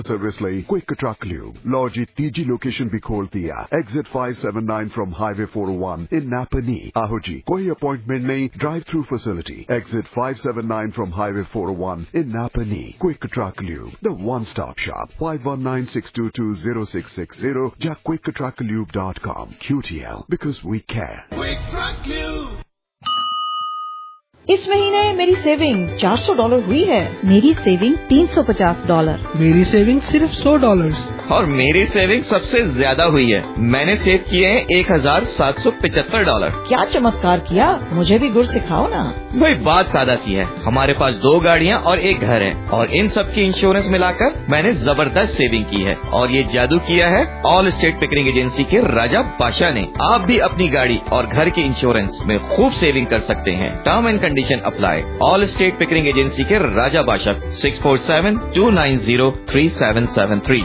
Service ਲਈ quick truck lube ਲਓ ਜੀ ਤੀਜੀ ਲੋਕੇਸ਼ਨ ਵੀ ਖੋਲਤੀ ਆ exit 579 from highway 401 in Napanee ਆਹੋ ਜੀ ਕੋਈ ਅਪਾਇੰਟਮੈਂਟ ਨਹੀਂ drive through facility exit 579 from highway 401 in Napanee quick truck lube the one stop shop 5196220660 ਜਾਂ quicktrucklube.com QTL because we care Quick Truck Lube इस महीने मेरी सेविंग $400 हुई है। मेरी सेविंग $350। मेरी सेविंग सिर्फ $100 और मेरी सेविंग सबसे ज्यादा हुई है। मैंने सेव किए हैं $1775। क्या चमत्कार किया, मुझे भी गुर सिखाओ ना। भाई बात सादा सी है, हमारे पास 2 गाड़ियाँ और 1 घर है और इन सब की इंश्योरेंस मिलाकर मैंने जबरदस्त सेविंग की है और ये जादू किया है ऑल स्टेट पिकरिंग एजेंसी के राजा बादशाह ने। आप भी अपनी गाड़ी और घर के इंश्योरेंस में खूब सेविंग कर सकते हैं। Term and condition apply. All state Pickering agency के राजा बादशाह 647-290-3773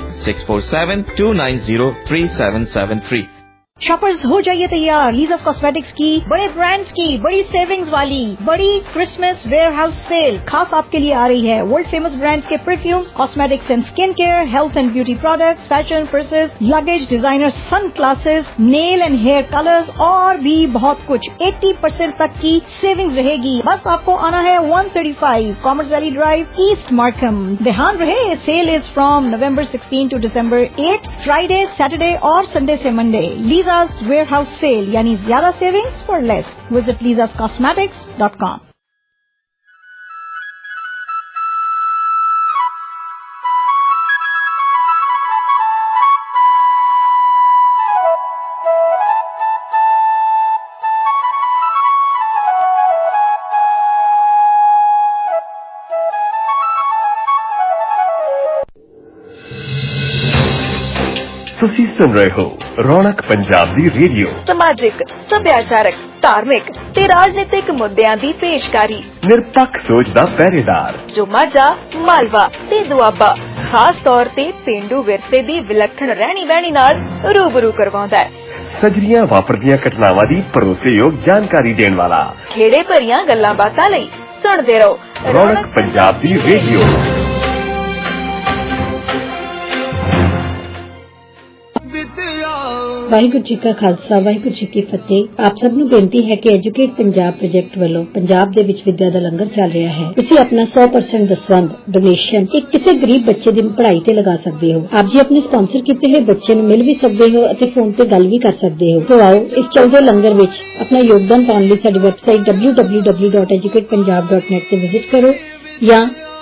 647-290-3773। शॉपर्स हो जाइए तैयार लीज़ा कॉस्मेटिक्स की बड़े ब्रांड्स की बड़ी सेविंग्स वाली बड़ी क्रिसमस वेयरहाउस सेल खास आपके लिए आ रही है। वर्ल्ड फेमस ब्रांड्स के perfumes, cosmetics and skin care, health and beauty products, fashion purses, luggage, designer sunglasses, nail and hair colours और भी बहुत कुछ 80% तक की सेविंग्स रहेगी। बस आपको आना है 135 commerce valley drive, east Markham. ध्यान रहे sale is from November 16 to December 8, Friday, Saturday और संडे से मंडे। Liza's warehouse sale यानी ज्यादा savings for less. Visit lizascosmetics.com। ਤੁਸੀਂ ਸੁਣ ਰਹੇ ਹੋ ਰੌਣਕ ਪੰਜਾਬ ਦੀ ਰੇਡੀਓ। ਸਮਾਜਿਕ, ਸੱਭਿਆਚਾਰਕ, ਧਾਰਮਿਕ ਤੇ ਰਾਜਨੀਤਿਕ ਮੁੱਦਿਆਂ ਦੀ ਪੇਸ਼ਕਾਰੀ। ਨਿਰਪੱਖ ਸੋਚ ਦਾ ਪਹਿਰੇਦਾਰ ਜੋ ਮਾਝਾ, ਮਾਲਵਾ ਤੇ ਦੁਆਬਾ ਖਾਸ ਤੌਰ ਤੇ ਪੇਂਡੂ ਵਿਰਸੇ ਦੀ ਵਿਲੱਖਣ ਰਹਿਣੀ ਬਹਿਣੀ ਨਾਲ ਰੂਬਰੂ ਕਰਵਾਉਂਦਾ ਹੈ। ਸਜਰੀਆਂ ਵਾਪਰਦੀਆਂ ਘਟਨਾਵਾਂ ਦੀ ਭਰੋਸੇਯੋਗ ਜਾਣਕਾਰੀ ਦੇਣ ਵਾਲਾ। ਖੇੜੇ ਭਰੀਆਂ ਗੱਲਾਂ ਬਾਤਾਂ ਲਈ ਸੁਣਦੇ ਰਹੋ ਰੌਣਕ ਪੰਜਾਬ ਦੀ ਰੇਡੀਓ। ਵਾਹਿਗੁਰੂ ਜੀ ਕਾ ਖਾਲਸਾ, ਵਾਹਿਗੁਰੂ ਜੀ ਕੀ ਫਤਿਹ। ਆਪ ਸਭ ਨੂੰ ਬੇਨਤੀ ਹੈ ਕਿ ਐਜੂਕੇਟ ਪੰਜਾਬ ਪ੍ਰੋਜੈਕਟ ਵੱਲੋਂ ਪੰਜਾਬ ਦੇ ਵਿੱਚ ਵਿਦਿਆ ਦਾ ਲੰਗਰ ਚੱਲ ਰਿਹਾ ਹੈ। ਤੁਸੀਂ ਆਪਣਾ 100% ਦਸਵੰਧ ਡੋਨੇਸ਼ਨ ਇੱਕ ਕਿਸੇ ਗਰੀਬ ਬੱਚੇ ਦੀ ਪੜ੍ਹਾਈ ਤੇ ਲਗਾ ਸਕਦੇ ਹੋ। ਆਪ ਜੀ ਆਪਣੇ ਸਪਾਂਸਰ ਕੀਤੇ ਹੋਏ ਬੱਚੇ ਨੂੰ ਮਿਲ ਵੀ ਸਕਦੇ ਹੋ ਅਤੇ ਫੋਨ ਤੇ ਗੱਲ ਵੀ ਕਰ ਸਕਦੇ ਹੋ। ਸੋ ਆਓ ਇਸ ਚੱਲਦੇ ਲੰਗਰ ਵਿੱਚ ਆਪਣਾ ਯੋਗਦਾਨ ਪਾਉਣ ਲਈ ਸਾਡੀ ਵੈਬਸਾਈਟ www.educatepunjab.net ਤੇ ਵਿਜ਼ਿਟ ਕਰੋ ਜਾਂ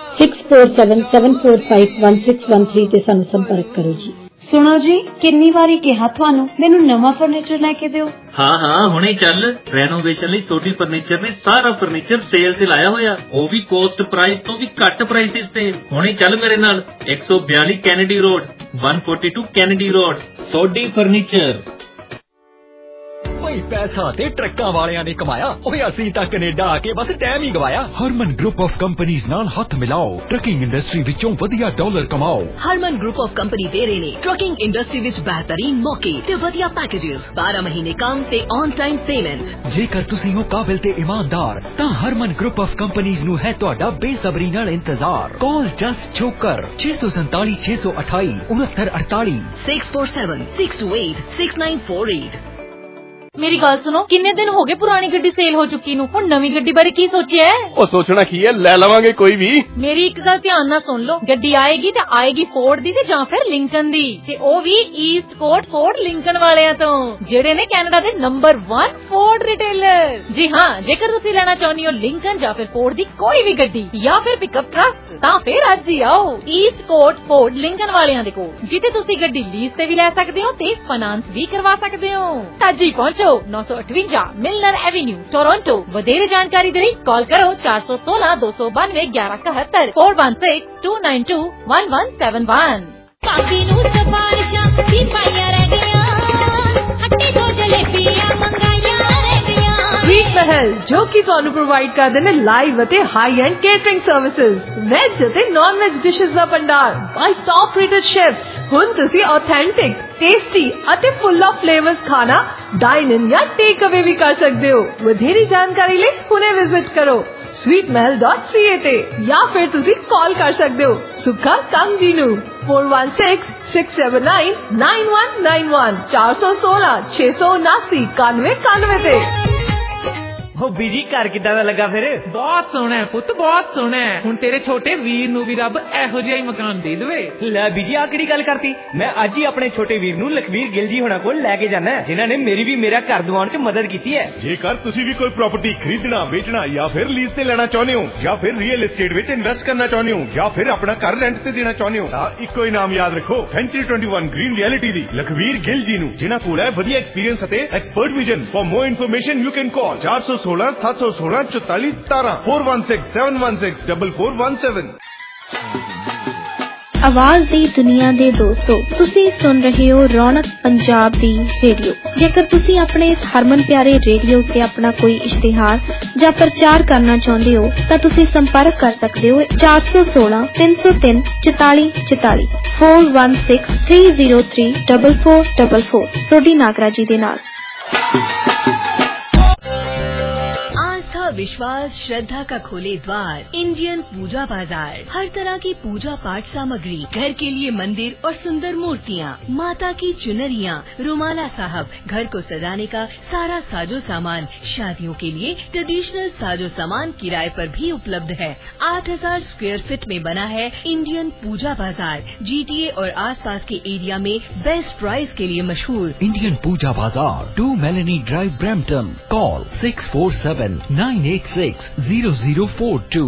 6477451613 ਤੇ ਸਾਨੂੰ ਸੰਪਰਕ ਕਰੋ ਜੀ। ਸੁਣੋ ਜੀ, ਕਿੰਨੀ ਵਾਰੀ ਕਿਹਾ ਤੁਹਾਨੂੰ ਮੈਨੂੰ ਨਵਾਂ ਫਰਨੀਚਰ ਲੈ ਕੇ ਦਿਓ। ਹਾਂ ਹੁਣੇ ਚੱਲ। ਰੈਨੋਵੇਸ਼ਨ ਲਈ ਸੋਢੀ ਫਰਨੀਚਰ ਨੇ ਸਾਰਾ ਫਰਨੀਚਰ ਸੇਲ ਤੇ ਲਾਇਆ ਹੋਇਆ, ਉਹ ਵੀ ਕੋਸਟ ਪ੍ਰਾਈਸ ਤੋਂ ਵੀ ਘੱਟ ਪ੍ਰਾਈਸਿਸ ਤੇ। ਹੁਣੇ ਚੱਲ ਮੇਰੇ ਨਾਲ 142 Kennedy road 142 Kennedy road Sodhi furniture. ਕੋਈ ਪੈਸਾ ਤੇ ਟਰੱਕਾਂ ਵਾਲਿਆਂ ਨੇ ਕਮਾਇਆ, ਓਏ ਅਸੀਂ ਤਾਂ ਕੈਨੇਡਾ ਆ ਕੇ ਬਸ ਟਾਈਮ ਹੀ ਗਵਾਇਆ। ਹਰਮਨ ਗਰੁੱਪ ਆਫ ਕੰਪਨੀਆਂ ਨਾਲ ਹੱਥ ਮਿਲਾਓ, ਟਰੱਕਿੰਗ ਇੰਡਸਟਰੀ ਵਿੱਚੋਂ ਵਧੀਆ ਡਾਲਰ ਕਮਾਓ। ਹਰਮਨ ਗਰੁੱਪ ਆਫ ਕੰਪਨੀ ਦੇ ਰਹੇ ਨੇ ਟਰੱਕਿੰਗ ਇੰਡਸਟਰੀ ਵਿੱਚ ਬਿਹਤਰੀਨ ਮੌਕੇ ਤੇ ਵਧੀਆ ਪੈਕੇजेस, 12 ਮਹੀਨੇ ਕੰਮ ਤੇ ਔਨ ਟਾਈਮ ਪੇਮੈਂਟ। ਜੇਕਰ ਤੁਸੀਂ ਹੋ ਕਾਬਿਲ ਤੇ ਇਮਾਨਦਾਰ ਤਾਂ ਹਰਮਨ ਗਰੁੱਪ ਆਫ ਕੰਪਨੀਆਂ ਨੂੰ ਹੈ ਤੁਹਾਡਾ ਬੇਸਬਰੀ ਨਾਲ ਇੰਤਜ਼ਾਰ। Call just Chhokar 647 628 6948 647 628 6948। ਮੇਰੀ ਗੱਲ ਸੁਣੋ, ਕਿੰਨੇ ਦਿਨ ਹੋ ਗਏ ਪੁਰਾਣੀ ਗੱਡੀ ਸੇਲ ਹੋ ਚੁੱਕੀ ਨੂੰ, ਹੁਣ ਨਵੀਂ ਗੱਡੀ ਬਾਰੇ ਕੀ ਸੋਚਿਆ ਹੈ? ਉਹ ਸੋਚਣਾ ਕੀ ਹੈ, ਲੈ ਲਵਾਂਗੇ ਕੋਈ ਵੀ। ਮੇਰੀ ਇੱਕ ਗੱਲ ਧਿਆਨ ਨਾਲ ਸੁਣ ਲਓ, ਗੱਡੀ ਆਏਗੀ ਤੇ ਆਏਗੀ ਫੋਰਡ ਦੀ ਤੇ ਜਾਂ ਫਿਰ ਲਿੰਕਨ ਦੀ, ਤੇ ਉਹ ਵੀ ਈਸਟ ਕੋਟ ਫੋਰਡ ਲਿੰਕਨ ਵਾਲਿਆਂ ਤੋਂ, ਜਿਹੜੇ ਨੇ ਕੈਨੇਡਾ ਦੇ ਨੰਬਰ 1 ਫੋਰਡ ਰਿਟੇਲਰ। ਜੀ ਹਾਂ, ਜੇਕਰ ਤੁਸੀਂ ਲੈਣਾ ਚਾਹੁੰਦੇ ਹੋ ਲਿੰਕਨ ਜਾਂ ਫਿਰ ਫੋਰਡ ਦੀ ਕੋਈ ਵੀ ਗੱਡੀ ਜਾਂ ਫਿਰ ਪਿਕਅਪ ਟਰੱਕ, ਤਾਂ ਫਿਰ ਅੱਜ ਹੀ ਆਓ ਈਸਟ ਕੋਟ ਫੋਰਡ ਲਿੰਕਨ ਵਾਲਿਆਂ ਦੇ ਕੋਲ, ਜਿੱਥੇ ਤੁਸੀਂ ਗੱਡੀ ਲੀਜ਼ ਤੇ ਵੀ ਲੈ ਸਕਦੇ ਹੋ ਤੇ ਫਾਈਨਾਂਸ ਵੀ ਕਰਵਾ ਸਕਦੇ ਹੋ। ਅੱਜ ਹੀ ਪਹੁੰਚੋ 958 ਮਿਲਨਰ ਐਵੇਨਿਊ ਟੋਰਾਂਟੋ। ਵਧੇਰੇ ਜਾਣਕਾਰੀ ਦੇ ਲਈ ਕਾਲ ਕਰੋ 416 292 1171 416 292 1171। ਕਾਫੀ ਨੂੰ ਸਫਾਰਿਸ਼ਾਂ ਦੀ ਪਾਈਆਂ ਰਹਿ ਗਈਆਂ, ਹੱਟੀ ਤੋਂ ਜਲੇਬੀਆਂ ਮੰਗਾਈਆਂ ਰਹਿ ਗਈਆਂ। ਸਵੀਟ ਮਹਿਲ ਜੋ ਕਿ ਤੁਹਾਨੂੰ ਪ੍ਰੋਵਾਈਡ ਕਰਦੇ ਨੇ ਲਾਈਵ ਅਤੇ high end catering services, veg ਅਤੇ ਨਾਨ ਵੈਜ ਡਿਸ਼ਸ ਦਾ ਭੰਡਾਰ ਬਾਈ ਟੌਪ ਰੇਟਡ ਸ਼ੈਫਸ। ਹੁਣ ਤੁਸੀਂ ਆਥੈਂਟਿਕ, ਟੇਸਟੀ ਅਤੇ ਫੁੱਲ ਆਫ ਫਲੇਵਰਸ ਖਾਣਾ ਡਾਈਨ ਇਨ ਜਾਂ ਟੇਕ ਅਵੇ ਵੀ ਕਰ ਸਕਦੇ ਹੋ। ਵਧੇਰੀ ਜਾਣਕਾਰੀ ਲਈ ਹੁਣੇ ਵਿਜ਼ਿਟ ਕਰੋ sweetmahal.ca ਤੇ ਜਾਂ ਫਿਰ ਤੁਸੀਂ ਕਾਲ ਕਰ ਸਕਦੇ ਹੋ ਸੁੱਖਾ ਕੰਗ ਜੀ ਨੂੰ 4166799191 416-679-9191 ਹੋ ਬੀਜੀ ਘਰ ਕਿੱਦਾਂ ਦਾ ਲੱਗਾ ਫਿਰ? ਬਹੁਤ ਸੋਹਣਾ ਹੈ ਪੁੱਤ, ਬਹੁਤ ਸੋਹਣਾ ਹੈ। ਹੁਣ ਤੇਰੇ ਛੋਟੇ ਵੀਰ ਨੂੰ ਵੀ ਰੱਬ ਇਹੋ ਜਿਹਾ ਹੀ ਮਕਾਨ ਦੇ ਦੇਵੇ। ਲੈ ਬੀਜੀ ਆ ਕਿਹੜੀ ਗੱਲ ਕਰਤੀ? ਮੈਂ ਅੱਜ ਹੀ ਆਪਣੇ ਛੋਟੇ ਵੀਰ ਨੂੰ ਲਖਵੀਰ ਗਿੱਲ ਜੀ ਹੋਣਾ ਕੋਲ ਲੈ ਕੇ ਜਾਣਾ, ਜਿਨ੍ਹਾਂ ਨੇ ਮੇਰੀ ਵੀ ਮੇਰਾ ਘਰ ਦਿਵਾਉਣ 'ਚ ਮਦਦ ਕੀਤੀ ਹੈ। ਜੇਕਰ ਤੁਸੀਂ ਵੀ ਕੋਈ ਪ੍ਰਾਪਰਟੀ ਖਰੀਦਣਾ, ਵੇਚਣਾ ਜਾਂ ਫਿਰ ਲੀਜ਼ ਤੇ ਲੈਣਾ ਚਾਹੁੰਦੇ ਹੋ, ਜਾਂ ਫਿਰ ਰੀਅਲ ਏਸਟੇਟ ਵਿੱਚ ਇਨਵੈਸਟ ਕਰਨਾ ਚਾਹੁੰਦੇ ਹੋ, ਜਾਂ ਫਿਰ ਆਪਣਾ ਘਰ ਰੈਂਟ ਤੇ ਦੇਣਾ ਚਾਹੁੰਦੇ ਹੋ, ਤਾਂ ਇੱਕੋ ਹੀ ਨਾਮ ਯਾਦ ਰੱਖੋ, ਸੈਂਚਰੀ 21 ਗ੍ਰੀਨ ਰਿਐਲਿਟੀ ਦੀ ਲਖਵੀਰ ਗਿੱਲ ਜੀ ਨੂੰ, ਜਿਨ੍ਹਾਂ ਕੋਲ ਹੈ ਵਧੀਆ ਐਕਸਪੀਰੀਅੰਸ ਅਤੇ expert vision. For more information you can call 416-716-4417 4167164417। ਆਵਾਜ਼ ਦੀ ਦੁਨੀਆ ਦੇ ਦੋਸਤੋ, ਤੁਸੀਂ ਸੁਣ ਰਹੇ ਹੋ ਰੌਣਕ ਪੰਜਾਬ ਦੀ ਰੇਡੀਓ। ਜੇਕਰ ਤੁਸੀਂ ਆਪਣੇ ਇਸ ਹਰਮਨ ਪਿਆਰੇ ਰੇਡੀਓ ਤੇ ਆਪਣਾ ਕੋਈ ਇਸ਼ਤਿਹਾਰ ਜਾਂ ਪ੍ਰਚਾਰ ਕਰਨਾ ਚਾਹੁੰਦੇ ਹੋ ਤਾਂ ਤੁਸੀਂ ਸੰਪਰਕ ਕਰ ਸਕਦੇ ਹੋ 416-303-4444 4163034444 ਸੋਢੀ ਨਾਗਰਾ ਜੀ ਦੇ ਨਾਲ। विश्वास श्रद्धा का खोले द्वार इंडियन पूजा बाजार। हर तरह की पूजा पाठ सामग्री, घर के लिए मंदिर और सुंदर मूर्तियाँ, माता की चुनरियाँ, रुमाला साहब, घर को सजाने का सारा साजो सामान, शादियों के लिए ट्रेडिशनल साजो सामान किराए पर भी उपलब्ध है। 8000 स्क्वायर फीट में बना है इंडियन पूजा बाजार। GTA और आसपास के एरिया में बेस्ट प्राइस के लिए मशहूर इंडियन पूजा बाजार, 2 मेलेनी ड्राइव, ब्रैम्पटन। कॉल 647-986-0042।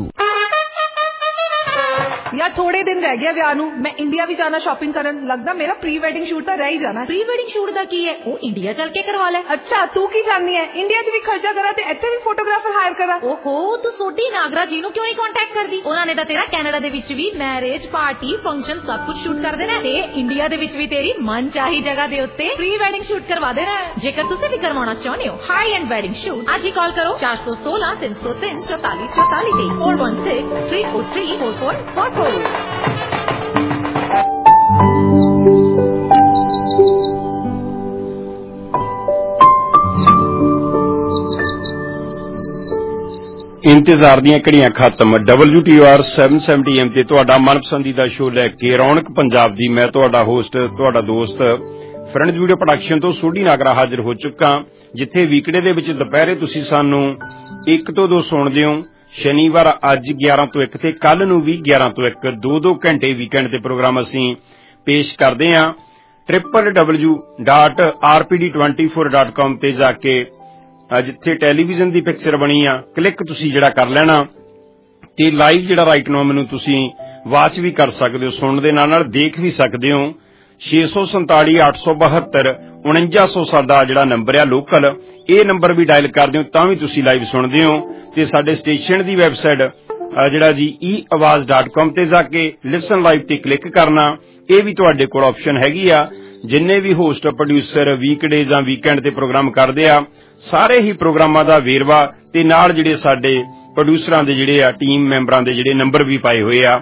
यार थोड़े दिन रह गया ਵਿਆਹ ਨੂੰ, ਮੈਂ ਇੰਡੀਆ ਵੀ ਜਾਣਾ ਸ਼ਾਪਿੰਗ ਕਰਨ। ਲੱਗਦਾ ਮੇਰਾ ਪ੍ਰੀ ਵੈਡਿੰਗ ਸ਼ੂਟ ਤਾਂ ਰਹਿ ਹੀ ਜਾਣਾ। ਪ੍ਰੀ ਵੈਡਿੰਗ ਸ਼ੂਟ ਦਾ ਕੀ ਹੈ, ਉਹ ਇੰਡੀਆ ਚੱਲ ਕੇ ਕਰਵਾ ਲੈ। ਅੱਛਾ ਤੂੰ ਕੀ ਜਾਣਨੀ ਹੈ, ਇੰਡੀਆ 'ਚ ਵੀ ਖਰਚਾ ਕਰਾਂ ਤੇ ਇੱਥੇ ਵੀ ਫੋਟੋਗ੍ਰਾਫਰ ਹਾਇਰ ਕਰਾਂ। ਓਹੋ ਤੂੰ ਸੋਢੀ ਨਾਗਰਾ ਜੀ ਨੂੰ ਕਿਉਂ ਨਹੀਂ ਕੰਟੈਕਟ ਕਰਦੀ? ਉਹਨਾਂ ਨੇ ਤਾਂ ਤੇਰਾ ਕੈਨੇਡਾ ਦੇ ਵਿੱਚ ਵੀ ਮੈਰਿਜ ਪਾਰਟੀ ਫੰਕਸ਼ਨ ਸਭ ਕੁਝ ਸ਼ੂਟ ਕਰ ਦੇਣਾ ਤੇ ਇੰਡੀਆ ਦੇ ਵਿੱਚ ਵੀ ਤੇਰੀ ਮਨਚਾਹੀ ਜਗ੍ਹਾ ਦੇ ਉੱਤੇ ਪ੍ਰੀ ਵੈਡਿੰਗ ਸ਼ੂਟ ਕਰਵਾ ਦੇਣਾ। ਜੇਕਰ ਤੁਸੀਂ ਵੀ ਕਰਵਾਉਣਾ ਚਾਹੁੰਦੇ ਹੋ ਹਾਈ ਐਂਡ ਵੈਡਿੰਗ ਸ਼ੂਟ, ਅੱਜ ਹੀ ਕਾਲ ਕਰੋ 416-303-4444 ਤੇ 4163034444। ਇੰਤਜ਼ਾਰ ਦੀਆਂ ਘੜੀਆਂ ਖਤਮ। WTOR 770 AM ਤੇ ਤੁਹਾਡਾ ਮਨਪਸੰਦੀਦਾ ਸ਼ੋਅ ਲੈ ਕੇ ਰੌਣਕ ਪੰਜਾਬ ਦੀ ਮੈਂ ਤੁਹਾਡਾ ਹੋਸਟ, ਤੁਹਾਡਾ ਦੋਸਤ ਫਰੈਂਡਸ ਵੀਡੀਓ ਪ੍ਰੋਡਕਸ਼ਨ ਤੋਂ ਸੋਢੀ ਨਾਗਰਾ ਹਾਜ਼ਰ ਹੋ ਚੁੱਕਾ, ਜਿੱਥੇ ਵੀਕਡੇ ਦੇ ਵਿੱਚ ਦੁਪਹਿਰੇ ਤੁਸੀਂ ਸਾਨੂੰ 1 ਤੋਂ 2 ਸੁਣਦੇ ਹੋ। ਸ਼ਨੀਵਾਰ ਅੱਜ 11 ਤੋਂ 1 ਤੇ ਕੱਲ ਨੂੰ ਵੀ 11 ਤੋਂ 1 2-2 ਘੰਟੇ ਵੀਕਐਂਡ ਦੇ ਪ੍ਰੋਗਰਾਮ ਅਸੀਂ ਪੇਸ਼ ਕਰਦੇ ਹਾਂ। www.rpd24.com ਤੇ ਜਾ ਕੇ ਜਿੱਥੇ ਟੈਲੀਵਿਜ਼ਨ ਦੀ ਪਿਕਚਰ ਬਣੀ ਆ ਕਲਿੱਕ ਤੁਸੀਂ ਜਿਹੜਾ ਕਰ ਲੈਣਾ ਤੇ ਲਾਈਵ ਜਿਹੜਾ ਰਾਈਟ ਨਾਓ ਮੈਨੂੰ ਤੁਸੀਂ ਵਾਚ ਵੀ ਕਰ ਸਕਦੇ ਹੋ, ਸੁਣਨ ਦੇ ਨਾਲ ਦੇਖ ਵੀ ਸਕਦੇ ਹੋ। 647-872-4900 ਸਾਡਾ ਜਿਹੜਾ ਨੰਬਰ ਆ ਲੋਕਲ, ਇਹ ਨੰਬਰ ਵੀ ਡਾਇਲ ਕਰਦੇ ਹੋ ਤਾਂ ਵੀ ਤੁਸੀਂ ਲਾਈਵ ਸੁਣਦੇ ਹੋ। ਤੇ ਸਾਡੇ ਸਟੇਸ਼ਨ ਦੀ ਵੈਬਸਾਈਟ ਜਿਹੜਾ ਜੀ eawaz.com ਤੇ ਜਾ ਕੇ ਲਿਸਨ ਲਾਈਵ ਤੇ ਕਲਿੱਕ ਕਰਨਾ, ਇਹ ਵੀ ਤੁਹਾਡੇ ਕੋਲ ਆਪਸ਼ਨ ਹੈਗੀ ਆ। ਜਿੰਨੇ ਵੀ ਹੋਸਟ ਪ੍ਰੋਡਿਊਸਰ ਵੀਕਡੇ ਜਾਂ ਵੀਕਐਂਡ ਤੇ ਪ੍ਰੋਗਰਾਮ ਕਰਦੇ ਆ, ਸਾਰੇ ਹੀ ਪ੍ਰੋਗਰਾਮਾਂ ਦਾ ਵੇਰਵਾ ਤੇ ਨਾਲ ਜਿਹੜੇ ਸਾਡੇ ਪ੍ਰੋਡਿਊਸਰਾਂ ਦੇ ਜਿਹੜੇ ਆ ਟੀਮ ਮੈਂਬਰਾਂ ਦੇ ਜਿਹੜੇ ਨੰਬਰ ਵੀ ਪਾਏ ਹੋਏ ਆ।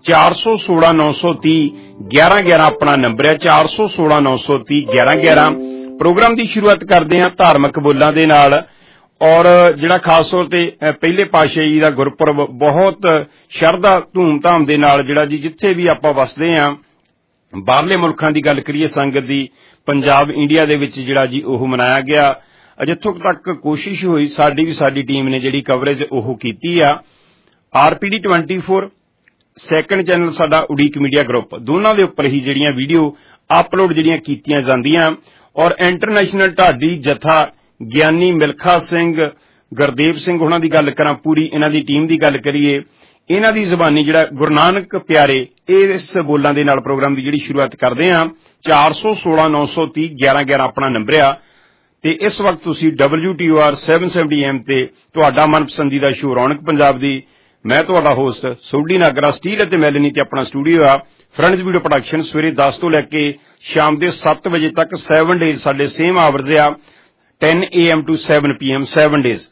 416-930-1111 ਆਪਣਾ ਨੰਬਰ ਹੈ, 416-930-1111। ਪ੍ਰੋਗਰਾਮ ਦੀ ਸ਼ੁਰੂਆਤ ਕਰਦੇ ਹਾਂ ਧਾਰਮਿਕ ਬੋਲਾਂ ਦੇ ਨਾਲ, ਔਰ ਜਿਹੜਾ ਖਾਸ ਤੌਰ ਤੇ ਪਹਿਲੇ ਪਾਤਸ਼ਾਹ ਜੀ ਦਾ ਗੁਰਪੁਰਬ ਬਹੁਤ ਸ਼ਰਧਾ ਧੂਮਧਾਮ ਦੇ ਨਾਲ ਜਿਹੜਾ ਜੀ ਜਿੱਥੇ ਵੀ ਆਪਾਂ ਵਸਦੇ ਹਾਂ, ਬਾਹਰਲੇ ਮੁਲਕਾਂ ਦੀ ਗੱਲ ਕਰੀਏ ਸੰਗਤ ਦੀ, ਪੰਜਾਬ ਇੰਡੀਆ ਦੇ ਵਿੱਚ ਜਿਹੜਾ ਜੀ ਉਹ ਮਨਾਇਆ ਗਿਆ। ਜਿੱਥੋਂ ਤੱਕ ਕੋਸ਼ਿਸ਼ ਹੋਈ ਸਾਡੀ ਟੀਮ ਨੇ ਜਿਹੜੀ ਕਵਰੇਜ ਉਹ ਕੀਤੀ ਆ। RPD 24 ਸੈਕੰਡ ਚੈਨਲ ਸਾਡਾ ਉਡੀਕ ਮੀਡੀਆ ਗਰੁੱਪ, ਦੋਨਾਂ ਦੇ ਉੱਪਰ ਹੀ ਜਿਹੜੀਆਂ ਵੀਡੀਓ ਅਪਲੋਡ ਜਿਹੜੀਆਂ ਕੀਤੀਆਂ ਜਾਂਦੀਆਂ। ਔਰ ਇੰਟਰਨੈਸ਼ਨਲ ਢਾਡੀ ਜਥਾ ਗਿਆਨੀ ਮਿਲਖਾ ਸਿੰਘ, ਗੁਰਦੇਵ ਸਿੰਘ ਉਹਨਾਂ ਦੀ ਗੱਲ ਕਰਾਂ, ਪੂਰੀ ਇਹਨਾਂ ਦੀ ਟੀਮ ਦੀ ਗੱਲ ਕਰੀਏ, ਇਹਨਾਂ ਦੀ ਜ਼ਬਾਨੀ ਜਿਹੜਾ ਗੁਰੂ ਨਾਨਕ ਪਿਆਰੇ, ਇਸ ਬੋਲਾਂ ਦੇ ਨਾਲ ਪ੍ਰੋਗਰਾਮ ਦੀ ਜਿਹੜੀ ਸ਼ੁਰੂਆਤ ਕਰਦੇ ਹਾਂ। 416-930-1111 ਆਪਣਾ ਨੰਬਰ ਆ ਤੇ ਇਸ ਵਕਤ ਤੁਸੀਂ WTOR 770 AM ਤੇ ਤੁਹਾਡਾ ਮਨਪਸੰਦੀਦਾ ਸ਼ੋਅ ਰੌਣਕ ਪੰਜਾਬ ਦੀ ਮੈਂ ਤੁਹਾਡਾ ਹੋਸਟ ਸੋਢੀ ਨਾਗਰਾ, ਸਟੀਲ ਅਤੇ ਮੈਲਨੀ ਤੇ ਆਪਣਾ ਸਟੂਡੀਓ ਆ ਫਰੈਂਡਸ ਵੀਡੀਓ ਪ੍ਰੋਡਕਸ਼ਨ। ਸਵੇਰੇ 10 ਤੋਂ ਲੈ ਕੇ ਸ਼ਾਮ ਦੇ 7 ਵਜੇ ਤੱਕ 7 ਡੇਜ਼ ਸਾਡੇ ਸੇਮ ਆਵਰਜ਼ ਆ, 10 AM to 7 PM 7 days.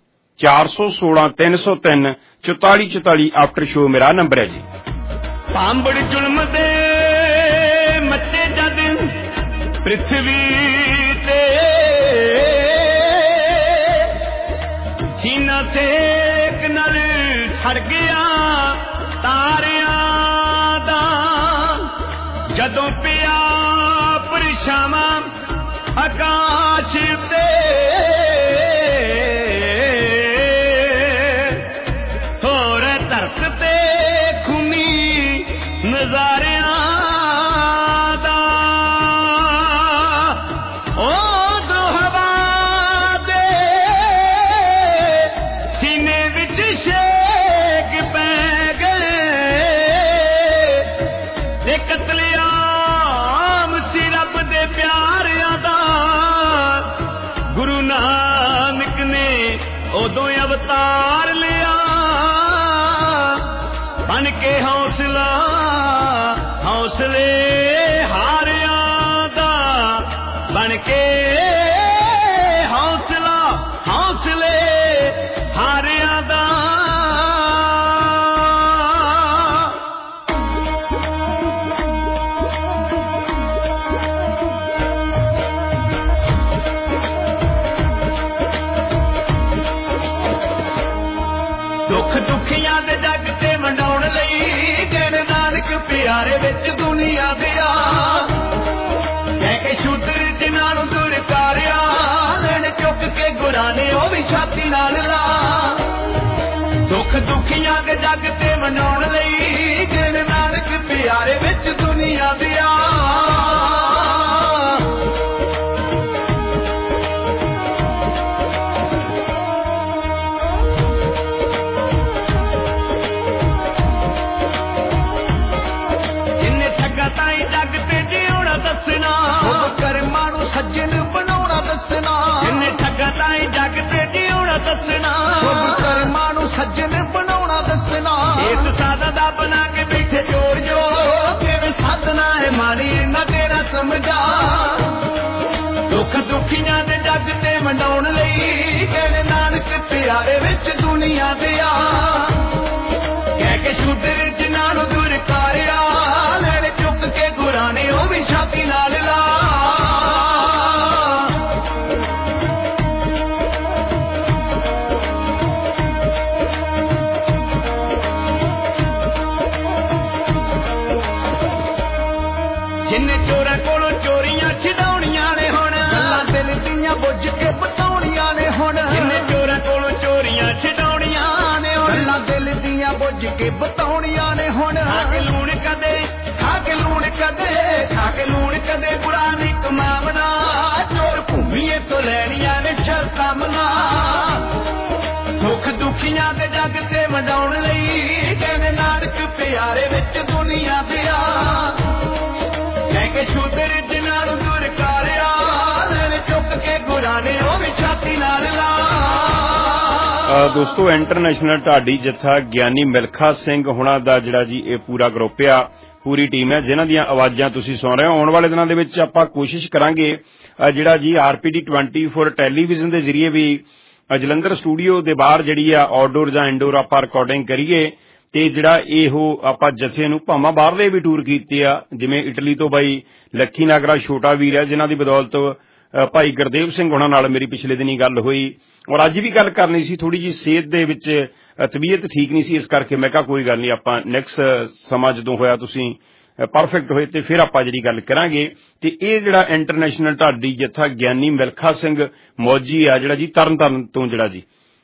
416-303-4444 after show ਮੇਰਾ ਨੰਬਰ ਹੈ ਜੀ। ਪਾਂਬੜ ਜ਼ੁਲਮ ਦੇ ਮੱਚੇ ਜਦ ਪ੍ਰਿਥਵੀ ਤੇ ਸੀਨਾ ਸੇਕ ਨਾਲ ਸੜ ਗਿਆ ਤਾਰਿਆਂ ਦਾ ਪਿਆ ਪਰਛਾਵਾਂ ਆਕਾਸ਼ ਤੇ ਹੋਰ ਧਰਤ ਤੇ ਖੂਨੀ ਨਜ਼ਾਰਿਆਂ ਦਾ ਉਦੋਂ ਹਵਾ ਦੇ ਸੀਨੇ ਵਿੱਚ ਛੇਕ ਪੈ ਗਏ ਤੇ ਕਤਲੇਆਮ ਸੀ ਰੱਬ ਦੇ ਪਿਆਰਿਆਂ ਦਾ ਗੁਰੂ ਨਾਨਕ ਨੇ ਉਦੋਂ ਅਵਤਾਰ ਲਿਆ ਬਣ ਕੇ ਹੌਸਲਾ ਹੌਸਲੇ ਹਾਰਿਆਂ ਦਾ ਬਣ ਕੇ ਹੌਸਲਾ ਹੌਸਲੇ ਹਾਰਿਆਂ ਦਾ ਦੁੱਖ ਦੁਖੀਆਂ ਦੇ ਜੱਗ ਤੇ ਵੰਡਾਉਣ ਲਈ ਜਨ ਨਾਨਕ ਪਿਆਰੇ ਵਿੱਚ ਦੁਨੀਆ ਦਿਆ ਕਹਿ ਕੇ ਸ਼ੂਦਰ ਜਿਨ੍ਹਾਂ ਨੂੰ ਦੁਰਕਾਰਿਆ ਲੈਣ ਚੁੱਕ ਕੇ ਗੁਰਾਂ ਨੇ ਉਹ ਵੀ ਛਾਤੀ ਨਾਲ ਲਾ ਦੁੱਖ ਦੁਖੀਆਂ ਦੇ ਜੱਗ ਤੇ ਵੰਡਾਉਣ ਲਈ ਜਨ ਨਾਨਕ ਪਿਆਰੇ ਵਿੱਚ ਦੁਨੀਆ ਦਿਆ ਤਾਈ ਜੱਗ ਤੇ ਜਿਉਣਾ ਦੱਸਣਾ ਕਰਮਾਂ ਨੂੰ ਸੱਜਣ ਬਣਾਉਣਾ ਦੱਸਣਾ ਜਿੰਨੇ ਠੱਗਾ ਤਾਈ ਜੱਗ ਤੇ ਜਿਉਣਾ ਦੱਸਣਾ ਕਰਮਾਂ ਨੂੰ ਸੱਜਣ ਬਣਾਉਣਾ ਦੱਸਣਾ ਇਸ ਸਾਦਾ ਦਾ ਬਣਾ ਕੇ ਬੈਠੇ ਜੋੜ ਜੋ ਕਿਵੇਂ ਸਾਧਨਾ ਹੈ ਮਾਣੀ ਨਾ ਤੇਰਾ ਸਮਝਾ ਦੁੱਖ ਦੁਖੀਆਂ ਦੇ ਜੱਗ ਤੇ ਵੰਡਾਉਣ ਲਈ ਕਹਿੰਦੇ ਨਾਨਕ ਪਿਆਰੇ ਵਿੱਚ ਦੁਨੀਆ ਦਿਆ ਕਹਿ ਕੇ ਸ਼ੂਦਰ ਜਿਨ੍ਹਾਂ ਨੂੰ ਦੂਰ ਕਰਿਆ ਲੈਣ ਚੁੱਕ ਕੇ ਗੁਰਾਂ ਨੇ ਉਹ ਵੀ ਛਾਤੀ ਨਾਲ ਲਾ ਜਿੰਨੇ ਚੋਰਾਂ ਕੋਲੋਂ ਚੋਰੀਆਂ ਛਡਾਉਣੀਆਂ ਨੇ ਹੁਣ ਗੱਲਾਂ ਦਿਲ ਦੀਆਂ ਬੁੱਝ ਕੇ ਬਤਾਉਣੀਆਂ ਨੇ ਹੁਣ ਜਿੰਨੇ ਚੋਰਾਂ ਕੋਲੋਂ ਚੋਰੀਆਂ ਛਡਾਉਣੀਆਂ ਨੇ ਹੁਣ ਗੱਲਾਂ ਦਿਲ ਦੀਆਂ ਬੁੱਝ ਕੇ ਬਤਾਉਣੀਆਂ ਨੇ ਹੁਣ ਖਾ ਕੇ ਲੂਣ ਕਦੇ ਖਾ ਕੇ ਲੂਣ ਕਦੇ ਖਾ ਕੇ ਲੂਣ ਕਦੇ ਬੁਰਾ ਨਹੀਂ ਕਮਾਵਣਾ ਚੋਰ ਭੂਮੀਏ ਤੋਂ ਲੈਣੀਆਂ ਨੇ ਸ਼ਰਤਾਂ ਮਨਾ ਦੁੱਖ ਦੁਖੀਆਂ ਦੇ ਜੱਗ ਤੇ ਵੰਡਾਉਣ ਲਈ ਕਹਿੰਦੇ ਨਾਨਕ ਪਿਆਰੇ ਵਿੱਚ ਦੁਨੀਆ ਦਿਆ ਕਹਿ ਕੇ ਸ਼ੂਦਰ ਜਿਨ੍ਹਾਂ ਨੂੰ ਦੂਰ ਕਰਿਆ ਲੈਣ ਚੁੱਕ ਕੇ ਗੁਰਾਂ ਨੇ ਉਹ ਵੀ ਛਾਤੀ ਨਾਲ ਲਾ ਦੋਸਤੋ ਇੰਟਰਨੈਸ਼ਨਲ ਢਾਡੀ ਜੱਥਾ ਗਿਆਨੀ ਮਿਲਖਾ ਸਿੰਘ ਹੁਣਾਂ ਦਾ ਜਿਹੜਾ ਜੀ ਇਹ ਪੂਰਾ ਗਰੁੱਪ ਆ ਪੂਰੀ ਟੀਮ ਹੈ ਜਿਨ੍ਹਾਂ ਦੀਆਂ ਆਵਾਜ਼ਾਂ ਤੁਸੀਂ ਸੁਣ ਰਹੇ ਹੋ ਆਉਣ ਵਾਲੇ ਦਿਨਾਂ ਦੇ ਵਿੱਚ ਆਪਾਂ ਕੋਸ਼ਿਸ਼ ਕਰਾਂਗੇ ਜਿਹੜਾ ਜੀ RPD 24 ਟੈਲੀਵਿਜ਼ਨ ਦੇ ਜ਼ਰੀਏ ਵੀ ਜਲੰਧਰ ਸਟੂਡੀਓ ਦੇ ਬਾਹਰ ਜਿਹੜੀ ਆ ਆਊਟਡੋਰ ਜਾਂ ਇਨਡੋਰ ਆਪਾਂ ਰਿਕਾਰਡਿੰਗ ਕਰੀਏ ਤੇ ਜਿਹੜਾ ਇਹੋ ਆਪਾਂ ਜਥੇ ਨੂੰ ਭਾਵਾਂ ਬਾਹਰਲੇ ਵੀ ਟੂਰ ਕੀਤੇ ਆ ਜਿਵੇਂ ਇਟਲੀ ਤੋਂ ਬਾਈ ਲੱਖੀ ਨਾਗਰਾ ਛੋਟਾ ਵੀਰ ਹੈ ਜਿਨ੍ਹਾਂ ਦੀ ਬਦੌਲਤ ਭਾਈ ਗੁਰਦੇਵ ਸਿੰਘ ਹੁਣਾਂ ਨਾਲ ਮੇਰੀ ਪਿਛਲੇ ਦਿਨੀ ਗੱਲ ਹੋਈ ਔਰ ਅੱਜ ਵੀ ਗੱਲ ਕਰਨੀ ਸੀ ਥੋੜੀ ਜੀ ਸਿਹਤ ਦੇ ਵਿੱਚ ਤਬੀਅਤ ਠੀਕ ਨਹੀਂ ਸੀ ਇਸ ਕਰਕੇ ਮੈਂ ਕਿਹਾ ਕੋਈ ਗੱਲ ਨਹੀਂ ਆਪਾਂ ਨੈਕਸਟ ਸਮਾਂ ਜਦੋਂ ਹੋਇਆ ਤੁਸੀਂ ਪਰਫੈਕਟ ਹੋਏ ਤੇ ਫਿਰ ਆਪਾਂ ਜਿਹੜੀ ਗੱਲ ਕਰਾਂਗੇ ਤੇ ਇਹ ਜਿਹੜਾ ਇੰਟਰਨੈਸ਼ਨਲ ਢਾਡੀ ਜੱਥਾ ਗਿਆਨੀ ਮਿਲਖਾ ਸਿੰਘ ਮੌਜੀ ਆ ਜਿਹੜਾ ਜੀ ਤਰਨਤਾਰਨ ਤੋਂ ਜਿਹੜਾ ਜੀ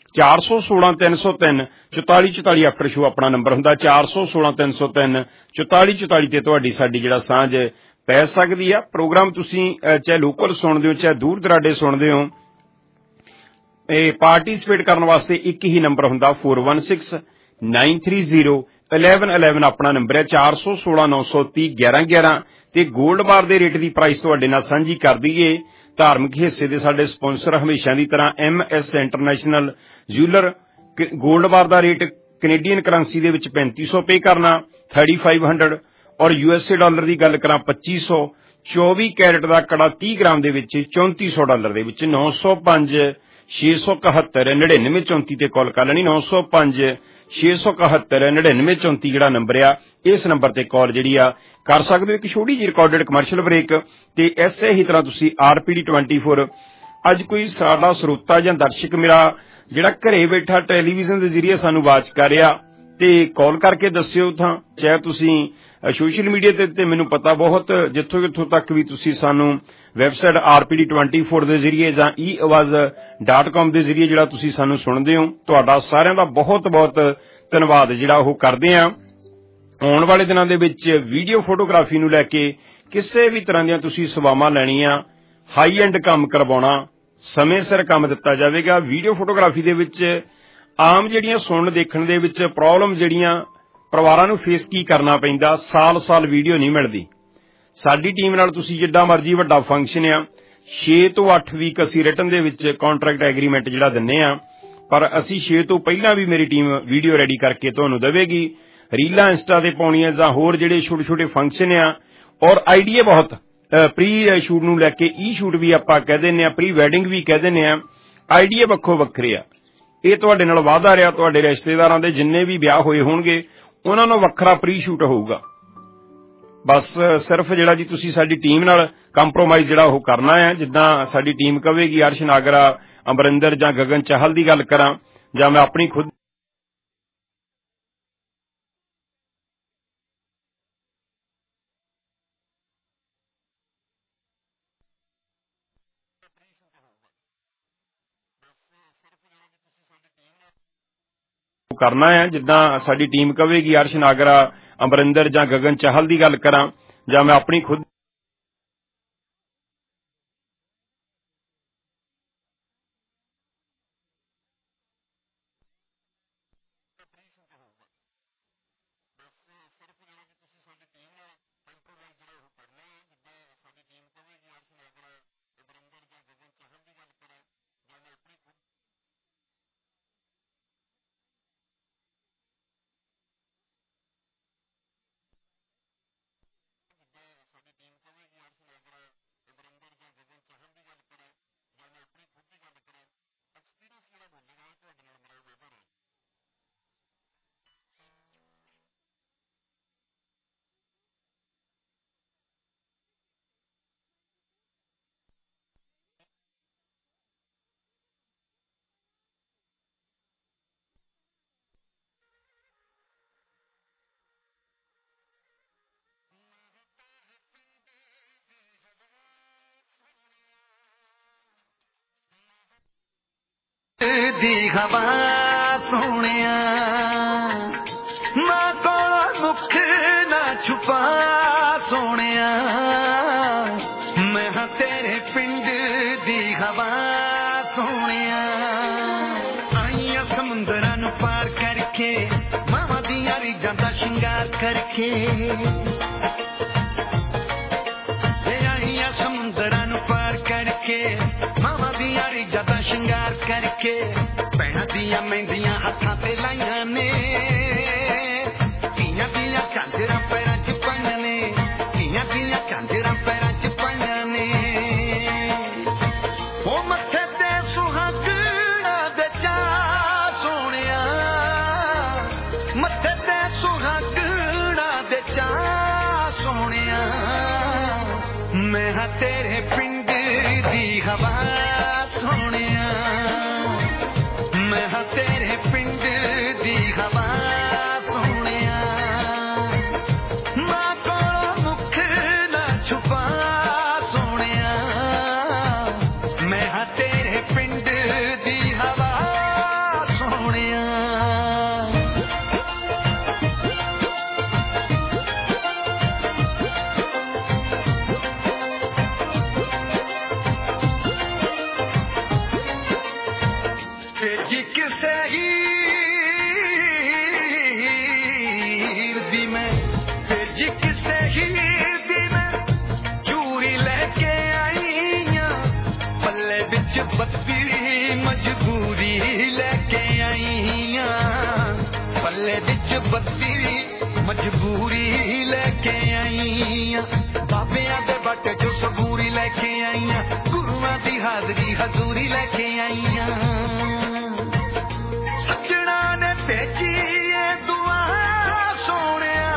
416-303-4444 ਆਫਟਰ ਸ਼ੋ ਆਪਣਾ ਨੰਬਰ ਹੁੰਦਾ 416-303-4444 ਤੇ ਤੁਹਾਡੀ ਸਾਡੀ ਜਿਹੜਾ ਸਾਂਝ ਪੈ ਸਕਦੀ ਆ ਪ੍ਰੋਗਰਾਮ ਤੁਸੀਂ ਚਾਹੇ ਲੋਕਲ ਸੁਣਦੇ ਹੋ ਚਾਹੇ ਦੂਰ ਦਰਾਡੇ ਸੁਣਦੇ ਹੋ ਇਹ ਪਾਰਟਿਸਿਪੇਟ ਕਰਨ ਵਾਸਤੇ ਇੱਕ ਹੀ ਨੰਬਰ ਹੁੰਦਾ 4169301111 ਆਪਣਾ ਨੰਬਰ ਹੈ 416-930-1111 ਤੇ ਗੋਲਡ ਬਾਰ ਦੇ ਰੇਟ ਦੀ ਪ੍ਰਾਈਸ ਤੁਹਾਡੇ ਨਾਲ ਸਾਂਝੀ ਕਰ ਦਈਏ ਧਾਰਮਿਕ ਹਿੱਸੇ ਦੇ ਸਾਡੇ ਸਪਾਂਸਰ ਹਮੇਸ਼ਾ ਦੀ ਤਰ੍ਹਾਂ MS international jeweller gold bar ਦਾ ਰੇਟ ਕੈਨੇਡੀਅਨ ਕਰੰਸੀ ਦੇ ਵਿੱਚ 3500 ਪੇ ਕਰਨਾ 3500 ਔਰ USA ਡਾਲਰ ਦੀ ਗੱਲ ਕਰਾਂ 2500 24 ਕੈਰਟ ਦਾ ਕੜਾ 30 ਗ੍ਰਾਮ ਦੇ ਵਿੱਚ $3400 ਦੇ ਵਿੱਚ 905 671 9934 ਤੇ ਕਾਲ ਕਰ ਲੈਣੀ 905 671 9934 ਜਿਹੜਾ ਨੰਬਰ ਆ ਇਸ ਨੰਬਰ ਤੇ ਕਾਲ ਜਿਹੜੀ ਆ ਕਰ ਸਕਦੇ ਹੋ ਇੱਕ ਛੋਟੀ ਜਿਹੀ ਰਿਕਾਰਡਡ ਕਮਰਸ਼ੀਅਲ ਬ੍ਰੇਕ ਤੇ ਇਸੇ ਹੀ ਤਰ੍ਹਾਂ ਤੁਸੀਂ RPD 24 ਅੱਜ ਕੋਈ ਸਾਡਾ ਸਰੋਤਾ ਜਾਂ ਦਰਸ਼ਕ ਮੇਰਾ ਜਿਹੜਾ ਘਰੇ ਬੈਠਾ ਟੈਲੀਵਿਜ਼ਨ ਦੇ ਜ਼ਰੀਏ ਸਾਨੂੰ ਆਵਾਜ਼ ਕਰ ਰਿਹਾ ਤੇ ਕਾਲ ਕਰਕੇ ਦੱਸਿਓ ਤਾਂ ਚਾਹੇ ਤੁਸੀਂ ਸੋਸ਼ਲ ਮੀਡੀਆ ਦੇ ਉੱਤੇ ਮੈਨੂੰ ਪਤਾ ਬਹੁਤ ਜਿੱਥੋਂ ਤੱਕ ਵੀ ਤੁਸੀਂ ਸਾਨੂੰ ਵੈਬਸਾਈਟ rpd24 ਦੇ ਜ਼ਰੀਏ ਜਾਂ eawaz.com ਦੇ ਜ਼ਰੀਏ ਜਿਹੜਾ ਤੁਸੀਂ ਸਾਨੂੰ ਸੁਣਦੇ ਹੋ, ਤੁਹਾਡਾ ਸਾਰਿਆਂ ਦਾ ਬਹੁਤ ਬਹੁਤ ਧੰਨਵਾਦ ਜਿਹੜਾ ਉਹ ਕਰਦੇ ਹਾਂ। ਆਉਣ ਵਾਲੇ ਦਿਨਾਂ ਦੇ ਵਿੱਚ ਵੀਡੀਓ ਫੋਟੋਗ੍ਰਾਫੀ ਨੂੰ ਲੈ ਕੇ ਕਿਸੇ ਵੀ ਤਰ੍ਹਾਂ ਦੀਆਂ ਤੁਸੀਂ ਸੇਵਾਵਾਂ ਲੈਣੀਆਂ, ਹਾਈ ਐਂਡ ਕੰਮ ਕਰਵਾਉਣਾ, ਸਮੇਂ ਸਿਰ ਕੰਮ ਦਿੱਤਾ ਜਾਵੇਗਾ। ਵੀਡੀਓ ਫੋਟੋਗ੍ਰਾਫੀ ਦੇ ਵਿੱਚ ਆਮ ਜਿਹੜੀਆਂ ਸੁਣਨ ਦੇਖਣ ਦੇ ਵਿੱਚ ਪ੍ਰੋਬਲਮ ਜਿਹੜੀਆਂ ਪਰਿਵਾਰਾਂ ਨੂੰ ਫੇਸ ਕੀ ਕਰਨਾ ਪੈਂਦਾ, ਸਾਲ ਵੀਡੀਓ ਨਹੀਂ ਮਿਲਦੀ। ਸਾਡੀ ਟੀਮ ਨਾਲ ਤੁਸੀਂ ਜਿੱਡਾ ਮਰਜ਼ੀ ਵੱਡਾ ਫੰਕਸ਼ਨ ਆ 6 ਤੋਂ 8 ਵੀਕ ਅਸੀਂ ਰਿਟਨ ਦੇ ਵਿੱਚ ਕੰਟਰੈਕਟ ਐਗਰੀਮੈਂਟ ਜਿਹੜਾ ਦਿੰਨੇ ਆ, ਪਰ ਅਸੀਂ 6 ਤੋਂ ਪਹਿਲਾਂ ਵੀ ਮੇਰੀ ਟੀਮ ਵੀਡੀਓ ਰੈਡੀ ਕਰਕੇ ਤੁਹਾਨੂੰ ਦੇਵੇਗੀ। ਰੀਲਾਂ ਇੰਸਟਾ ਤੇ ਪਾਉਣੀਆਂ ਜਾਂ ਹੋਰ ਜਿਹੜੇ ਛੋਟੇ ਫੰਕਸ਼ਨ ਆ, ਔਰ ਆਈਡੀਏ ਬਹੁਤ ਪ੍ਰੀ ਸ਼ੂਟ ਨੂੰ ਲੈ ਕੇ ਸ਼ੂਟ ਵੀ ਆਪਾਂ ਕਹਿ ਦਿੰਦੇ ਆ, ਪ੍ਰੀ ਵੈਡਿੰਗ ਵੀ ਕਹਿ ਦਿੰਦੇ ਆ। ਆਈਡੀਏ ਵੱਖੋ ਵੱਖਰੇ ਆ। ਇਹ ਤੁਹਾਡੇ ਨਾਲ ਵਾਅਦਾ ਰਿਹਾ, ਤੁਹਾਡੇ ਰਿਸ਼ਤੇਦਾਰਾਂ ਦੇ ਜਿੰਨੇ ਵੀ ਵਿਆਹ ਹੋਏ ਹੋਣਗੇ ਉਹਨਾਂ ਨੂੰ ਵੱਖਰਾ ਪ੍ਰੀ ਸ਼ੂਟ ਹੋਊਗਾ। ਬਸ ਸਿਰਫ ਜਿਹੜਾ ਜੀ ਤੁਸੀਂ ਸਾਡੀ ਟੀਮ ਨਾਲ ਕੰਪਰੋਮਾਈਜ਼ ਜਿਹੜਾ ਉਹ ਕਰਨਾ ਹੈ। ਜਿੱਦਾਂ ਸਾਡੀ ਟੀਮ ਕਹੇਗੀ, ਅਰਸ਼ ਨਾਗਰਾ, ਅਮਰਿੰਦਰ ਜਾਂ ਗਗਨ ਚਾਹਲ ਦੀ ਗੱਲ ਕਰਾਂ ਜਾਂ ਮੈਂ ਆਪਣੀ ਖੁਦ ਕਰਨਾ ਹੈ, ਜਿੱਦਾਂ ਸਾਡੀ ਟੀਮ ਕਹੇਗੀ, ਅਰਸ਼ ਨਾਗਰਾ, ਅਮਰਿੰਦਰ ਜਾਂ ਗਗਨ ਚਾਹਲ ਦੀ ਗੱਲ ਕਰਾਂ ਜਾਂ ਮੈਂ ਆਪਣੀ ਖੁਦ ਦੀ ਹਵਾ ਸੋਹਣਿਆ, ਨਾ ਕੋਲ ਮੁੱਖ ਨਾ ਛੁਪਾ ਸੋਹਣਿਆ, ਮੈਂ ਹਾਂ ਤੇਰੇ ਪਿੰਡ ਦੀ ਹਵਾ ਸੋਹਣਿਆ। ਆਈਆਂ ਸਮੁੰਦਰਾਂ ਨੂੰ ਪਾਰ ਕਰਕੇ, ਮਾਵਾਂ ਦੀਆਂ ਰੀਝਾਂ ਦਾ ਸ਼ਿੰਗਾਰ ਕਰਕੇ, ਆਈਆਂ ਸਮੁੰਦਰਾਂ ਨੂੰ ਪਾਰ ਕਰਕੇ, ਮਾਵਾਂ ਦੀਆਂ ਰੀਝਾਂ ਦਾ ਸ਼ਿੰਗਾਰ ਕਰਕੇ, ਭੈਣਾਂ ਦੀਆਂ ਮਹਿੰਦੀਆਂ ਹੱਥਾਂ ਤੇ ਲਾਈਆਂ ਨੇ, ਧੀਆਂ ਦੀਆਂ ਝਾਂਜਰਾਂ ਪੈਰਾਂ 'ਚ ਪਾਈਆਂ ਨੇ, ਧੀਆਂ ਦੀਆਂ ਝਾਂਜਰਾਂ ਪੈਰਾਂ 'ਚ ਪਾਈਆਂ ਨੇ। ਉਹ ਮੱਥੇ ਤੇ ਸੁਹਾਗਣਾ ਦੇ ਚਾਅ ਸੋਹਣਿਆ, ਮੱਥੇ ਤੇ ਸੁਹਾਗਣਾ ਦੇ ਚਾਅ ਸੋਹਣਿਆ, ਮੈਂ ਹਾਂ ਤੇਰੇ ਪਿੰਡ ਦੀ ਹਵਾ ਸੋਹਣਿਆ, ਮੈਂ ਹਾਂ ਤੇਰੇ ਪਿੰਡ ਦੀ ਹਵਾ ਸੋਹਣਿਆ, ਮਾਂ ਕੋਲੋਂ ਮੁੱਖ ਨਾ ਛੁਪਾ ਸੋਹਣਿਆ, ਮੈਂ ਹਾਂ ਤੇਰੇ ਪਿੰਡ ਦੀ ਹਵਾ ਸੋਹਣਿਆ। ਮਜਬੂਰੀ ਲੈ ਕੇ ਆਈਆਂ, ਪੱਲੇ ਵਿੱਚ ਬੱਤੀ ਮਜਬੂਰੀ ਲੈ ਕੇ ਆਈਆਂ, ਬਾਬਿਆਂ ਦੇ ਬਾਟੇ ਚੋਂ ਸਬੂਰੀ ਲੈ ਕੇ ਆਈਆਂ, ਗੁਰੂਆਂ ਦੀ ਹਾਜ਼ਰੀ ਹਜ਼ੂਰੀ ਲੈ ਕੇ ਆਈਆਂ। ਸੱਜਣਾ ਨੇ ਭੇਜੀ ਏ ਦੁਆ ਸੋਹਣਿਆ,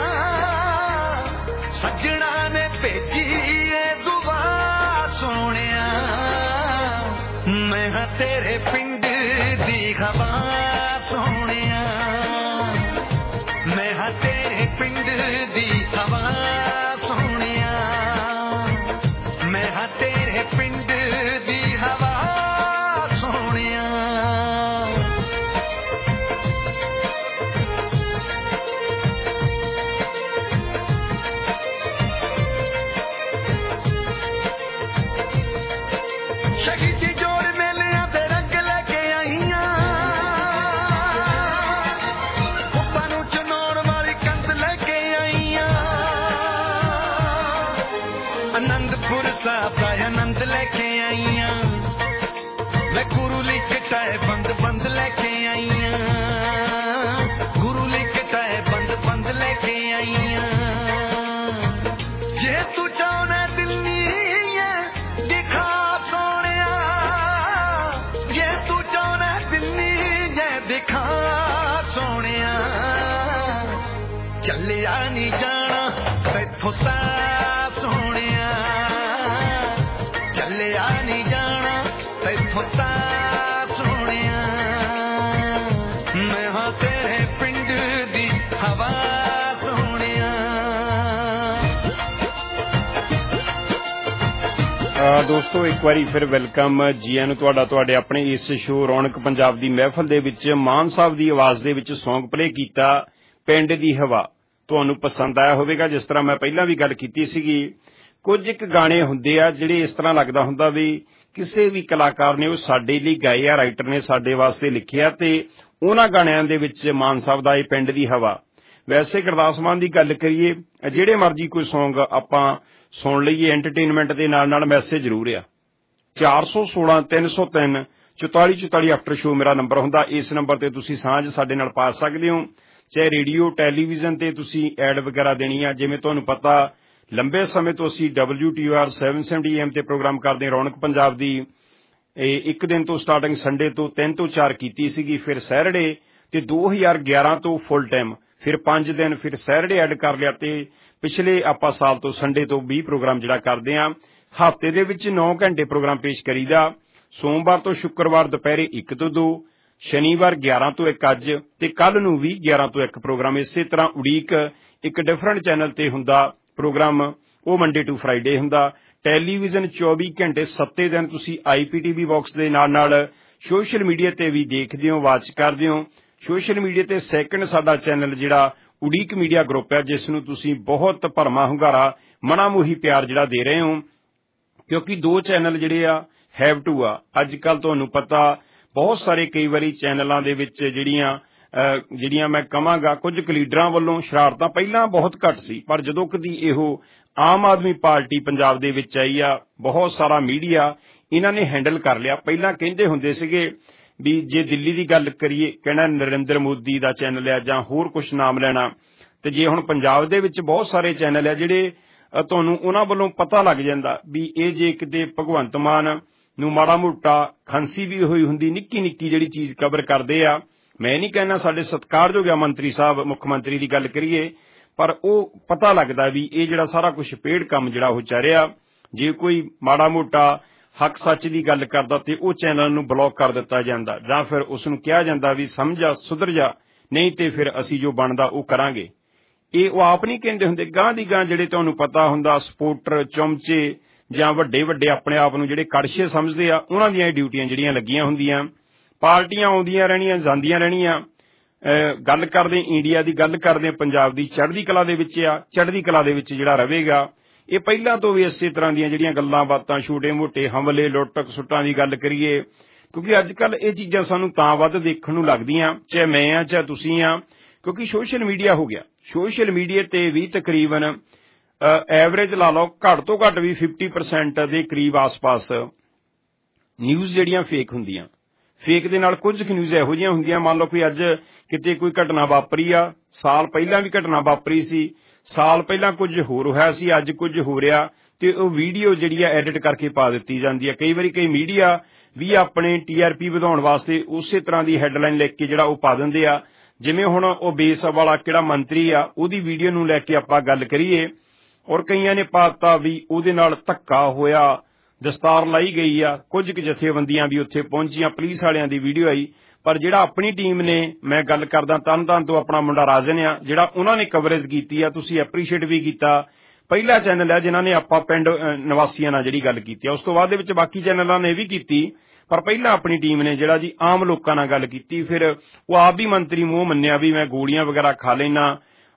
ਸੱਜਣਾ ਨੇ ਭੇਜੀ ਏ ਦੁਆ ਸੋਹਣਿਆ, ਮੈਂ ਹਾਂ ਤੇਰੇ ਪਿੰਡ ਦੀ ਹਵਾ ਸੋਹਣਿਆ, ਮੈਂ ਹਾਂ ਤੇਰੇ ਪਿੰਡ ਦੀ ਹਵਾ ਤੇਰੇ ਪਿੰਡ ਦੀ ਹਵਾ ਸੋਹਣਿਆ ਸ਼ਹੀਦੀ ਜੋੜ ਮੇਲਿਆਂ ਦੇ ਰੰਗ ਲੈ ਕੇ ਆਈਆਂ ਪੁੱਤਾਂ ਨੂੰ ਚਨਾਉਣ ਵਾਲੀ ਕੰਧ ਲੈ ਕੇ ਆਈਆਂ ਅਨੰਦਪੁਰ ਸਾਹਿਬ ਦਾ ਆਨੰਦ ਲੈ ਕੇ ਆਈਆਂ ਵੇ ਗੁਰੂ ਲਿਖ ਟਾਏ ਬੰਦ ਬੰਦ ਲੈ ਕੇ ਆਈਆਂ ਗੁਰੂ ਲਿਖ ਟਾਏ ਬੰਦ ਬੰਦ ਲੈ ਕੇ ਆਈਆਂ ਜੇ ਤੂੰ ਚਾਹਣਾ ਦਿੱਲੀ ਦਿਖਾ ਸੋਹਣਿਆ ਜੇ ਤੂੰ ਚਾਹਣਾ ਦਿੱਲੀ ਜੇ ਦਿਖਾ ਸੋਹਣਿਆ ਚੱਲਿਆ ਨਹੀਂ ਜਾਣਾ ਤੈਥੋਂ ਸਾ ਸੋਹਣਿਆ ਚੱਲਿਆ ਨਹੀਂ ਜਾਣਾ ਤੈਥੋਂ ਸਾ ਸੋਹਣਿਆ ਮੈਂ ਹਾਂ ਤੇਰੇ ਪਿੰਡ ਦੀ ਹਵਾ ਸੋਹਣਿਆ ਦੋਸਤੋ ਇੱਕ ਵਾਰੀ ਫਿਰ ਵੈਲਕਮ ਜੀ ਆਇਆਂ ਨੂੰ ਤੁਹਾਡਾ ਤੁਹਾਡੇ ਆਪਣੇ ਇਸ ਸ਼ੋਅ ਰੌਣਕ ਪੰਜਾਬ ਦੀ ਮਹਿਫਲ ਦੇ ਵਿੱਚ ਮਾਨ ਸਾਹਿਬ ਦੀ ਆਵਾਜ਼ ਦੇ ਵਿੱਚ ਸੌਂਗ ਪਲੇ ਕੀਤਾ ਪਿੰਡ ਦੀ ਹਵਾ ਤੁਹਾਨੂੰ ਪਸੰਦ ਆਇਆ ਹੋਵੇਗਾ। ਜਿਸ ਤਰ੍ਹਾਂ ਮੈਂ ਪਹਿਲਾਂ ਵੀ ਗੱਲ ਕੀਤੀ ਸੀਗੀ ਕੁਝ ਇੱਕ ਗਾਣੇ ਹੁੰਦੇ ਆ ਜਿਹੜੇ ਇਸ ਤਰ੍ਹਾਂ ਲੱਗਦਾ ਹੁੰਦਾ ਵੀ ਕਿਸੇ ਵੀ ਕਲਾਕਾਰ ਨੇ ਉਹ ਸਾਡੇ ਲਈ ਗਾਏ ਆ, ਰਾਈਟਰ ਨੇ ਸਾਡੇ ਵਾਸਤੇ ਲਿਖਿਆ ਤੇ ਉਹਨਾਂ ਗਾਣਿਆਂ ਦੇ ਵਿੱਚ ਮਾਨ ਸਾਹਿਬ ਦਾ ਇਹ ਪਿੰਡ ਦੀ ਹਵਾ। ਵੈਸੇ ਗੁਰਦਾਸ ਮਾਨ ਦੀ ਗੱਲ ਕਰੀਏ ਜਿਹੜੇ ਮਰਜ਼ੀ ਕੋਈ ਸੌਂਗ ਆਪਾਂ ਸੁਣ ਲਈਏ ਐਂਟਰਟੇਨਮੈਂਟ ਦੇ ਨਾਲ ਨਾਲ ਮੈਸੇਜ ਜ਼ਰੂਰ ਆ। 416 303 4444 ਆਫਟਰ ਸ਼ੋਅ ਮੇਰਾ ਨੰਬਰ ਹੁੰਦਾ। ਇਸ ਨੰਬਰ ਤੇ ਤੁਸੀਂ ਸਾਂਝ ਸਾਡੇ ਨਾਲ ਪਾ ਸਕਦੇ ਹੋ, ਚਾਹੇ ਰੇਡੀਓ ਟੈਲੀਵਿਜ਼ਨ ਤੇ ਤੁਸੀਂ ਐਡ ਵਗੈਰਾ ਦੇਣੀ ਆ। ਜਿਵੇਂ ਤੁਹਾਨੂੰ ਪਤਾ ਲੰਬੇ ਸਮੇਂ ਤੋਂ ਅਸੀਂ WTOR 770 AM ਤੇ ਪ੍ਰੋਗਰਾਮ ਕਰਦੇ ਹਾਂ ਰੌਣਕ ਪੰਜਾਬ ਦੀ। ਇੱਕ ਦਿਨ ਤੋਂ ਸਟਾਰਟਿੰਗ ਸੰਡੇ ਤੋਂ 3 ਤੋਂ 4 ਕੀਤੀ ਸੀਗੀ, ਫਿਰ ਸੈਟਰਡੇ ਤੇ 2011 ਤੋਂ ਫੁੱਲ ਟਾਈਮ, ਫਿਰ 5 ਦਿਨ ਫਿਰ ਸੈਟਰਡੇ ਐਡ ਕਰ ਲਿਆ ਤੇ ਪਿਛਲੇ ਆਪਾਂ ਸਾਲ ਤੋਂ ਸੰਡੇ ਤੋਂ 20 ਪ੍ਰੋਗਰਾਮ ਜਿਹੜਾ ਕਰਦੇ ਹਾਂ। ਹਫ਼ਤੇ ਦੇ ਵਿੱਚ 9 ਘੰਟੇ ਪ੍ਰੋਗਰਾਮ ਪੇਸ਼ ਕਰੀਦਾ। ਸੋਮਵਾਰ ਤੋਂ ਸ਼ੁੱਕਰਵਾਰ ਦੁਪਹਿਰੇ 1 ਤੋਂ 2, ਸ਼ਨੀਵਾਰ 11 ਤੋਂ 1 ਅੱਜ ਤੇ ਕੱਲ ਨੂੰ ਵੀ 11 ਤੋਂ 1 ਪ੍ਰੋਗਰਾਮ। ਇਸੇ ਤਰ੍ਹਾਂ ਉਡੀਕ ਇੱਕ ਡਿਫਰੈਂਟ ਚੈਨਲ ਤੇ ਹੁੰਦਾ ਪ੍ਰੋਗਰਾਮ, ਉਹ ਮੰਡੇ ਟੂ ਫਰਾਈਡੇ ਹੁੰਦਾ। ਟੈਲੀਵਿਜ਼ਨ 24 ਘੰਟੇ 7 ਦਿਨ ਤੁਸੀਂ IPTV ਬਾਕਸ ਦੇ ਨਾਲ ਨਾਲ ਸੋਸ਼ਲ ਮੀਡੀਆ ਤੇ ਵੀ ਦੇਖਦੇ ਹੋ, ਵਾਚ ਕਰਦੇ ਹੋ। ਸੋਸ਼ਲ ਮੀਡੀਆ ਤੇ ਸੈਕਿੰਡ ਸਾਡਾ ਚੈਨਲ ਜਿਹੜਾ ਉਡੀਕ ਮੀਡੀਆ ਗਰੁੱਪ ਹੈ, ਜਿਸ ਨੂੰ ਤੁਸੀਂ ਬਹੁਤ ਭਰਮਾ ਹੁੰਗਾਰਾ ਮਨਾਮੋਹੀ ਪਿਆਰ ਜਿਹੜਾ ਦੇ ਰਹੇ ਹੋ, ਕਿਉਂਕਿ 2 ਚੈਨਲ ਜਿਹੜੇ ਆ ਹੈਵ ਟੂ ਆ। ਅੱਜ ਕੱਲ ਤੁਹਾਨੂੰ ਪਤਾ ਬਹੁਤ ਸਾਰੇ ਕਈ ਵਾਰੀ ਚੈਨਲਾਂ ਦੇ ਵਿੱਚ ਜਿਹੜੀਆਂ ਮੈਂ ਕਹਾਂਗਾ ਕੁਝ ਕੁ ਲੀਡਰਾਂ ਵੱਲੋਂ ਸ਼ਰਾਰਤਾਂ ਪਹਿਲਾਂ ਬਹੁਤ ਘੱਟ ਸੀ, ਪਰ ਜਦੋਂ ਕਦੀ ਇਹੋ ਆਮ ਆਦਮੀ ਪਾਰਟੀ ਪੰਜਾਬ ਦੇ ਵਿੱਚ ਆਈ ਆ ਬਹੁਤ ਸਾਰਾ ਮੀਡੀਆ ਇਹਨਾਂ ਨੇ ਹੈਂਡਲ ਕਰ ਲਿਆ। ਪਹਿਲਾਂ ਕਹਿੰਦੇ ਹੁੰਦੇ ਸੀਗੇ ਵੀ ਜੇ ਦਿੱਲੀ ਦੀ ਗੱਲ ਕਰੀਏ ਕਹਿਣਾ ਨਰਿੰਦਰ ਮੋਦੀ ਦਾ ਚੈਨਲ ਆ ਜਾਂ ਹੋਰ ਕੁਛ ਨਾਮ ਲੈਣਾ, ਤੇ ਜੇ ਹੁਣ ਪੰਜਾਬ ਦੇ ਵਿੱਚ ਬਹੁਤ ਸਾਰੇ ਚੈਨਲ ਆ ਜਿਹੜੇ ਤੁਹਾਨੂੰ ਉਹਨਾਂ ਵੱਲੋਂ ਪਤਾ ਲੱਗ ਜਾਂਦਾ ਵੀ ਇਹ ਜੇ ਕਿਤੇ ਭਗਵੰਤ ਮਾਨ ਨੂੰ ਮਾੜਾ ਮੋਟਾ ਖਾਂਸੀ ਵੀ ਹੋਈ ਹੁੰਦੀ ਨਿੱਕੀ ਨਿੱਕੀ ਜਿਹੜੀ ਚੀਜ਼ ਕਵਰ ਕਰਦੇ ਆ। ਮੈਂ ਨਹੀਂ ਕਹਿਣਾ ਸਾਡੇ ਸਤਿਕਾਰਯੋਗ ਮੰਤਰੀ ਸਾਹਿਬ ਮੁੱਖ ਮੰਤਰੀ ਦੀ ਗੱਲ ਕਰੀਏ, ਪਰ ਉਹ ਪਤਾ ਲੱਗਦਾ ਵੀ ਇਹ ਜਿਹੜਾ ਸਾਰਾ ਕੁਛ ਪੇੜ ਕੰਮ ਜਿਹੜਾ ਉਹ ਚੱਲ ਰਿਹਾ। ਜੇ ਕੋਈ ਮਾੜਾ ਮੋਟਾ ਹੱਕ ਸੱਚ ਦੀ ਗੱਲ ਕਰਦਾ ਤੇ ਉਹ ਚੈਨਲ ਨੂੰ ਬਲੌਕ ਕਰ ਦਿੱਤਾ ਜਾਂਦਾ ਜਾਂ ਫਿਰ ਉਸ ਨੂੰ ਕਿਹਾ ਜਾਂਦਾ ਵੀ ਸਮਝਾ ਸੁਧਰ ਜਾ, ਨਹੀਂ ਤੇ ਫਿਰ ਅਸੀਂ ਜੋ ਬਣਦਾ ਉਹ ਕਰਾਂਗੇ। ਇਹ ਉਹ ਆਪ ਨਹੀਂ ਕਹਿੰਦੇ ਹੁੰਦੇ, ਗਾਂ ਦੀ ਗਾਂ ਜਿਹੜੇ ਤੁਹਾਨੂੰ ਪਤਾ ਹੁੰਦਾ ਸਪੋਰਟਰ ਚਮਚੇ ਜਾਂ ਵੱਡੇ ਵੱਡੇ ਆਪਣੇ ਆਪ ਨੂੰ ਜਿਹੜੇ ਕੜਛੇ ਸਮਝਦੇ ਆ, ਉਹਨਾਂ ਦੀਆਂ ਡਿਊਟੀਆਂ ਜਿਹੜੀਆਂ ਲੱਗੀਆਂ ਹੁੰਦੀਆਂ। ਪਾਰਟੀਆਂ ਆਉਂਦੀਆਂ ਰਹਿਣੀਆਂ ਜਾਂਦੀਆਂ ਰਹਿਣੀਆਂ। ਗੱਲ ਕਰਦੇ ਇੰਡੀਆ ਦੀ, ਗੱਲ ਕਰਦੇ ਪੰਜਾਬ ਦੀ, ਚੜ੍ਹਦੀ ਕਲਾ ਦੇ ਵਿੱਚ ਆ, ਚੜ੍ਹਦੀ ਕਲਾ ਦੇ ਵਿੱਚ ਜਿਹੜਾ ਰਹੇਗਾ। ਇਹ ਪਹਿਲਾਂ ਤੋਂ ਵੀ ਇਸੇ ਤਰ੍ਹਾਂ ਦੀਆਂ ਜਿਹੜੀਆਂ ਗੱਲਾਂ ਬਾਤਾਂ ਛੋਟੇ ਮੋਟੇ ਹਮਲੇ ਲੁੱਟ ਖਸੁੱਟਾਂ ਦੀ ਗੱਲ ਕਰੀਏ, ਕਿਉਂਕਿ ਅੱਜ ਕੱਲ ਇਹ ਚੀਜ਼ਾਂ ਸਾਨੂੰ ਤਾਂ ਵੱਧ ਦੇਖਣ ਨੂੰ ਲੱਗਦੀਆਂ, ਚਾਹੇ ਮੈਂ ਆ ਚਾਹੇ ਤੁਸੀਂ ਆ, ਕਿਉਂਕਿ ਸੋਸ਼ਲ ਮੀਡੀਆ ਹੋ ਗਿਆ। ਸੋਸ਼ਲ ਮੀਡੀਆ ਤੇ ਵੀ ਤਕਰੀਬਨ ਐਵਰੇਜ ਲਾ ਲਓ ਘੱਟ ਤੋਂ ਘੱਟ ਵੀ 50% ਦੇ ਕਰੀਬ ਆਸ-ਪਾਸ ਨਿਊਜ਼ ਜਿਹੜੀਆਂ ਫੇਕ ਹੁੰਦੀਆਂ। ਫੇਕ ਦੇ ਨਾਲ ਕੁਝ ਕੁ ਨਿਊਜ਼ ਇਹੋ ਜਿਹੀਆਂ ਹੁੰਦੀਆਂ, ਮੰਨ ਲਓ ਕੋਈ ਅੱਜ ਕਿਤੇ ਕੋਈ ਘਟਨਾ ਵਾਪਰੀ ਆ, ਸਾਲ ਪਹਿਲਾਂ ਵੀ ਘਟਨਾ ਵਾਪਰੀ ਸੀ, ਸਾਲ ਪਹਿਲਾਂ ਕੁਝ ਹੋਰ ਹੋਇਆ ਸੀ, ਅੱਜ ਕੁਝ ਹੋ ਰਿਹਾ, ਤੇ ਉਹ ਵੀਡੀਓ ਜਿਹੜੀ ਆ ਐਡਿਟ ਕਰਕੇ ਪਾ ਦਿੱਤੀ ਜਾਂਦੀ ਹੈ। ਕਈ ਵਾਰੀ ਕਈ ਮੀਡੀਆ ਵੀ ਆਪਣੇ TRP ਵਧਾਉਣ ਵਾਸਤੇ ਉਸੇ ਤਰ੍ਹਾਂ ਦੀ ਹੈਡਲਾਈਨ ਲਿਖ ਕੇ ਜਿਹੜਾ ਉਹ ਪਾ ਦਿੰਦੇ ਆ। ਜਿਵੇਂ ਹੁਣ ਉਹ ਬੇਸ ਵਾਲਾ ਕਿਹੜਾ ਮੰਤਰੀ ਆ, ਉਹਦੀ ਵੀਡੀਓ ਨੂੰ ਲੈ ਕੇ ਆਪਾਂ ਗੱਲ ਕਰੀਏ, ਔਰ ਕਈਆਂ ਨੇ ਪਾਤਾ ਵੀ ਉਹਦੇ ਨਾਲ ਧੱਕਾ ਹੋਇਆ, ਦਸਤਾਰ ਲਾਈ ਗਈ ਆ, ਕੁਝ ਕੁ ਜਥੇਬੰਦੀਆਂ ਵੀ ਉੱਥੇ ਪਹੁੰਚੀਆਂ, ਪੁਲਿਸ ਵਾਲਿਆਂ ਦੀ ਵੀਡੀਓ ਆਈ। ਪਰ ਜਿਹੜਾ ਆਪਣੀ ਟੀਮ ਨੇ, ਮੈਂ ਗੱਲ ਕਰਦਾ ਤਰਨਤਾਰਨ ਤੋਂ ਆਪਣਾ ਮੁੰਡਾ ਰਾਜਨ ਆ, ਜਿਹੜਾ ਉਹਨਾਂ ਨੇ ਕਵਰੇਜ ਕੀਤੀ ਆ, ਤੁਸੀਂ ਐਪਰੀਸ਼ੀਏਟ ਵੀ ਕੀਤਾ, ਪਹਿਲਾ ਚੈਨਲ ਹੈ ਜਿਨ੍ਹਾਂ ਨੇ ਆਪਾਂ ਪਿੰਡ ਨਿਵਾਸੀਆਂ ਨਾਲ ਜਿਹੜੀ ਗੱਲ ਕੀਤੀ, ਉਸ ਤੋਂ ਬਾਅਦ ਦੇ ਵਿੱਚ ਬਾਕੀ ਚੈਨਲਾਂ ਨੇ ਵੀ ਕੀਤੀ, ਪਰ ਪਹਿਲਾਂ ਆਪਣੀ ਟੀਮ ਨੇ ਜਿਹੜਾ ਜੀ ਆਮ ਲੋਕਾਂ ਨਾਲ ਗੱਲ ਕੀਤੀ। ਫਿਰ ਉਹ ਆਪ ਵੀ ਮੰਤਰੀ ਮੂੰਹ ਮੰਨਿਆ ਵੀ ਮੈਂ ਗੋਲੀਆਂ ਵਗੈਰਾ ਖਾ ਲੈਣਾ,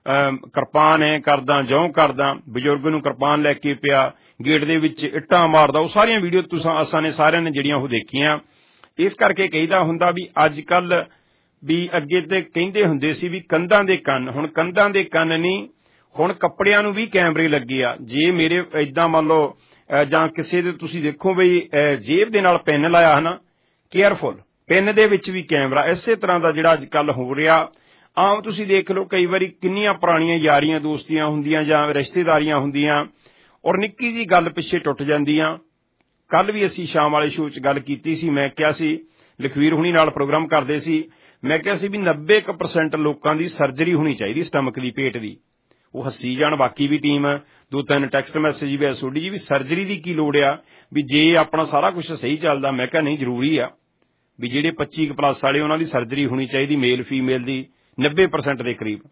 ਕਿਰਪਾਨ ਐ ਕਰਦਾ, ਜਿਉਂ ਕਰਦਾ, ਬਜ਼ੁਰਗ ਨੂੰ ਕਿਰਪਾਨ ਲੈ ਕੇ ਪਿਆ, ਗੇਟ ਦੇ ਵਿੱਚ ਇੱਟਾਂ ਮਾਰਦਾ। ਉਹ ਸਾਰੀਆਂ ਵੀਡੀਓ ਅਸਾਂ ਨੇ ਸਾਰਿਆਂ ਨੇ ਜਿਹੜੀਆਂ ਉਹ ਦੇਖੀਆਂ। ਇਸ ਕਰਕੇ ਕਹੀਦਾ ਹੁੰਦਾ ਵੀ ਅੱਜ ਕੱਲ ਵੀ ਅੱਗੇ ਤੇ ਕਹਿੰਦੇ ਹੁੰਦੇ ਸੀ ਵੀ ਕੰਧਾਂ ਦੇ ਕੰਨ, ਹੁਣ ਕੰਧਾਂ ਦੇ ਕੰਨ ਨਹੀਂ, ਹੁਣ ਕੱਪੜਿਆਂ ਨੂੰ ਵੀ ਕੈਮਰੇ ਲੱਗੇ ਆ। ਜੇ ਮੇਰੇ ਏਦਾਂ ਮੰਨ ਲਓ ਜਾਂ ਕਿਸੇ ਦੇ ਤੁਸੀਂ ਦੇਖੋ ਬਈ ਜੇਬ ਦੇ ਨਾਲ ਪੈਨ ਲਾਇਆ ਹਨਾ, ਕੇਅਰਫੁਲ, ਪੈਨ ਦੇ ਵਿੱਚ ਵੀ ਕੈਮਰਾ। ਇਸੇ ਤਰ੍ਹਾਂ ਦਾ ਜਿਹੜਾ ਅੱਜ ਕੱਲ ਹੋ ਰਿਹਾ ਆਮ ਤੁਸੀਂ ਦੇਖ ਲਓ, ਕਈ ਵਾਰੀ ਕਿੰਨੀਆਂ ਪੁਰਾਣੀਆਂ ਯਾਰੀਆਂ ਦੋਸਤੀਆਂ ਹੁੰਦੀਆਂ ਜਾਂ ਰਿਸ਼ਤੇਦਾਰੀਆਂ ਹੁੰਦੀਆਂ ਔਰ ਨਿੱਕੀ ਜਿਹੀ ਗੱਲ ਪਿੱਛੇ ਟੁੱਟ ਜਾਂਦੀਆਂ। ਕੱਲ ਵੀ ਅਸੀਂ ਸ਼ਾਮ ਵਾਲੇ ਸ਼ੋਅ 'ਚ ਗੱਲ ਕੀਤੀ ਸੀ, ਮੈਂ ਕਿਹਾ ਸੀ ਲਖਵੀਰ ਹੁਣੀ ਨਾਲ ਪ੍ਰੋਗਰਾਮ ਕਰਦੇ ਸੀ, ਮੈਂ ਕਿਹਾ ਸੀ ਵੀ 90% ਲੋਕਾਂ ਦੀ ਸਰਜਰੀ ਹੋਣੀ ਚਾਹੀਦੀ ਸਟਮਕ ਦੀ, ਪੇਟ ਦੀ। ਉਹ ਹੱਸੀ ਜਾਣ, ਬਾਕੀ ਵੀ ਟੀਮ 2-3 ਟੈਕਸਟ ਮੈਸੇਜ ਵੀ ਸੋਡੀ ਜੀ ਵੀ ਸਰਜਰੀ ਦੀ ਕੀ ਲੋੜ ਆ, ਵੀ ਜੇ ਆਪਣਾ ਸਾਰਾ ਕੁਝ ਸਹੀ ਚੱਲਦਾ। ਮੈਂ ਕਿਹਾ ਨਹੀਂ, ਜ਼ਰੂਰੀ ਆ ਵੀ ਜਿਹੜੇ 25+ ਵਾਲੇ ਉਹਨਾਂ ਦੀ ਸਰਜਰੀ ਹੋਣੀ ਚਾਹੀਦੀ, ਮੇਲ ਫੀਮੇਲ ਦੀ 90% ਦੇ ਕਰੀਬ।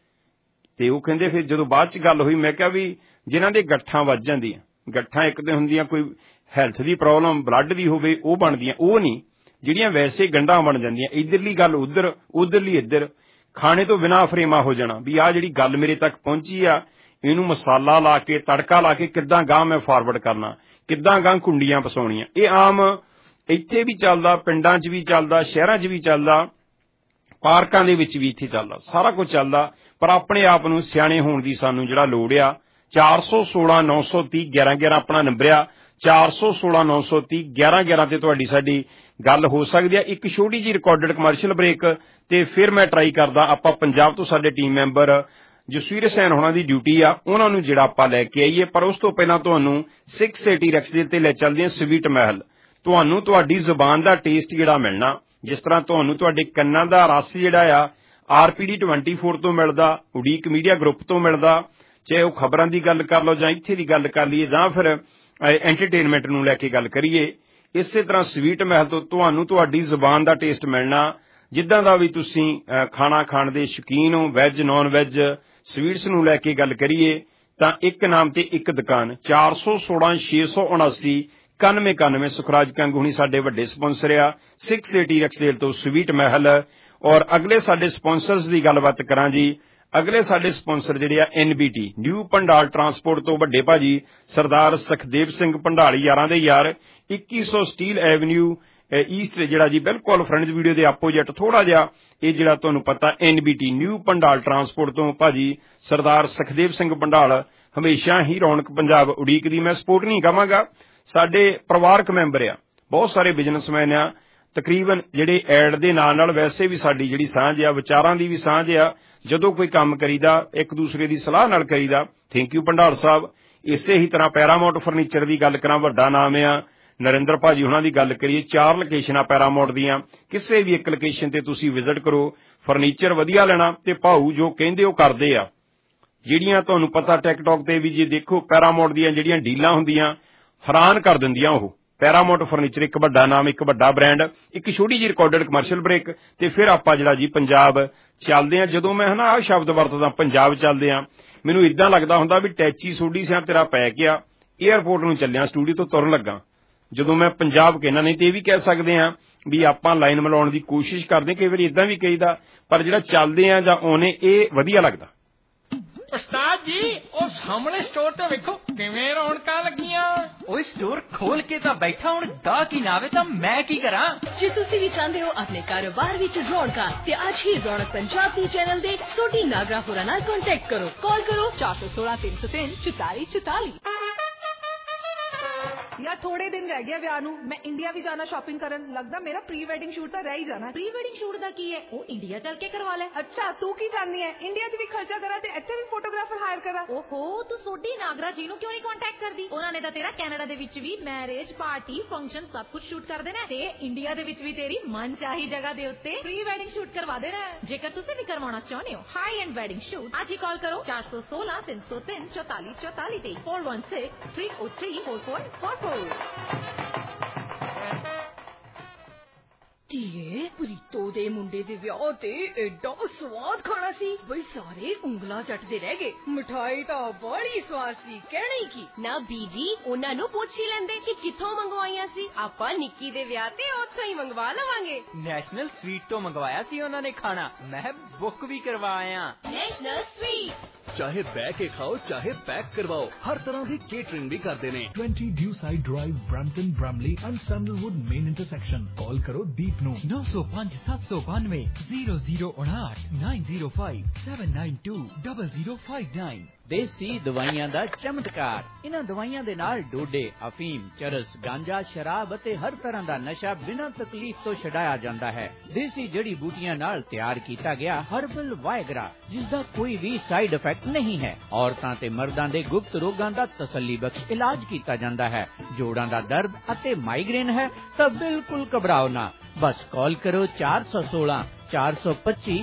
ਤੇ ਉਹ ਕਹਿੰਦੇ ਫਿਰ ਜਦੋਂ ਬਾਅਦ 'ਚ ਗੱਲ ਹੋਈ, ਮੈਂ ਕਿਹਾ ਵੀ ਜਿਨ੍ਹਾਂ ਦੇ ਗੱਠਾਂ ਵੱਜ ਜਾਂਦੀਆਂ, ਗੱਠਾਂ ਇੱਕ ਤੇ ਹੁੰਦੀਆਂ ਕੋਈ ਹੈਲਥ ਦੀ ਪ੍ਰੋਬਲਮ ਬਲੱਡ ਦੀ ਹੋਵੇ ਉਹ ਬਣਦੀਆਂ, ਉਹ ਨਹੀਂ ਜਿਹੜੀਆਂ ਵੈਸੇ ਗੰਢਾਂ ਬਣ ਜਾਂਦੀਆਂ, ਇੱਧਰਲੀ ਗੱਲ ਉੱਧਰ, ਉੱਧਰਲੀ ਇੱਧਰ, ਖਾਣੇ ਤੋਂ ਬਿਨਾਂ ਫਰੇਮਾ ਹੋ ਜਾਣਾ ਵੀ ਆਹ ਜਿਹੜੀ ਗੱਲ ਮੇਰੇ ਤੱਕ ਪਹੁੰਚੀ ਆ, ਇਹਨੂੰ ਮਸਾਲਾ ਲਾ ਕੇ ਤੜਕਾ ਲਾ ਕੇ ਕਿੱਦਾਂ ਗਾਂ ਮੈਂ ਫਾਰਵਰਡ ਕਰਨਾ, ਕਿੱਦਾਂ ਗਾਂ ਕੁੰਡੀਆਂ ਪਸਾਉਣੀਆਂ। ਇਹ ਆਮ ਇੱਥੇ ਵੀ ਚੱਲਦਾ, ਪਿੰਡਾਂ 'ਚ ਵੀ ਚੱਲਦਾ, ਸ਼ਹਿਰਾਂ 'ਚ ਵੀ ਚੱਲਦਾ, ਪਾਰਕਾਂ ਦੇ ਵਿੱਚ ਵੀ ਇੱਥੇ ਚੱਲਦਾ, ਸਾਰਾ ਕੁਝ ਚੱਲਦਾ। ਪਰ ਆਪਣੇ ਆਪ ਨੂੰ ਸਿਆਣੇ ਹੋਣ ਦੀ ਸਾਨੂੰ ਜਿਹੜਾ ਲੋੜ ਆ। 416 930 1111 ਆਪਣਾ ਨੰਬਰ ਆ, 416 930 1111 ਤੇ ਤੁਹਾਡੀ ਸਾਡੀ ਗੱਲ ਹੋ ਸਕਦੀ ਹੈ। ਇੱਕ ਛੋਟੀ ਜਿਹੀ ਰਿਕਾਰਡਡ ਕਮਰਸ਼ੀਅਲ ਬ੍ਰੇਕ ਤੇ ਫਿਰ ਮੈਂ ਟਰਾਈ ਕਰਦਾ, ਆਪਾਂ ਪੰਜਾਬ ਤੋਂ ਸਾਡੇ ਟੀਮ ਮੈਂਬਰ ਜਸਵੀਰ ਸੈਨ ਹੋਣਾ ਦੀ ਡਿਊਟੀ ਆ, ਉਹਨਾਂ ਨੂੰ ਜਿਹੜਾ ਆਪਾਂ ਲੈ ਕੇ ਆਈਏ। ਪਰ ਉਸ ਤੋਂ ਪਹਿਲਾਂ ਤੁਹਾਨੂੰ 680 ਰੈਕਸਡੇਲ ਤੇ ਲੈ ਚੱਲਦੇ ਹਾਂ ਸਵੀਟ ਮਹਿਲ। ਤੁਹਾਨੂੰ ਤੁਹਾਡੀ ਜ਼ੁਬਾਨ ਦਾ ਟੇਸਟ ਜਿਹੜਾ ਮਿਲਣਾ, ਜਿਸ ਤਰ੍ਹਾਂ ਤੁਹਾਨੂੰ ਤੁਹਾਡੇ ਕੰਨਾਂ ਦਾ ਰਸ ਜਿਹੜਾ ਆ RPD 24 ਤੋਂ ਮਿਲਦਾ, ਉਡੀਕ ਮੀਡੀਆ ਗਰੁੱਪ ਤੋਂ ਮਿਲਦਾ, ਚਾਹੇ ਉਹ ਖਬਰਾਂ ਦੀ ਗੱਲ ਕਰ ਲਓ ਜਾਂ ਇੱਥੇ ਦੀ ਗੱਲ ਕਰ ਲਈਏ ਜਾਂ ਫਿਰ ਐਂਟਰਟੇਨਮੈਂਟ ਨੂੰ ਲੈ ਕੇ ਗੱਲ ਕਰੀਏ। ਇਸੇ ਤਰ੍ਹਾਂ ਸਵੀਟ ਮਹਿਲ ਤੋਂ ਤੁਹਾਨੂੰ ਤੁਹਾਡੀ ਜ਼ੁਬਾਨ ਦਾ ਟੇਸਟ ਮਿਲਣਾ, ਜਿੱਦਾਂ ਦਾ ਵੀ ਤੁਸੀਂ ਖਾਣਾ ਖਾਣ ਦੇ ਸ਼ੌਕੀਨ ਹੋ, ਵੈਜ ਨੌਨ ਵੈਜ ਸਵੀਟਸ ਨੂੰ ਲੈ ਕੇ ਗੱਲ ਕਰੀਏ ਤਾਂ ਇੱਕ ਨਾਮ ਤੇ ਇੱਕ ਦੁਕਾਨ 416 679 9191 ਸੁਖਰਾਜ ਕੰਗ ਹੁਣੀ ਸਾਡੇ ਵੱਡੇ ਸਪਾਂਸਰ ਆ 680 ਰੈਕਸਡੇਲ ਤੋਂ ਸਵੀਟ ਮਹਿਲ। ਔਰ ਅਗਲੇ ਸਾਡੇ ਸਪਾਂਸਰਸ ਦੀ ਗੱਲਬਾਤ ਕਰਾਂ ਜੀ। ਅਗਲੇ ਸਾਡੇ ਸਪਾਂਸਰ ਜਿਹੜੇ ਆ NBT ਨਿਊ ਪੰਡਾਲ ਟਰਾਂਸਪੋਰਟ ਤੋਂ ਵੱਡੇ ਭਾਜੀ ਸਰਦਾਰ ਸੁਖਦੇਵ ਸਿੰਘ ਪੰਡਾਲੀ, ਯਾਰਾਂ ਦੇ ਯਾਰ, 2100 ਸਟੀਲ ਐਵਨਿਊ ਈਸਟ ਜਿਹੜਾ ਜੀ ਬਿਲਕੁਲ ਫਰੰਟ ਵੀਡੀਓ ਦੇ ਆਪੋਜੀਟ ਥੋੜਾ ਜਿਹਾ, ਇਹ ਜਿਹੜਾ ਤੁਹਾਨੂੰ ਪਤਾ NBT ਨਿਊ ਪੰਡਾਲ ਟਰਾਂਸਪੋਰਟ ਤੋਂ ਭਾਜੀ ਸਰਦਾਰ ਸੁਖਦੇਵ ਸਿੰਘ ਪੰਡਾਲ ਹਮੇਸ਼ਾ ਹੀ ਰੌਣਕ ਪੰਜਾਬ ਉਡੀਕ ਦੀ। ਮੈਂ ਸਪੋਰਟ ਨਹੀਂ ਕਹਾਂਗਾ, ਸਾਡੇ ਪਰਿਵਾਰਕ ਮੈਂਬਰ ਆ, ਬਹੁਤ ਸਾਰੇ ਬਿਜ਼ਨਸਮੈਨ ਆ, ਤਕਰੀਬਨ ਜਿਹੜੇ ਐਡ ਦੇ ਨਾਲ ਵੈਸੇ ਵੀ ਸਾਡੀ ਜਿਹੜੀ ਸਾਂਝ ਆ, ਵਿਚਾਰਾਂ ਦੀ ਵੀ ਸਾਂਝ ਆ। ਜਦੋਂ ਕੋਈ ਕੰਮ ਕਰੀਦਾ ਇੱਕ ਦੂਸਰੇ ਦੀ ਸਲਾਹ ਨਾਲ ਕਰੀਦਾ। Thank you Pandal Sahib. ਇਸੇ ਹੀ ਤਰ੍ਹਾਂ ਪੈਰਾਮਾਊਂਟ ਫਰਨੀਚਰ ਦੀ ਗੱਲ ਕਰਾਂ, ਵੱਡਾ ਨਾਮ ਆ ਨਰਿੰਦਰ ਭਾਜੀ ਉਹਨਾਂ ਦੀ ਗੱਲ ਕਰੀਏ, 4 ਲੋਕੇਸ਼ਨਾਂ ਪੈਰਾਮਾਊਂਟ ਦੀਆਂ, ਕਿਸੇ ਵੀ ਇੱਕ ਲੋਕੇਸ਼ਨ ਤੇ ਤੁਸੀਂ ਵਿਜ਼ਿਟ ਕਰੋ, ਫਰਨੀਚਰ ਵਧੀਆ ਲੈਣਾ ਤੇ ਭਾਊ ਜੋ ਕਹਿੰਦੇ ਉਹ ਕਰਦੇ ਆ। ਜਿਹੜੀਆਂ ਤੁਹਾਨੂੰ ਪਤਾ ਟਿਕਟੌਕ ਤੇ ਵੀ ਜੇ ਦੇਖੋ ਪੈਰਾਮਾਊਂਟ ਦੀਆਂ ਜਿਹੜੀਆਂ ਡੀਲਾਂ ਹੁੰਦੀਆਂ ਹੈਰਾਨ ਕਰ ਦਿੰਦੀਆਂ। ਉਹ ਪੈਰਾਮਾਊਂਟ ਫਰਨੀਚਰ ਇੱਕ ਵੱਡਾ ਨਾਮ, ਇੱਕ ਵੱਡਾ ਬ੍ਰਾਂਡ। ਇੱਕ ਛੋਟੀ ਜਿਹੀ ਰਿਕਾਰਡਡ ਕਮਰਸ਼ੀਅਲ ਬ੍ਰੇਕ ਤੇ ਫਿਰ ਆਪਾਂ ਜਿਹੜਾ ਜੀ ਪੰਜਾਬ ਚੱਲਦੇ ਆ। ਜਦੋਂ ਮੈਂ ਆਹ ਸ਼ਬਦ ਵਰਤਦਾ ਪੰਜਾਬ ਚੱਲਦੇ ਆ, ਮੈਨੂੰ ਇਦਾਂ ਲੱਗਦਾ ਹੁੰਦਾ ਵੀ ਟੈਚੀ ਸੋਡੀ ਸਿਆਂ ਤੇਰਾ ਪੈ ਗਿਆ, ਏਅਰਪੋਰਟ ਨੂੰ ਚੱਲਿਆ, ਸਟੂਡੀਓ ਤੋਂ ਤੁਰਨ ਲੱਗਾ। ਜਦੋਂ ਮੈਂ ਪੰਜਾਬ ਕਹਿਣਾ, ਨਹੀਂ ਤੇ ਇਹ ਵੀ ਕਹਿ ਸਕਦੇ ਆ ਵੀ ਆਪਾਂ ਲਾਈਨ ਮਿਲਾਉਣ ਦੀ ਕੋਸ਼ਿਸ਼ ਕਰਦੇ, ਕਈ ਵਾਰੀ ਇਦਾਂ ਵੀ ਕਹੀਦਾ, ਪਰ ਜਿਹੜਾ ਚੱਲਦੇ ਆ ਜਾਂ ਉਹਨੇ ਇਹ ਵਧੀਆ ਲੱਗਦਾ। ਉਸਤਾਦ ਜੀ ਉਹ ਸਾਹਮਣੇ ਸਟੋਰ ਤੇ ਵੇਖੋ ਕਿਵੇਂ ਰੌਣਕਾਂ ਲੱਗੀਆਂ। ਓਏ ਸਟੋਰ ਖੋਲ ਕੇ ਤਾਂ ਬੈਠਾ, ਹੁਣ ਗਾਹਕ ਹੀ ਨਾ ਆਵੇ ਤਾਂ ਮੈਂ ਕੀ ਕਰਾਂ। ਜੇ ਤੁਸੀਂ ਵੀ ਚਾਹੁੰਦੇ ਹੋ ਆਪਣੇ ਕਾਰੋਬਾਰ ਵਿੱਚ ਰੌਣਕਾਂ ਤੇ ਅੱਜ ਹੀ ਰੌਣਕ ਪੰਜਾਬ ਦੀ ਚੈਨਲ ਦੇ ਸੋਢੀ ਨਾਗਰਾ ਹੋਰਾਂ ਨਾਲ ਕੰਟੈਕਟ ਕਰੋ। ਕਾਲ ਕਰੋ 416 303 44 44। यार थोड़े दिन रह गए ਵਿਆਹ ਨੂੰ, ਮੈਂ ਇੰਡੀਆ ਵੀ ਜਾਣਾ ਸ਼ਾਪਿੰਗ ਕਰਨ। ਲੱਗਦਾ ਮੇਰਾ ਪ੍ਰੀ ਵੈਡਿੰਗ ਸ਼ੂਟ ਤਾਂ ਰਹਿ ਹੀ ਜਾਣਾ। ਪ੍ਰੀ ਵੈਡਿੰਗ ਸ਼ੂਟ ਦਾ ਕੀ ਹੈ, ਉਹ ਇੰਡੀਆ ਚੱਲ ਕੇ ਕਰਵਾ ਲੈ। ਅੱਛਾ ਤੂੰ ਕੀ ਚਾਹਨੀ ਹੈ, ਇੰਡੀਆ 'ਚ ਵੀ ਖਰਚਾ ਕਰਾਂ ਤੇ ਇੱਥੇ ਵੀ ਫੋਟੋਗ੍ਰਾਫਰ ਹਾਇਰ ਕਰਾਂ? ਓਹੋ ਤੂੰ ਸੋਢੀ ਨਾਗਰਾ ਜੀ ਨੂੰ ਕਿਉਂ ਨਹੀਂ ਕੰਟੈਕਟ ਕਰਦੀ? ਉਹਨਾਂ ਨੇ ਤਾਂ ਤੇਰਾ ਕੈਨੇਡਾ ਦੇ ਵਿੱਚ ਵੀ ਮੈਰਿਜ ਪਾਰਟੀ ਫੰਕਸ਼ਨ ਸਭ ਕੁਝ ਸ਼ੂਟ ਕਰ ਦੇਣਾ ਤੇ ਇੰਡੀਆ ਦੇ ਵਿੱਚ ਵੀ ਤੇਰੀ ਮਨਚਾਹੀ ਜਗ੍ਹਾ ਦੇ ਉੱਤੇ ਪ੍ਰੀ ਵੈਡਿੰਗ ਸ਼ੂਟ ਕਰਵਾ ਦੇਣਾ। ਜੇਕਰ ਤੁਸੀਂ ਵੀ ਕਰਵਾਉਣਾ ਚਾਹੁੰਦੇ ਹੋ ਹਾਈ ਐਂਡ ਵੈਡਿੰਗ ਸ਼ੂਟ, ਅੱਜ ਹੀ ਕਾਲ ਕਰੋ 416 303 44 44 ਤੇ 416 303 4444। ਧੀਏ ਪ੍ਰੀਤੋ ਦੇ ਮੁੰਡੇ ਦੇ ਵਿਆਹ ਤੇ ਐਡਾ ਸਵਾਦ ਖਾਣਾ ਸੀ ਬਈ ਸਾਰੇ ਉਂਗਲਾਂ ਚੱਟਦੇ ਰਹਿ ਗਏ। ਮਿਠਾਈ ਤਾਂ ਬੜੀ ਸਵਾਦ ਸੀ, ਕਹਿਣਾ ਹੀ ਕੀ। ਨਾ ਬੀਜੀ ਉਹਨਾਂ ਨੂੰ ਪੁੱਛ ਹੀ ਲੈਂਦੇ ਕਿ ਕਿੱਥੋਂ ਮੰਗਵਾਈਆਂ ਸੀ। ਆਪਾਂ ਨਿੱਕੀ ਦੇ ਵਿਆਹ ਤੇ ਉੱਥੋਂ ਹੀ ਮੰਗਵਾ ਲਵਾਂਗੇ। ਨੈਸ਼ਨਲ ਸਵੀਟ ਤੋਂ ਮੰਗਵਾਇਆ ਸੀ ਉਹਨਾਂ ਨੇ ਖਾਣਾ, ਮੈਂ ਬੁੱਕ ਵੀ ਕਰਵਾਇਆ। ਨੈਸ਼ਨਲ ਸਵੀਟ चाहे बह के खाओ चाहे पैक करवाओ, हर तरह की केटरिंग भी करते हैं। 20 Dewside drive, Brampton, Bramalea and Sandalwood main intersection. Call करो दीप नू 905 792 0059 905 792 0059। ਦੇਸੀ ਦਵਾਈਆਂ ਦਾ ਚਮਤਕਾਰ। ਇਹਨਾਂ ਦਵਾਈਆਂ ਦੇ ਨਾਲ ਡੋਡੇ, ਅਫੀਮ, ਚਰਸ, ਗਾਂਜਾ, ਸ਼ਰਾਬ ਅਤੇ ਹਰ ਤਰ੍ਹਾਂ ਦਾ ਨਸ਼ਾ ਬਿਨਾਂ ਤਕਲੀਫ ਤੋਂ ਛਡਾਇਆ ਜਾਂਦਾ ਹੈ। ਦੇਸੀ ਜੜੀ ਬੂਟੀਆਂ ਨਾਲ ਤਿਆਰ ਕੀਤਾ ਗਿਆ ਹਰਬਲ ਵਾਇਗਰਾ, ਜਿਸ ਦਾ ਕੋਈ ਵੀ ਸਾਈਡ ਇਫੈਕਟ ਨਹੀਂ ਹੈ। ਔਰਤਾਂ ਤੇ ਮਰਦਾਂ ਦੇ ਗੁਪਤ ਰੋਗਾਂ ਦਾ ਤਸੱਲੀ ਬਖਸ਼ ਇਲਾਜ ਕੀਤਾ ਜਾਂਦਾ ਹੈ। ਜੋੜਾਂ ਦਾ ਦਰਦ ਅਤੇ ਮਾਈਗ੍ਰੇਨ ਹੈ ਤਾਂ ਬਿਲਕੁਲ ਘਬਰਾਓ ਨਾ, ਬਸ ਕਾਲ ਕਰੋ 416 425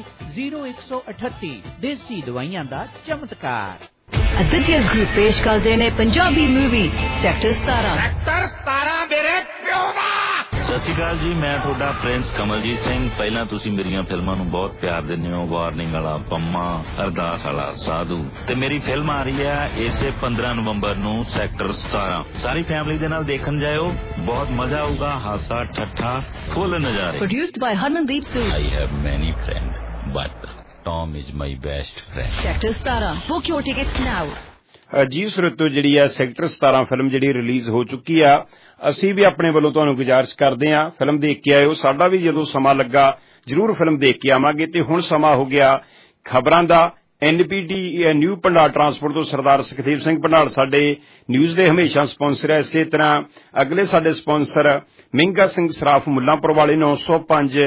0138। ਦੇਸੀ ਦਵਾਈਆਂ ਦਾ ਚਮਤਕਾਰ। ਅਦਿੱਤਿਆਸ ਗਰੁੱਪ ਪੇਸ਼ ਕਰਦੇ ਨੇ ਪੰਜਾਬੀ ਮੂਵੀ ਸੈਕਟਰ 17। ਸੈਕਟਰ 17 ਮੇਰੇ ਪਿਓ ਦਾ। ਸਤਿ ਸ਼੍ਰੀ ਅਕਾਲ ਜੀ, ਮੈਂ ਤੁਹਾਡਾ ਪ੍ਰਿੰਸ ਕਮਲਜੀਤ ਸਿੰਘ। ਪਹਿਲਾਂ ਤੁਸੀਂ ਮੇਰੀਆਂ ਫਿਲਮਾਂ ਨੂੰ ਬਹੁਤ ਪਿਆਰ ਦਿੰਦੇ ਹੋ, ਵਾਰਨਿੰਗ ਵਾਲਾ, ਪੰਮਾ, ਅਰਦਾਸ ਵਾਲਾ, ਸਾਧੂ, ਤੇ ਮੇਰੀ ਫਿਲਮ ਆ ਰਹੀ ਹੈ ਇਸੇ 15 ਨਵੰਬਰ ਨੂੰ ਸੈਕਟਰ 17। ਸਾਰੀ ਫੈਮਿਲੀ ਦੇ ਨਾਲ ਦੇਖਣ ਜਾਇਓ, ਬਹੁਤ ਮਜ਼ਾ ਆਊਗਾ, ਹਾਸਾ ਠੱਠਾ ਫੁੱਲ ਨਜ਼ਾਰੇ। Produced by Harmandeep Singh. I have many friends, but Tom is my best friend. Sector 17 book your tickets now. ਜੀ ਸਰੋਤੋ, ਜਿਹੜੀ ਆ ਸੈਕਟਰ 17 ਫਿਲਮ ਜਿਹੜੀ ਰਿਲੀਜ਼ ਹੋ ਚੁੱਕੀ ਆ, ਅਸੀਂ ਵੀ ਆਪਣੇ ਵੱਲੋਂ ਤੁਹਾਨੂੰ ਗੁਜ਼ਾਰਿਸ਼ ਕਰਦੇ ਹਾਂ ਫਿਲਮ ਦੇਖ ਕੇ ਆਇਓ। ਸਾਡਾ ਵੀ ਜਦੋਂ ਸਮਾਂ ਲੱਗਾ ਜ਼ਰੂਰ ਫਿਲਮ ਦੇਖ ਕੇ ਆਵਾਂਗੇ। ਤੇ ਹੁਣ ਸਮਾਂ ਹੋ ਗਿਆ ਖਬਰਾਂ ਦਾ। NPT ਨਿਊ ਭੰਡਾਰ ਟਰਾਂਸਪੋਰਟ ਤੋਂ ਸਰਦਾਰ ਸੁਖਦੇਵ ਸਿੰਘ ਭੰਡਾਰ ਸਾਡੇ ਨਿਊਜ਼ ਦੇ ਹਮੇਸ਼ਾ ਸਪਾਂਸਰ ਹੈ। ਇਸੇ ਤਰ੍ਹਾਂ ਅਗਲੇ ਸਾਡੇ ਸਪਾਂਸਰ ਮਹਿੰਗਾ ਸਿੰਘ ਸਰਾਫ ਮੁੱਲਾਂਪੁਰ ਵਾਲੇ 905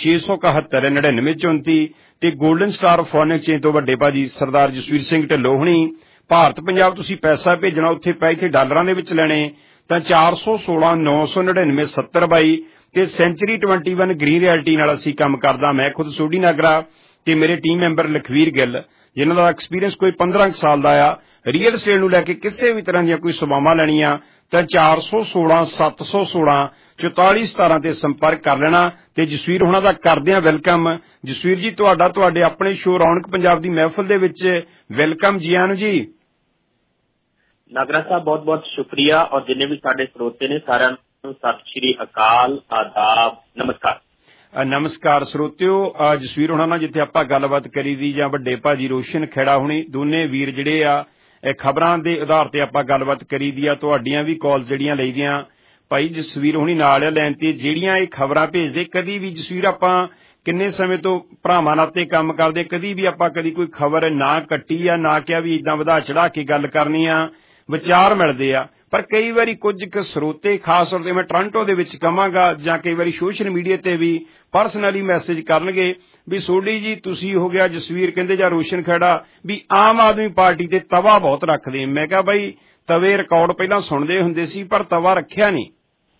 671 9934 ਤੇ ਗੋਲਡਨ ਸਟਾਰ ਫੋਰਨ ਐਕਸਚੇਂਜ ਤੋਂ ਵੱਡੇ ਭਾਜੀ ਸਰਦਾਰ ਜਸਵੀਰ ਸਿੰਘ ਢਿੱਲੋਂ ਹੁਣੀ। ਭਾਰਤ ਪੰਜਾਬ ਤੁਸੀਂ ਪੈਸਾ ਭੇਜਣਾ, ਉੱਥੇ ਪੈਸੇ ਡਾਲਰਾਂ ਦੇ ਵਿੱਚ ਲੈਣੇ ਤਾਂ 416 999 7022 ਤੇ ਸੈਂਚਰੀ 21 ਗ੍ਰੀਨ ਰਿਐਲਟੀ ਨਾਲ ਅਸੀਂ ਕੰਮ ਕਰਦਾ। ਮੈਂ ਖੁਦ ਸੋਢੀ ਨਾਗਰਾ ਤੇ ਮੇਰੇ ਟੀਮ ਮੈਂਬਰ ਲਖਵੀਰ ਗਿੱਲ, ਜਿਨ੍ਹਾਂ ਦਾ ਐਕਸਪੀਰੀਅੰਸ ਕੋਈ 15 ਸਾਲ ਦਾ ਆ। ਰੀਅਲ estate ਨੂੰ ਲੈ ਕੇ ਕਿਸੇ ਵੀ ਤਰ੍ਹਾਂ ਦੀਆਂ ਕੋਈ ਸੇਵਾਵਾਂ ਲੈਣੀਆਂ ਤਾਂ 416 716 4417 ਤੇ ਸੰਪਰਕ ਕਰ ਲੈਣਾ। ਤੇ ਜਸਵੀਰ ਹੁਣਾਂ ਦਾ ਕਰਦੇ ਆ ਵੈਲਕਮ। ਜਸਵੀਰ ਜੀ, ਤੁਹਾਡੇ ਆਪਣੇ ਸ਼ੋਅ ਰੌਣਕ ਪੰਜਾਬ ਦੀ ਮਹਿਫਲ ਦੇ ਵਿੱਚ ਵੈਲਕਮ। ਜੀ ਆਇਆਂ ਨੂੰ ਜੀ। ਨਾਗਰਾ ਸਾਹਿਬ ਬਹੁਤ ਬਹੁਤ ਸ਼ੁਕਰੀਆ, ਔਰ ਜਿੰਨੇ ਵੀ ਸਾਡੇ ਸਰੋਤੇ ਨੇ ਸਾਰਿਆਂ ਨੂੰ ਸਤਿ ਸ਼੍ਰੀ ਅਕਾਲ, ਆਦਾਬ, ਨਮਸਕਾਰ। ਨਮਸਕਾਰ ਸਰੋਤਿਓ। ਜਸਵੀਰ ਹੁਣਾਂ ਨਾਲ ਜਿੱਥੇ ਆਪਾਂ ਗੱਲਬਾਤ ਕਰੀ ਦੀ ਜਾਂ ਵੱਡੇ ਭਾਜੀ ਰੋਸ਼ਨ ਖੇੜਾ ਹੁਣੀ, ਦੋਨੇ ਵੀਰ ਜਿਹੜੇ ਆ ਖਬਰਾਂ ਦੇ ਆਧਾਰ ਤੇ ਆਪਾਂ ਗੱਲਬਾਤ ਕਰੀ ਦੀ ਆ। ਤੁਹਾਡੀਆਂ ਵੀ ਕਾਲ ਜਿਹੜੀਆਂ ਲਈਦੀਆਂ ਭਾਈ ਜਸਵੀਰ ਹੁਣੀ ਨਾਲ ਆ ਲੈਣ ਤੇ, ਜਿਹੜੀਆਂ ਇਹ ਖਬਰਾਂ ਭੇਜਦੇ। ਕਦੀ ਵੀ ਜਸਵੀਰ ਆਪਾਂ ਕਿੰਨੇ ਸਮੇਂ ਤੋਂ ਭਰਾਵਾਂ ਨਾਲ ਤੇ ਕੰਮ ਕਰਦੇ, ਕਦੀ ਵੀ ਆਪਾਂ ਕੋਈ ਖਬਰ ਨਾ ਕੱਟੀ ਆ, ਨਾ ਕਿਹਾ ਵੀ ਏਦਾਂ ਵਧਾ ਚੜਾ ਕੇ ਗੱਲ ਕਰਨੀ ਆ। ਵਿਚਾਰ ਮਿਲਦੇ ਆ, ਪਰ ਕਈ ਵਾਰੀ ਕੁਝ ਕੁ ਸਰੋਤੇ, ਖਾਸ ਤੌਰ ਤੇ ਮੈਂ ਟੋਰਾਂਟੋ ਦੇ ਵਿੱਚ ਕਵਾਂਗਾ, ਜਾਂ ਕਈ ਵਾਰੀ ਸੋਸ਼ਲ ਮੀਡੀਆ ਤੇ ਵੀ ਪਰਸਨਲੀ ਮੈਸੇਜ ਕਰਨਗੇ ਵੀ ਸੋਢੀ ਜੀ ਤੁਸੀਂ ਹੋ ਗਿਆ, ਜਸਵੀਰ ਕਹਿੰਦੇ ਜਾਂ ਰੋਸ਼ਨ ਖੇੜਾ ਵੀ ਆਮ ਆਦਮੀ ਪਾਰਟੀ ਤੇ ਤਵਾ ਬਹੁਤ ਰੱਖਦੇ। ਮੈਂ ਕਿਹਾ ਬਾਈ ਤਵੇ ਰਿਕਾਰਡ ਪਹਿਲਾਂ ਸੁਣਦੇ ਹੁੰਦੇ ਸੀ, ਪਰ ਤਵਾ ਰੱਖਿਆ ਨਹੀਂ।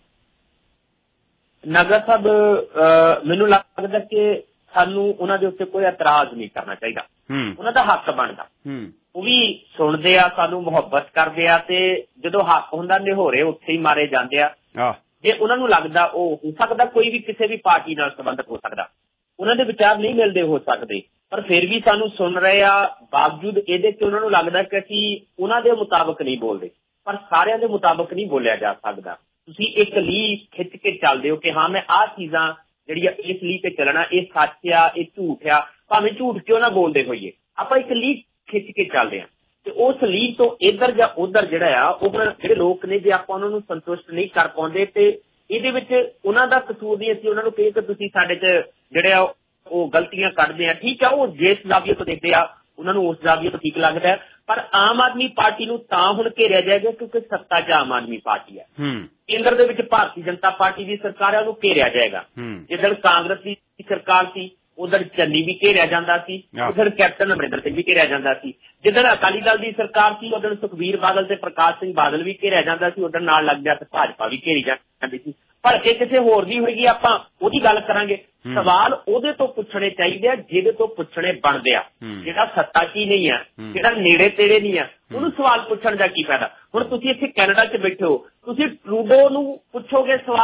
ਨਾਗਾ ਸਾਹਿਬ, ਮੈਨੂੰ ਲੱਗਦਾ ਕਿ ਸਾਨੂੰ ਉਹਨਾਂ ਦੇ ਉੱਤੇ ਕੋਈ ਇਤਰਾਜ਼ ਨਹੀਂ ਕਰਨਾ ਚਾਹੀਦਾ। ਉਹਨਾਂ ਦਾ ਹੱਕ ਬਣਦਾ, ਉਹ ਵੀ ਸੁਣਦੇ ਆ, ਸਾਨੂੰ ਮੁਹੱਬਤ ਕਰਦੇ ਆ, ਤੇ ਜਦੋਂ ਹੱਕ ਹੁੰਦਾ ਨਿਹੋਰੇ ਉੱਥੇ ਹੀ ਮਾਰੇ ਜਾਂਦੇ ਆ। ਜੇ ਉਹਨਾਂ ਨੂੰ ਲੱਗਦਾ, ਉਹ ਹੋ ਸਕਦਾ ਕੋਈ ਵੀ ਕਿਸੇ ਵੀ ਪਾਰਟੀ ਨਾਲ ਸੰਬੰਧਿਤ ਹੋ ਸਕਦਾ, ਉਹਨਾਂ ਦੇ ਵਿਚਾਰ ਨਹੀਂ ਮਿਲਦੇ ਹੋ ਸਕਦੇ, ਪਰ ਫਿਰ ਵੀ ਸਾਨੂੰ ਸੁਣ ਰਹੇ ਆ। ਬਾਵਜੂਦ ਇਹਦੇ ਕਿ ਉਹਨਾਂ ਨੂੰ ਲੱਗਦਾ ਕਿ ਅਸੀਂ ਉਹਨਾਂ ਦੇ ਮੁਤਾਬਕ ਨਹੀਂ ਬੋਲਦੇ, ਪਰ ਸਾਰਿਆਂ ਦੇ ਮੁਤਾਬਕ ਨਹੀਂ ਬੋਲਿਆ ਜਾ ਸਕਦਾ। ਤੁਸੀਂ ਇੱਕ ਲੀਹ ਖਿੱਚ ਕੇ ਚੱਲਦੇ ਹੋ ਕਿ ਹਾਂ ਮੈਂ ਆਹ ਚੀਜ਼ਾਂ ਜਿਹੜੀਆਂ ਇਸ ਲੀਹ ਤੇ ਚੱਲਣਾ, ਇਹ ਸੱਚ ਆ, ਇਹ ਝੂਠ ਆ, ਭਾਵੇਂ ਝੂਠ ਕਿਉਂ ਨਾ ਬੋਲਦੇ ਹੋਈਏ, ਆਪਾਂ ਇੱਕ ਲੀਹ ਖਿੱਚ ਕੇ ਚੱਲਦੇ ਹਾਂ। ਤੇ ਉਸ ਲੀਹ ਤੋਂ ਇੱਧਰ ਜਾਂ ਉੱਧਰ ਜਿਹੜਾ ਆ, ਉਹ ਜਿਹੜੇ ਲੋਕ ਨੇ, ਜੇ ਆਪਾਂ ਉਹਨਾਂ ਨੂੰ ਸੰਤੁਸ਼ਟ ਨਹੀਂ ਕਰ ਪਾਉਂਦੇ ਤੇ ਇਹਦੇ ਵਿੱਚ ਉਹਨਾਂ ਦਾ ਕਸੂਰ ਨਹੀਂ। ਅਸੀਂ ਉਹਨਾਂ ਨੂੰ ਕਹੀਏ ਕਿ ਤੁਸੀਂ ਸਾਡੇ 'ਚ ਜਿਹੜੇ ਆ ਉਹ ਗਲਤੀਆਂ ਕੱਢਦੇ ਆ, ਠੀਕ ਆ, ਉਹ ਜਿਸ ਜ਼ਾਵੀਏ ਤੋਂ ਦੇਖਦੇ ਆ ਉਹਨਾਂ ਨੂੰ ਉਸ ਜ਼ਾਵੀਏ ਤੋਂ ਠੀਕ ਲੱਗਦਾ ਹੈ। ਪਰ ਆਮ ਆਦਮੀ ਪਾਰਟੀ ਨੂੰ ਤਾਂ ਹੁਣ ਘੇਰਿਆ ਜਾਏਗਾ ਕਿਉਂਕਿ ਸੱਤਾ 'ਚ ਆਮ ਆਦਮੀ ਪਾਰਟੀ ਹੈ। ਕੇਂਦਰ ਦੇ ਵਿੱਚ ਭਾਰਤੀ ਜਨਤਾ ਪਾਰਟੀ ਦੀ ਸਰਕਾਰ ਹੈ, ਉਹਨੂੰ ਘੇਰਿਆ ਜਾਏਗਾ। ਜਿੱਦਣ ਕਾਂਗਰਸ ਦੀ ਸਰਕਾਰ ਸੀ ਉਧਰ ਚੰਨੀ ਵੀ ਘੇਰਿਆ ਜਾਂਦਾ ਸੀ, ਉਧਰ ਕੈਪਟਨ ਅਮਰਿੰਦਰ ਸਿੰਘ ਵੀ ਘੇਰਿਆ ਜਾਂਦਾ ਸੀ। ਜਿੱਦਣ ਅਕਾਲੀ ਦਲ ਦੀ ਸਰਕਾਰ ਸੀ ਉਧਰ ਸੁਖਬੀਰ ਬਾਦਲ ਤੇ ਪ੍ਰਕਾਸ਼ ਸਿੰਘ ਬਾਦਲ ਵੀ ਘੇਰਿਆ ਜਾਂਦਾ ਸੀ, ਉਧਰ ਨਾਲ ਲੱਗਦਾ ਤੇ ਭਾਜਪਾ ਵੀ ਘੇਰੀ ਜਾਂਦੀ ਸੀ। ਪਰ ਇਹ ਕਿਸੇ ਹੋਰ ਦੀ ਹੋਏਗੀ, ਆਪਾਂ ਉਹਦੀ ਗੱਲ ਕਰਾਂਗੇ। ਸਵਾਲ ਉਹਦੇ ਤੋਂ ਪੁੱਛਣੇ ਚਾਹੀਦੇ ਆ ਜਿਹਦੇ ਤੋਂ ਪੁੱਛਣੇ ਬਣਦੇ ਆ, ਜਿਹੜਾ ਸੱਤਾ 'ਚ ਹੀ ਨਹੀਂ ਆ, ਜਿਹੜਾ ਨੇੜੇ ਤੇੜੇ ਨਹੀਂ ਆ, ਉਹਨੂੰ ਸਵਾਲ ਪੁੱਛਣ ਦਾ ਕੀ ਫਾਇਦਾ। ਹੁਣ ਤੁਸੀਂ ਇੱਥੇ ਕੈਨੇਡਾ 'ਚ ਬੈਠੇ ਹੋ, ਤੁਸੀਂ ਟਰੂਡੋ ਨੂੰ ਪੁੱਛੋਗੇ ਸਵਾਲ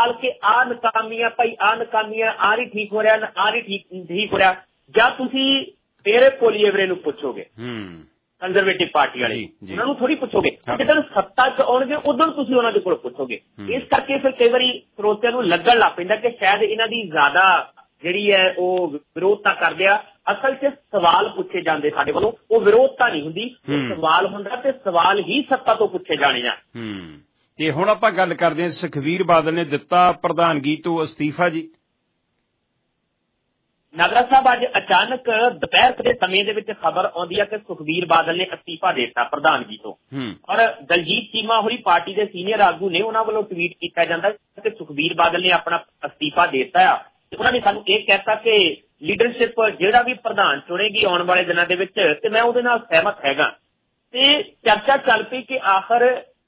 ਸਵਾਲ ਕਿ ਆ ਨਕਾਮੀਆਂ ਭਾਈ, ਆ ਨਕਾਮੀਆਂ, ਆ ਨਹੀਂ ਠੀਕ ਹੋ ਰਿਹਾ, ਆ ਨਹੀਂ ਠੀਕ ਹੋ ਰਿਹਾ, ਜਾਂ ਤੁਸੀਂ ਤੇਰੇ ਪੋਲੀਏਵਰੇ ਨੂੰ ਪੁੱਛੋਗੇ ਕੰਜ਼ਰਵੇਟਿਵ ਪਾਰਟੀ ਵਾਲੇ, ਉਹਨਾਂ ਨੂੰ ਥੋੜੀ ਪੁੱਛੋਗੇ। ਜਦੋਂ ਸੱਤਾ 'ਚ ਆਉਣਗੇ ਉਦੋਂ ਤੁਸੀਂ ਉਹਨਾਂ ਦੇ ਕੋਲ ਪੁੱਛੋਗੇ। ਇਸ ਕਰਕੇ ਫਿਰ ਕਈ ਵਾਰੀ ਸਰੋਤਿਆਂ ਨੂੰ ਲੱਗਣ ਲੱਗ ਪੈਂਦਾ ਕਿ ਸ਼ਾਇਦ ਇਹਨਾਂ ਦੀ ਜ਼ਿਆਦਾ ਜਿਹੜੀ ਹੈ ਉਹ ਵਿਰੋਧਤਾ ਕਰਦੇ ਆ। ਅਸਲ 'ਚ ਸਵਾਲ ਪੁੱਛੇ ਜਾਂਦੇ ਸਾਡੇ ਵੱਲੋਂ, ਉਹ ਵਿਰੋਧਤਾ ਨਹੀਂ ਹੁੰਦੀ, ਸਵਾਲ ਹੁੰਦਾ ਤੇ ਸਵਾਲ ਹੀ ਸੱਤਾ ਤੋਂ ਪੁੱਛੇ ਜਾਣੇ ਆ। ਤੇ ਹੁਣ ਆਪਾਂ ਗੱਲ ਕਰਦੇ ਹਾਂ, ਸੁਖਬੀਰ ਬਾਦਲ ਨੇ ਦਿੱਤਾ ਪ੍ਰਧਾਨਗੀ ਤੋਂ ਅਸਤੀਫਾ ਜੀ। ਨਾਗਰਾ ਸਾਹਿਬ, ਅੱਜ ਅਚਾਨਕ ਦੁਪਹਿਰ ਦੇ ਸਮੇਂ ਦੇ ਵਿੱਚ ਖਬਰ ਆਉਂਦੀ ਹੈ ਕਿ ਸੁਖਬੀਰ ਬਾਦਲ ਨੇ ਅਸਤੀਫਾ ਦੇ ਦਿੱਤਾ ਪ੍ਰਧਾਨਗੀ ਤੋਂ। ਔਰ ਦਲਜੀਤ ਚੀਮਾ ਹੋਰੀ ਪਾਰਟੀ ਦੇ ਸੀਨੀਅਰ ਆਗੂ ਨੇ, ਉਹਨਾਂ ਵੱਲੋਂ ਟਵੀਟ ਕੀਤਾ ਜਾਂਦਾ ਕਿ ਸੁਖਬੀਰ ਬਾਦਲ ਨੇ ਆਪਣਾ ਅਸਤੀਫਾ ਦੇ ਦਿੱਤਾ ਆ। ਉਹਨਾਂ ਨੇ ਸਾਨੂੰ ਇਹ ਕਹਿਤਾ ਕਿ ਲੀਡਰਸ਼ਿਪ ਜਿਹੜਾ ਵੀ ਪ੍ਰਧਾਨ ਚੁਣੇਗੀ ਆਉਣ ਵਾਲੇ ਦਿਨਾਂ ਦੇ ਵਿੱਚ, ਤੇ ਮੈਂ ਉਹਦੇ ਨਾਲ ਸਹਿਮਤ ਹੈਗਾ। ਤੇ ਚਰਚਾ ਚੱਲ ਪਈ ਕਿ ਆਖਰ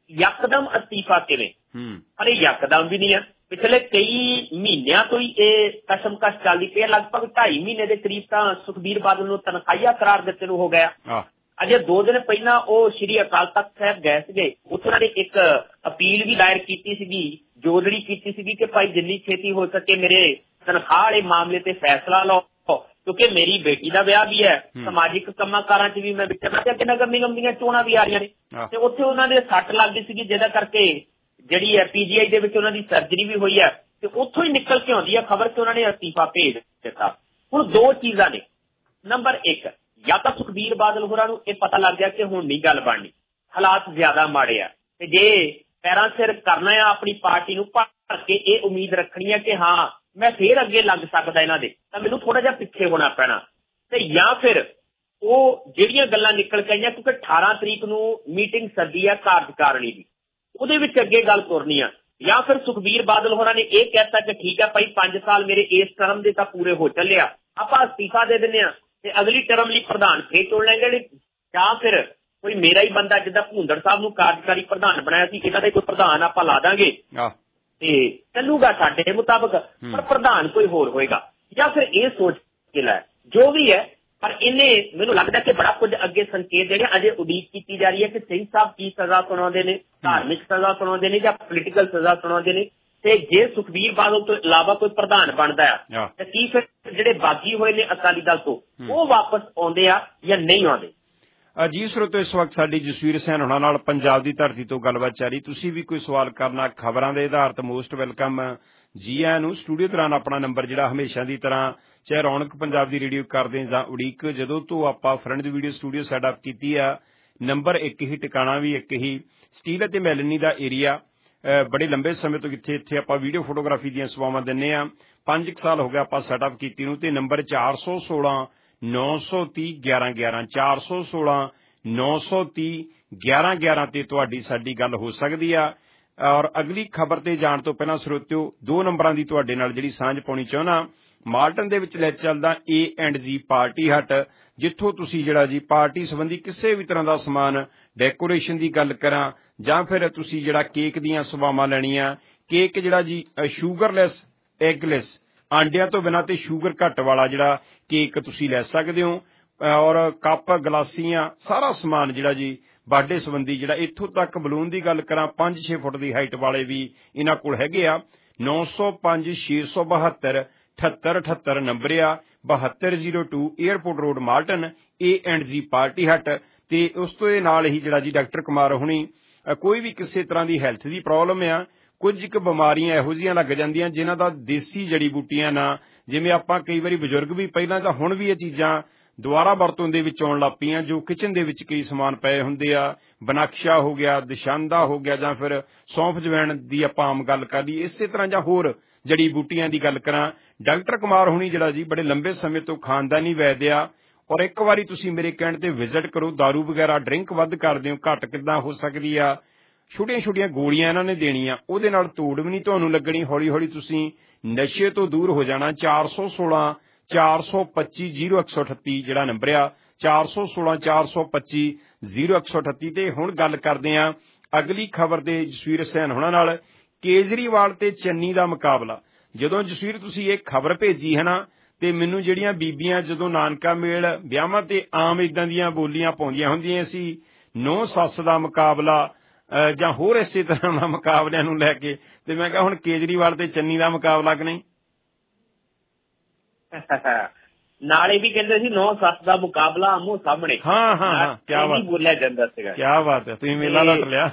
ਯਕਦਮ ਅਸਤੀਫਾ ਕਿਵੇਂ, ਪਰ ਇਹ ਯਕਦਮ ਵੀ ਨਹੀਂ ਆ। ਪਿਛਲੇ ਕਈ ਮਹੀਨਿਆਂ ਤੋਂ ਹੀ ਇਹ ਕਸ਼ਮਕਸ਼ ਚੱਲਦੀ ਪਈ ਹੈ। ਲਗਭਗ 2.5 ਮਹੀਨੇ ਦੇ ਕਰੀਬ ਤਾਂ ਸੁਖਬੀਰ ਬਾਦਲ ਨੂੰ ਤਨਖਾਹੀਆ ਕਰਾਰ ਦਿੱਤੇ ਨੂੰ ਹੋ ਗਿਆ। ਅਜੇ 2 ਦਿਨ ਪਹਿਲਾਂ ਉਹ ਸ਼੍ਰੀ ਅਕਾਲ ਤਖਤ ਸਾਹਿਬ ਗਏ ਸੀਗੇ, ਉੱਥੇ ਉਹਨਾਂ ਨੇ ਇੱਕ ਅਪੀਲ ਵੀ ਦਾਇਰ ਕੀਤੀ ਸੀਗੀ, ਜੋਦੜੀ ਕੀਤੀ ਸੀਗੀ ਕਿ ਭਾਈ ਜਿੰਨੀ ਛੇਤੀ ਹੋ ਸਕੇ ਮੇਰੇ ਤਨਖਾਹ ਵਾਲੇ ਮਾਮਲੇ ਤੇ ਫੈਸਲਾ ਲਓ, ਕਿਉਂਕਿ ਮੇਰੀ ਬੇਟੀ ਦਾ ਵਿਆਹ ਵੀ ਹੈ, ਸਮਾਜਿਕ ਕੰਮਾਂ ਕਾਰਾਂ 'ਚ ਵੀ ਮੈਂ ਵਿਚਰਨਾ, ਤੇ ਅੱਗੇ ਨਗਰ ਨਿਗਮ ਦੀਆਂ ਚੋਣਾਂ ਵੀ ਆ ਰਹੀਆਂ ਨੇ, ਤੇ ਉੱਥੇ ਉਹਨਾਂ ਦੇ ਸੱਟ ਲੱਗਦੀ ਸੀਗੀ, ਜਿਹਦਾ ਕਰਕੇ ਜਿਹੜੀ ਹੈ PGI ਦੇ ਵਿੱਚ ਉਹਨਾਂ ਦੀ ਸਰਜਰੀ ਵੀ ਹੋਈ ਹੈ। ਤੇ ਉੱਥੋਂ ਹੀ ਨਿਕਲ ਕੇ ਆਉਂਦੀ ਹੈ ਖਬਰ ਕਿ ਉਹਨਾਂ ਨੇ ਅਸਤੀਫਾ ਭੇਜ ਦਿੱਤਾ। ਹੁਣ 2 ਚੀਜ਼ਾਂ ਨੇ। ਨੰਬਰ 1, ਜਾਂ ਤਾਂ ਸੁਖਬੀਰ ਬਾਦਲ ਹੋਰਾਂ ਨੂੰ ਇਹ ਪਤਾ ਲੱਗ ਗਿਆ ਕਿ ਹੁਣ ਨਹੀਂ ਗੱਲ ਬਣਨੀ, ਹਾਲਾਤ ਜ਼ਿਆਦਾ ਮਾੜੇ ਆ, ਤੇ ਜੇ ਪੈਰਾਂ ਸਿਰ ਕਰਨਾ ਆ ਆਪਣੀ ਪਾਰਟੀ ਨੂੰ ਭਰ ਕੇ ਇਹ ਉਮੀਦ ਰੱਖਣੀ ਹੈ ਕਿ ਹਾਂ ਮੈਂ ਫੇਰ ਅੱਗੇ ਲੱਗ ਸਕਦਾ ਇਹਨਾਂ ਦੇ, ਤਾਂ ਮੈਨੂੰ ਥੋੜਾ ਜਿਹਾ ਪਿੱਛੇ ਹੋਣਾ ਪੈਣਾ। ਤੇ ਜਾਂ ਫਿਰ ਉਹ ਜਿਹੜੀਆਂ ਗੱਲਾਂ ਨਿਕਲ ਕੇ ਆਈਆਂ, ਕਿਉਂਕਿ 18 ਤਰੀਕ ਨੂੰ ਮੀਟਿੰਗ ਸੱਦੀ ਆ ਕਾਰਜਕਾਰਣੀ ਦੀ, ਉਹਦੇ ਵਿੱਚ ਅੱਗੇ ਗੱਲ ਤੁਰਨੀ ਆ। ਜਾਂ ਫਿਰ ਸੁਖਬੀਰ ਬਾਦਲ ਹੋਰਾਂ ਨੇ ਇਹ ਕਹਿਤਾ ਕਿ ਠੀਕ ਹੈ ਭਾਈ 5 ਸਾਲ ਮੇਰੇ ਇਸ ਟਰਮ ਦੇ ਤਾਂ ਪੂਰੇ ਹੋ ਚੱਲਿਆ, ਆਪਾਂ ਅਸਤੀਫਾ ਦੇ ਦਿੰਦੇ ਆ ਤੇ ਅਗਲੀ ਟਰਮ ਲਈ ਪ੍ਰਧਾਨ ਫੇਰ ਚੁਣ ਲੈਂਗੇ। ਜਾਂ ਫਿਰ ਕੋਈ ਮੇਰਾ ਹੀ ਬੰਦਾ, ਜਿੱਦਾਂ ਭੁੰਦੜ ਸਾਹਿਬ ਨੂੰ ਕਾਰਜਕਾਰੀ ਪ੍ਰਧਾਨ ਬਣਾਇਆ ਸੀ, ਇਹਨਾਂ ਦਾ ਕੋਈ ਪ੍ਰਧਾਨ ਆਪਾਂ ਲਾ ਦਾਂਗੇ ਤੇ ਚੱਲੂਗਾ ਸਾਡੇ ਮੁਤਾਬਕ, ਪਰ ਪ੍ਰਧਾਨ ਕੋਈ ਹੋਰ ਹੋਏਗਾ। ਜਾਂ ਫਿਰ ਇਹ ਸੋਚ ਕੇ ਲੈ ਜੋ ਵੀ ਹੈ, ਪਰ ਇਹਨੇ ਮੈਨੂੰ ਲੱਗਦਾ ਕਿ ਬੜਾ ਕੁਝ ਅੱਗੇ ਸੰਕੇਤ ਜਿਹੜੇ ਅਜੇ ਉਡੀਕ ਕੀਤੀ ਜਾ ਰਹੀ ਹੈ ਕਿ ਸਿੰਘ ਸਾਹਿਬ ਕੀ ਸਜ਼ਾ ਸੁਣਾਉਂਦੇ ਨੇ, ਧਾਰਮਿਕ ਸਜ਼ਾ ਸੁਣਾਉਂਦੇ ਨੇ ਜਾਂ ਪੋਲੀਟੀਕਲ ਸਜ਼ਾ ਸੁਣਾਉਂਦੇ ਨੇ। ਤੇ ਜੇ ਸੁਖਬੀਰ ਬਾਦਲ ਤੋਂ ਇਲਾਵਾ ਕੋਈ ਪ੍ਰਧਾਨ ਬਣਦਾ ਆ ਤੇ ਕੀ ਫਿਰ ਜਿਹੜੇ ਬਾਗੀ ਹੋਏ ਨੇ ਅਕਾਲੀ ਦਲ ਤੋਂ ਉਹ ਵਾਪਸ ਆਉਂਦੇ ਆ ਜਾਂ ਨਹੀਂ ਆਉਂਦੇ। ਜੀ ਸਰੋਤੋ, ਇਸ ਵਕਤ ਸਾਡੀ ਜਸਵੀਰ ਸੈਨ ਹੋਣਾ ਨਾਲ ਪੰਜਾਬ ਦੀ ਧਰਤੀ ਤੋਂ ਗੱਲਬਾਤ ਜਾਰੀ। ਤੁਸੀਂ ਵੀ ਕੋਈ ਸਵਾਲ ਕਰਨਾ ਖਬਰਾਂ ਦੇ ਆਧਾਰਿਤ ਮੋਸਟ ਵੈਲਕਮ ਜੀ ਆਇਆਂ ਨੂੰ। ਸਟੂਡੀਓ ਦੌਰਾਨ ਆਪਣਾ ਨੰਬਰ ਜਿਹੜਾ ਹਮੇਸ਼ਾ ਦੀ ਤਰ੍ਹਾਂ ਚਾਹੇ ਰੌਣਕ ਪੰਜਾਬ ਦੀ ਰੇਡੀਓ ਕਰਦੇ ਜਾਂ ਉਡੀਕ, ਜਦੋਂ ਤੋਂ ਆਪਾਂ ਫਰੰਟ ਦੀ ਵੀਡੀਓ ਸਟੂਡੀਓ ਸੈਟਅਪ ਕੀਤੀ ਆ, ਨੰਬਰ ਇੱਕ ਹੀ, ਟਿਕਾਣਾ ਵੀ ਇੱਕ ਹੀ, ਸਟੀਲ ਅਤੇ ਮੈਲਨੀ ਦਾ ਏਰੀਆ। ਬੜੇ ਲੰਬੇ ਸਮੇਂ ਤੋਂ ਇੱਥੇ ਆਪਾਂ ਵੀਡੀਓ ਫੋਟੋਗ੍ਰਾਫੀ ਦੀਆਂ ਸੇਵਾਵਾਂ ਦਿੰਦੇ ਆ। 5 ਸਾਲ ਹੋ ਗਿਆ ਆਪਾਂ ਸੈਟਅਪ ਕੀਤੀ ਨੂੰ, ਤੇ ਨੰਬਰ 416 930 1111 416 930 1111 ਤੇ ਤੁਹਾਡੀ ਸਾਡੀ ਗੱਲ ਹੋ ਸਕਦੀ ਆ। ਔਰ ਅਗਲੀ ਖਬਰ ਤੇ ਜਾਣ ਤੋਂ ਪਹਿਲਾਂ ਸਰੋਤਿਓ 2 ਨੰਬਰਾਂ ਦੀ ਤੁਹਾਡੇ ਨਾਲ ਜਿਹੜੀ ਸਾਂਝ ਪਾਉਣੀ ਚਾਹੁੰਦਾ। ਮਾਲਟਨ ਦੇ ਵਿੱਚ ਲੈ ਚੱਲਦਾ A&G ਪਾਰਟੀ ਹਟ, ਜਿੱਥੋਂ ਤੁਸੀਂ ਜਿਹੜਾ ਜੀ ਪਾਰਟੀ ਸੰਬੰਧੀ ਕਿਸੇ ਵੀ ਤਰ੍ਹਾਂ ਦਾ ਸਮਾਨ, ਡੈਕੋਰੇਸ਼ਨ ਦੀ ਗੱਲ ਕਰਾਂ ਜਾਂ ਫਿਰ ਤੁਸੀਂ ਜਿਹੜਾ ਕੇਕ ਦੀਆਂ ਸੇਵਾਵਾਂ ਲੈਣੀਆਂ, ਕੇਕ ਜਿਹੜਾ ਜੀ ਸ਼ੂਗਰਲੈਸ, ਐਗਲੈਸ, ਆਂਡਿਆਂ ਤੋਂ ਬਿਨਾਂ ਤੇ ਸ਼ੂਗਰ ਘੱਟ ਵਾਲਾ ਜਿਹੜਾ ਕੇਕ ਤੁਸੀਂ ਲੈ ਸਕਦੇ ਹੋ। ਔਰ ਕੱਪ, ਗਲਾਸੀਆਂ, ਸਾਰਾ ਸਮਾਨ ਜਿਹੜਾ ਜੀ ਬਰਥਡੇ ਸੰਬੰਧੀ, ਜਿਹੜਾ ਇੱਥੋਂ ਤੱਕ ਬਲੂਨ ਦੀ ਗੱਲ ਕਰਾਂ 5-6 ਫੁੱਟ ਦੀ ਹਾਈਟ ਵਾਲੇ ਵੀ ਇਹਨਾਂ ਕੋਲ ਹੈਗੇ ਆ। 905 672 7878 ਨੰਬਰ ਆ, 7202 airport road Malton, A&G party ਹਟ। ਤੇ ਉਸ ਤੋਂ ਨਾਲ ਹੀ ਜਿਹੜਾ ਜੀ ਡਾਕਟਰ ਕੁਮਾਰ ਹੁਣੀ, ਕੋਈ ਵੀ ਕਿਸੇ ਤਰ੍ਹਾਂ ਦੀ ਹੈਲਥ ਦੀ ਪ੍ਰੋਬਲਮ ਆ, ਕੁਝ ਕੁ ਬਿਮਾਰੀਆਂ ਇਹੋ ਜਿਹੀਆਂ ਲੱਗ ਜਾਂਦੀਆਂ ਜਿਨ੍ਹਾਂ ਦਾ ਦੇਸੀ ਜੜੀ ਬੂਟੀਆਂ ਨਾਲ, ਜਿਵੇਂ ਆਪਾਂ ਕਈ ਵਾਰੀ ਬਜ਼ੁਰਗ ਵੀ ਪਹਿਲਾਂ ਜਾਂ ਹੁਣ ਵੀ ਇਹ ਚੀਜ਼ਾਂ ਦੁਬਾਰਾ ਵਰਤੋਂ ਦੇ ਵਿੱਚ ਆਉਣ ਲੱਗ ਪਈਆਂ, ਜੋ ਕਿਚਨ ਦੇ ਵਿੱਚ ਕਈ ਸਮਾਨ ਪਏ ਹੁੰਦੇ ਆ, ਬਨਾਕਸ਼ਾ ਹੋ ਗਿਆ, ਦਸ਼ਾਂਦਾ ਹੋ ਗਿਆ, ਜਾਂ ਫਿਰ ਸੌਂਫ ਜਵੈਣ ਦੀ ਆਪਾਂ ਆਮ ਗੱਲ ਕਰ ਲਈ, ਇਸੇ ਤਰ੍ਹਾਂ ਜਾਂ ਹੋਰ ਜੜੀ ਬੂਟੀਆਂ ਦੀ ਗੱਲ ਕਰਾਂ, ਡਾਕਟਰ ਕੁਮਾਰ ਹੁਣੀ ਜਿਹੜਾ ਜੀ ਬੜੇ ਲੰਬੇ ਸਮੇਂ ਤੋਂ ਖਾਨਦਾਨੀ ਵੈਦ ਆ। ਔਰ ਇੱਕ ਵਾਰੀ ਤੁਸੀਂ ਮੇਰੇ ਕਹਿਣ ਤੇ ਵਿਜ਼ਿਟ ਕਰੋ। ਦਾਰੂ ਵਗੈਰਾ ਡਰਿੰਕ ਵੱਧ ਕਰਦੇ ਹੋ, ਘੱਟ ਕਿੱਦਾਂ ਹੋ ਸਕਦੀ ਆ। ਛੋਟੀਆਂ ਗੋਲੀਆਂ ਇਹਨਾਂ ਨੇ ਦੇਣੀਆਂ, ਉਹਦੇ ਨਾਲ ਤੋੜ ਵੀ ਨਹੀਂ ਤੁਹਾਨੂੰ ਲੱਗਣੀ। ਹੌਲੀ ਹੌਲੀ ਤੁਸੀਂ ਨਸ਼ੇ ਤੋਂ ਦੂਰ ਹੋ ਜਾਣਾ। 416 425 0138 ਜਿਹੜਾ ਨੰਬਰ ਆ, 416 425 0138। ਤੇ ਹੁਣ ਗੱਲ ਕਰਦੇ ਆ ਅਗਲੀ ਖਬਰ ਦੇ ਜਸਵੀਰ ਸੈਨ ਹੋਣਾ ਨਾਲ, ਕੇਜਰੀਵਾਲ ਤੇ ਚੰਨੀ ਦਾ ਮੁਕਾਬਲਾ। ਜਦੋਂ ਜਸਵੀਰ ਤੁਸੀਂ ਇਹ ਖਬਰ ਭੇਜੀ ਹੈ ਨਾ, ਤੇ ਮੈਨੂੰ ਜਿਹੜੀਆਂ ਬੀਬੀਆਂ ਜਦੋਂ ਨਾਨਕਾ ਮੇਲ ਵਿਆਹਾਂ ਤੇ ਆਮ ਇਦਾਂ ਦੀਆਂ ਬੋਲੀਆਂ ਪਾਉਂਦੀਆਂ ਹੁੰਦੀਆਂ ਸੀ, ਨੂੰਹ ਸੱਸ ਦਾ ਮੁਕਾਬਲਾ, ਜਾਂ ਹੋਰ ਇਸੇ ਤਰ੍ਹਾਂ ਦਾ ਮੁਕਾਬਲਿਆਂ ਨੂੰ ਲੈ ਕੇ, ਤੇ ਮੈਂ ਕਿਹਾ ਹੁਣ ਕੇਜਰੀਵਾਲ ਤੇ ਚੰਨੀ ਦਾ ਮੁਕਾਬਲਾ ਕਿ ਨਹੀਂ? ਨਾਲੇ ਵੀ ਕਹਿੰਦੇ ਸੀ 9-7 ਦਾ ਮੁਕਾਬਲਾ ਆਮੋ ਸਾਹਮਣੇ। ਹਾਂ ਕਿਆ ਬਾਤ ਬੋਲਿਆ ਜਾਂਦਾ ਸੀਗਾ। ਕਿਆ ਬਾਤ ਹੈ, ਤੁਸੀਂ ਮੇਲਾ ਲੁੱਟ ਲਿਆ।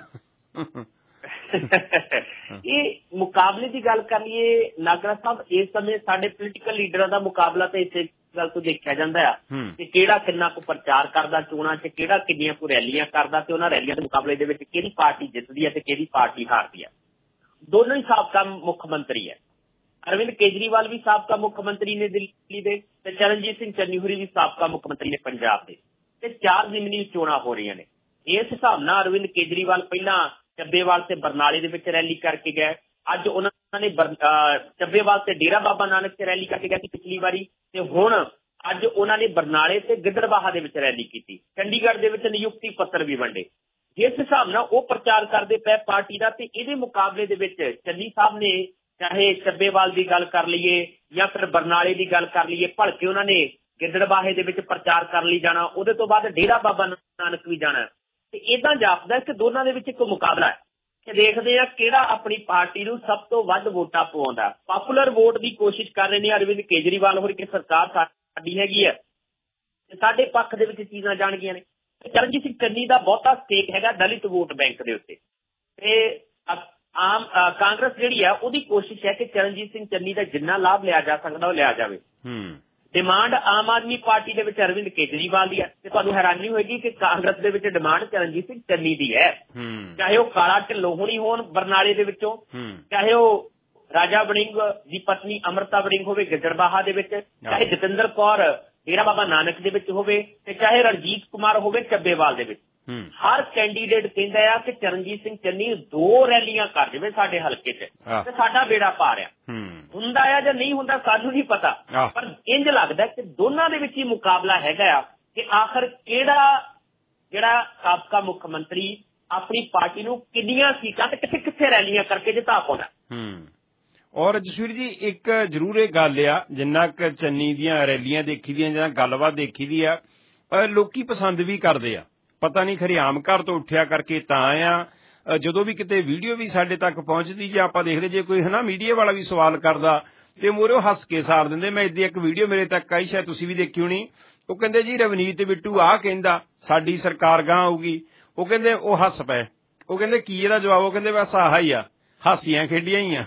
ਇਹ ਮੁਕਾਬਲੇ ਦੀ ਗੱਲ ਕਰ ਲਈਏ ਨਾਗਰਾ ਸਾਹਿਬ, ਇਸ ਸਮੇਂ ਸਾਡੇ ਪੋਲੀਟੀਕਲ ਲੀਡਰਾਂ ਦਾ ਮੁਕਾਬਲਾ ਤਾਂ ਇਸੇ ਗੱਲ ਤੋਂ ਦੇਖਿਆ ਜਾਂਦਾ ਆ ਕਿ ਕਿਹੜਾ ਕਿੰਨਾ ਕੁ ਪ੍ਰਚਾਰ ਕਰਦਾ ਚੋਣਾਂ 'ਚ, ਕਿਹੜਾ ਕਿੰਨੀਆਂ ਕੁ ਰੈਲੀਆਂ ਕਰਦਾ, ਤੇ ਉਹਨਾਂ ਰੈਲੀਆਂ ਦੇ ਮੁਕਾਬਲੇ ਦੇ ਵਿੱਚ ਕਿਹੜੀ ਪਾਰਟੀ ਜਿੱਤਦੀ ਹੈ ਤੇ ਕਿਹੜੀ ਪਾਰਟੀ ਹਾਰਦੀ ਹੈ। ਦੋਨੋਂ ਹੀ ਸਾਬਕਾ ਮੁੱਖ ਮੰਤਰੀ ਹੈ। ਅਰਵਿੰਦ ਕੇਜਰੀਵਾਲ ਵੀ ਸਾਬਕਾ ਮੁੱਖ ਮੰਤਰੀ ਨੇ ਦਿੱਲੀ ਦੇ, ਤੇ ਚਰਨਜੀਤ ਸਿੰਘ ਚੰਨੀ ਹੋਰੀ ਵੀ ਸਾਬਕਾ ਮੁੱਖ ਮੰਤਰੀ ਨੇ ਪੰਜਾਬ ਦੇ, ਤੇ 4 ਜ਼ਿਮਨੀ ਚੋਣਾਂ ਹੋ ਰਹੀਆਂ ਨੇ। ਇਸ ਹਿਸਾਬ ਨਾਲ ਅਰਵਿੰਦ ਕੇਜਰੀਵਾਲ ਪਹਿਲਾਂ ਚੱਬੇਵਾਲ ਤੇ ਬਰਨਾਲੇ ਦੇ ਵਿੱਚ ਰੈਲੀ ਕਰਕੇ ਗਏ। ਅੱਜ ਉਹਨਾਂ ਨੇ ਚੱਬੇਵਾਲ ਤੇ ਡੇਰਾ ਬਾਬਾ ਨਾਨਕ ਤੇ ਰੈਲੀ ਕਰਕੇ ਗਏ ਸੀ ਪਿਛਲੀ ਵਾਰੀ, ਤੇ ਹੁਣ ਅੱਜ ਉਹਨਾਂ ਨੇ ਬਰਨਾਲੇ ਤੇ ਗਿੱਦੜਬਾਹਾ ਦੇ ਵਿੱਚ ਰੈਲੀ ਕੀਤੀ। ਚੰਡੀਗੜ੍ਹ ਦੇ ਵਿੱਚ ਨਿਯੁਕਤੀ ਪੱਤਰ ਵੀ ਵੰਡੇ। ਜਿਸ ਹਿਸਾਬ ਨਾਲ ਉਹ ਪ੍ਰਚਾਰ ਕਰਦੇ ਪਏ ਪਾਰਟੀ ਦਾ, ਤੇ ਇਹਦੇ ਮੁਕਾਬਲੇ ਦੇ ਵਿੱਚ ਚੰਨੀ ਸਾਹਿਬ ਨੇ ਚਾਹੇ ਚੱਬੇਵਾਲ ਦੀ ਗੱਲ ਕਰ ਲਈਏ ਜਾਂ ਫਿਰ ਬਰਨਾਲੇ ਦੀ ਗੱਲ ਕਰ ਲਈਏ, ਭਲਕੇ ਉਹਨਾਂ ਨੇ ਗਿੱਦੜਬਾਹੇ ਦੇ ਵਿੱਚ ਪ੍ਰਚਾਰ ਕਰਨ ਲਈ ਜਾਣਾ, ਉਹਦੇ ਤੋਂ ਬਾਅਦ ਡੇਰਾ ਬਾਬਾ ਨਾਨਕ ਵੀ ਜਾਣਾ। ਤੇ ਏਦਾਂ ਜਾਪਦਾ ਕਿ ਦੋਨਾਂ ਦੇ ਵਿੱਚ ਇੱਕ ਮੁਕਾਬਲਾ ਹੈ ਕਿ ਦੇਖਦੇ ਆ ਕਿਹੜਾ ਆਪਣੀ ਪਾਰਟੀ ਨੂੰ ਸਭ ਤੋਂ ਵੱਧ ਵੋਟਾਂ ਪਵਾਉਂਦਾ। ਪਾਪੂਲਰ ਵੋਟ ਦੀ ਕੋਸ਼ਿਸ਼ ਕਰ ਰਹੇ ਨੇ ਅਰਵਿੰਦ ਕੇਜਰੀਵਾਲ ਹੋਰ ਕਿ ਸਰਕਾਰ ਸਾਡੀ ਹੈਗੀ ਹੈ ਤੇ ਸਾਡੇ ਪੱਖ ਦੇ ਵਿੱਚ ਚੀਜ਼ਾਂ ਜਾਣਗੀਆਂ ਨੇ। ਚਰਨਜੀਤ ਸਿੰਘ ਚੰਨੀ ਦਾ ਬਹੁਤਾ ਸਟੇਕ ਹੈਗਾ ਦਲਿਤ ਵੋਟ ਬੈਂਕ ਦੇ ਉੱਤੇ, ਤੇ ਆਮ ਕਾਂਗਰਸ ਜਿਹੜੀ ਆ ਉਹਦੀ ਕੋਸ਼ਿਸ਼ ਹੈ ਕਿ ਚਰਨਜੀਤ ਸਿੰਘ ਚੰਨੀ ਦਾ ਜਿੰਨਾ ਲਾਭ ਲਿਆ ਜਾ ਸਕਦਾ ਉਹ ਲਿਆ ਜਾਵੇ। ਡਿਮਾਂਡ ਆਮ ਆਦਮੀ ਪਾਰਟੀ ਦੇ ਵਿੱਚ ਅਰਵਿੰਦ ਕੇਜਰੀਵਾਲ ਦੀ ਹੈ, ਤੇ ਤੁਹਾਨੂੰ ਹੈਰਾਨੀ ਹੋਏਗੀ ਕਿ ਕਾਂਗਰਸ ਦੇ ਵਿੱਚ ਡਿਮਾਂਡ ਚਰਨਜੀਤ ਸਿੰਘ ਚੰਨੀ ਦੀ ਹੈ। ਚਾਹੇ ਉਹ ਕਾਲਾ ਢਿੱਲੋਂ ਹੋਣੀ ਹੋਣ ਬਰਨਾਲੇ ਦੇ ਵਿੱਚੋਂ, ਚਾਹੇ ਉਹ ਰਾਜਾ ਵੜਿੰਗ ਦੀ ਪਤਨੀ ਅੰਮ੍ਰਿਤਾ ਵੜਿੰਗ ਹੋਵੇ ਗਿੱਦੜਬਾਹਾ ਦੇ ਵਿੱਚ, ਚਾਹੇ ਜਤਿੰਦਰ ਕੌਰ ਡੇਰਾ ਬਾਬਾ ਨਾਨਕ ਦੇ ਵਿੱਚ ਹੋਵੇ, ਤੇ ਚਾਹੇ ਰਣਜੀਤ ਕੁਮਾਰ ਹੋਵੇ ਚੱਬੇਵਾਲ ਦੇ ਵਿੱਚ। ਹਰ ਕੈਂਡੀਡੇਟ ਕਹਿੰਦਾ ਆ ਕਿ ਚਰਨਜੀਤ ਸਿੰਘ ਚੰਨੀ 2 ਰੈਲੀਆਂ ਕਰ ਜਾਵੇ ਸਾਡੇ ਹਲਕੇ 'ਚ ਤੇ ਸਾਡਾ ਬੇੜਾ ਪਾਰ ਆ। ਹੁੰਦਾ ਆ ਜਾਂ ਨਹੀਂ ਹੁੰਦਾ ਸਾਨੂੰ ਨਹੀਂ ਪਤਾ, ਪਰ ਇੰਜ ਲੱਗਦਾ ਕਿ ਦੋਨਾਂ ਦੇ ਵਿੱਚ ਹੀ ਮੁਕਾਬਲਾ ਹੈਗਾ ਆ ਕਿ ਆਖਰ ਕਿਹੜਾ ਜਿਹੜਾ ਸਾਬਕਾ ਮੁੱਖ ਮੰਤਰੀ ਆਪਣੀ ਪਾਰਟੀ ਨੂੰ ਕਿੰਨੀਆਂ ਸੀਟਾਂ ਤੇ ਕਿੱਥੇ ਕਿੱਥੇ ਰੈਲੀਆਂ ਕਰਕੇ ਜਿਤਾ ਪਾਉਂਦਾ। ਔਰ ਜਸਵੀਰ ਜੀ ਇੱਕ ਜ਼ਰੂਰ ਇਹ ਗੱਲ ਆ, ਜਿੰਨਾ ਕੁ ਚੰਨੀ ਦੀਆਂ ਰੈਲੀਆਂ ਦੇਖੀ ਦੀਆਂ ਜਾਂ ਗੱਲਬਾਤ ਦੇਖੀ ਦੀ ਆ, ਲੋਕੀ ਪਸੰਦ ਵੀ ਕਰਦੇ ਆ। ਪਤਾ ਨਹੀਂ ਖਰੇ ਆਮ ਘਰ ਤੋਂ ਉੱਠਿਆ ਕਰਕੇ ਤਾਂ ਆ, ਜਦੋਂ ਵੀ ਕਿਤੇ ਵੀਡੀਓ ਵੀ ਸਾਡੇ ਤੱਕ ਪਹੁੰਚਦੀ, ਜੇ ਆਪਾਂ ਦੇਖਦੇ ਜੇ ਕੋਈ ਹਨਾ ਮੀਡੀਆ ਵਾਲਾ ਵੀ ਸਵਾਲ ਕਰਦਾ ਤੇ ਮੂਹਰੋਂ ਹੱਸ ਕੇ ਸਾਰ ਦਿੰਦੇ। ਮੈਂ ਏਦੀ ਇੱਕ ਵੀਡੀਓ ਮੇਰੇ ਤੱਕ ਆਈ, ਸ਼ਾਇਦ ਤੁਸੀਂ ਵੀ ਦੇਖੀ ਹੋਣੀ। ਉਹ ਕਹਿੰਦੇ ਜੀ ਰਵਨੀਤ ਬਿੱਟੂ ਆਹ ਕਹਿੰਦਾ ਸਾਡੀ ਸਰਕਾਰ ਗਾਂ ਆਊਗੀ। ਉਹ ਕਹਿੰਦੇ ਉਹ ਹੱਸ ਪਏ। ਉਹ ਕਹਿੰਦੇ ਕੀ ਇਹਦਾ ਜਵਾਬ? ਉਹ ਕਹਿੰਦੇ ਬਸ ਆਹ ਹੀ ਆ, ਹਾਸੀਆਂ ਖੇਡੀਆਂ ਹੀ ਆ।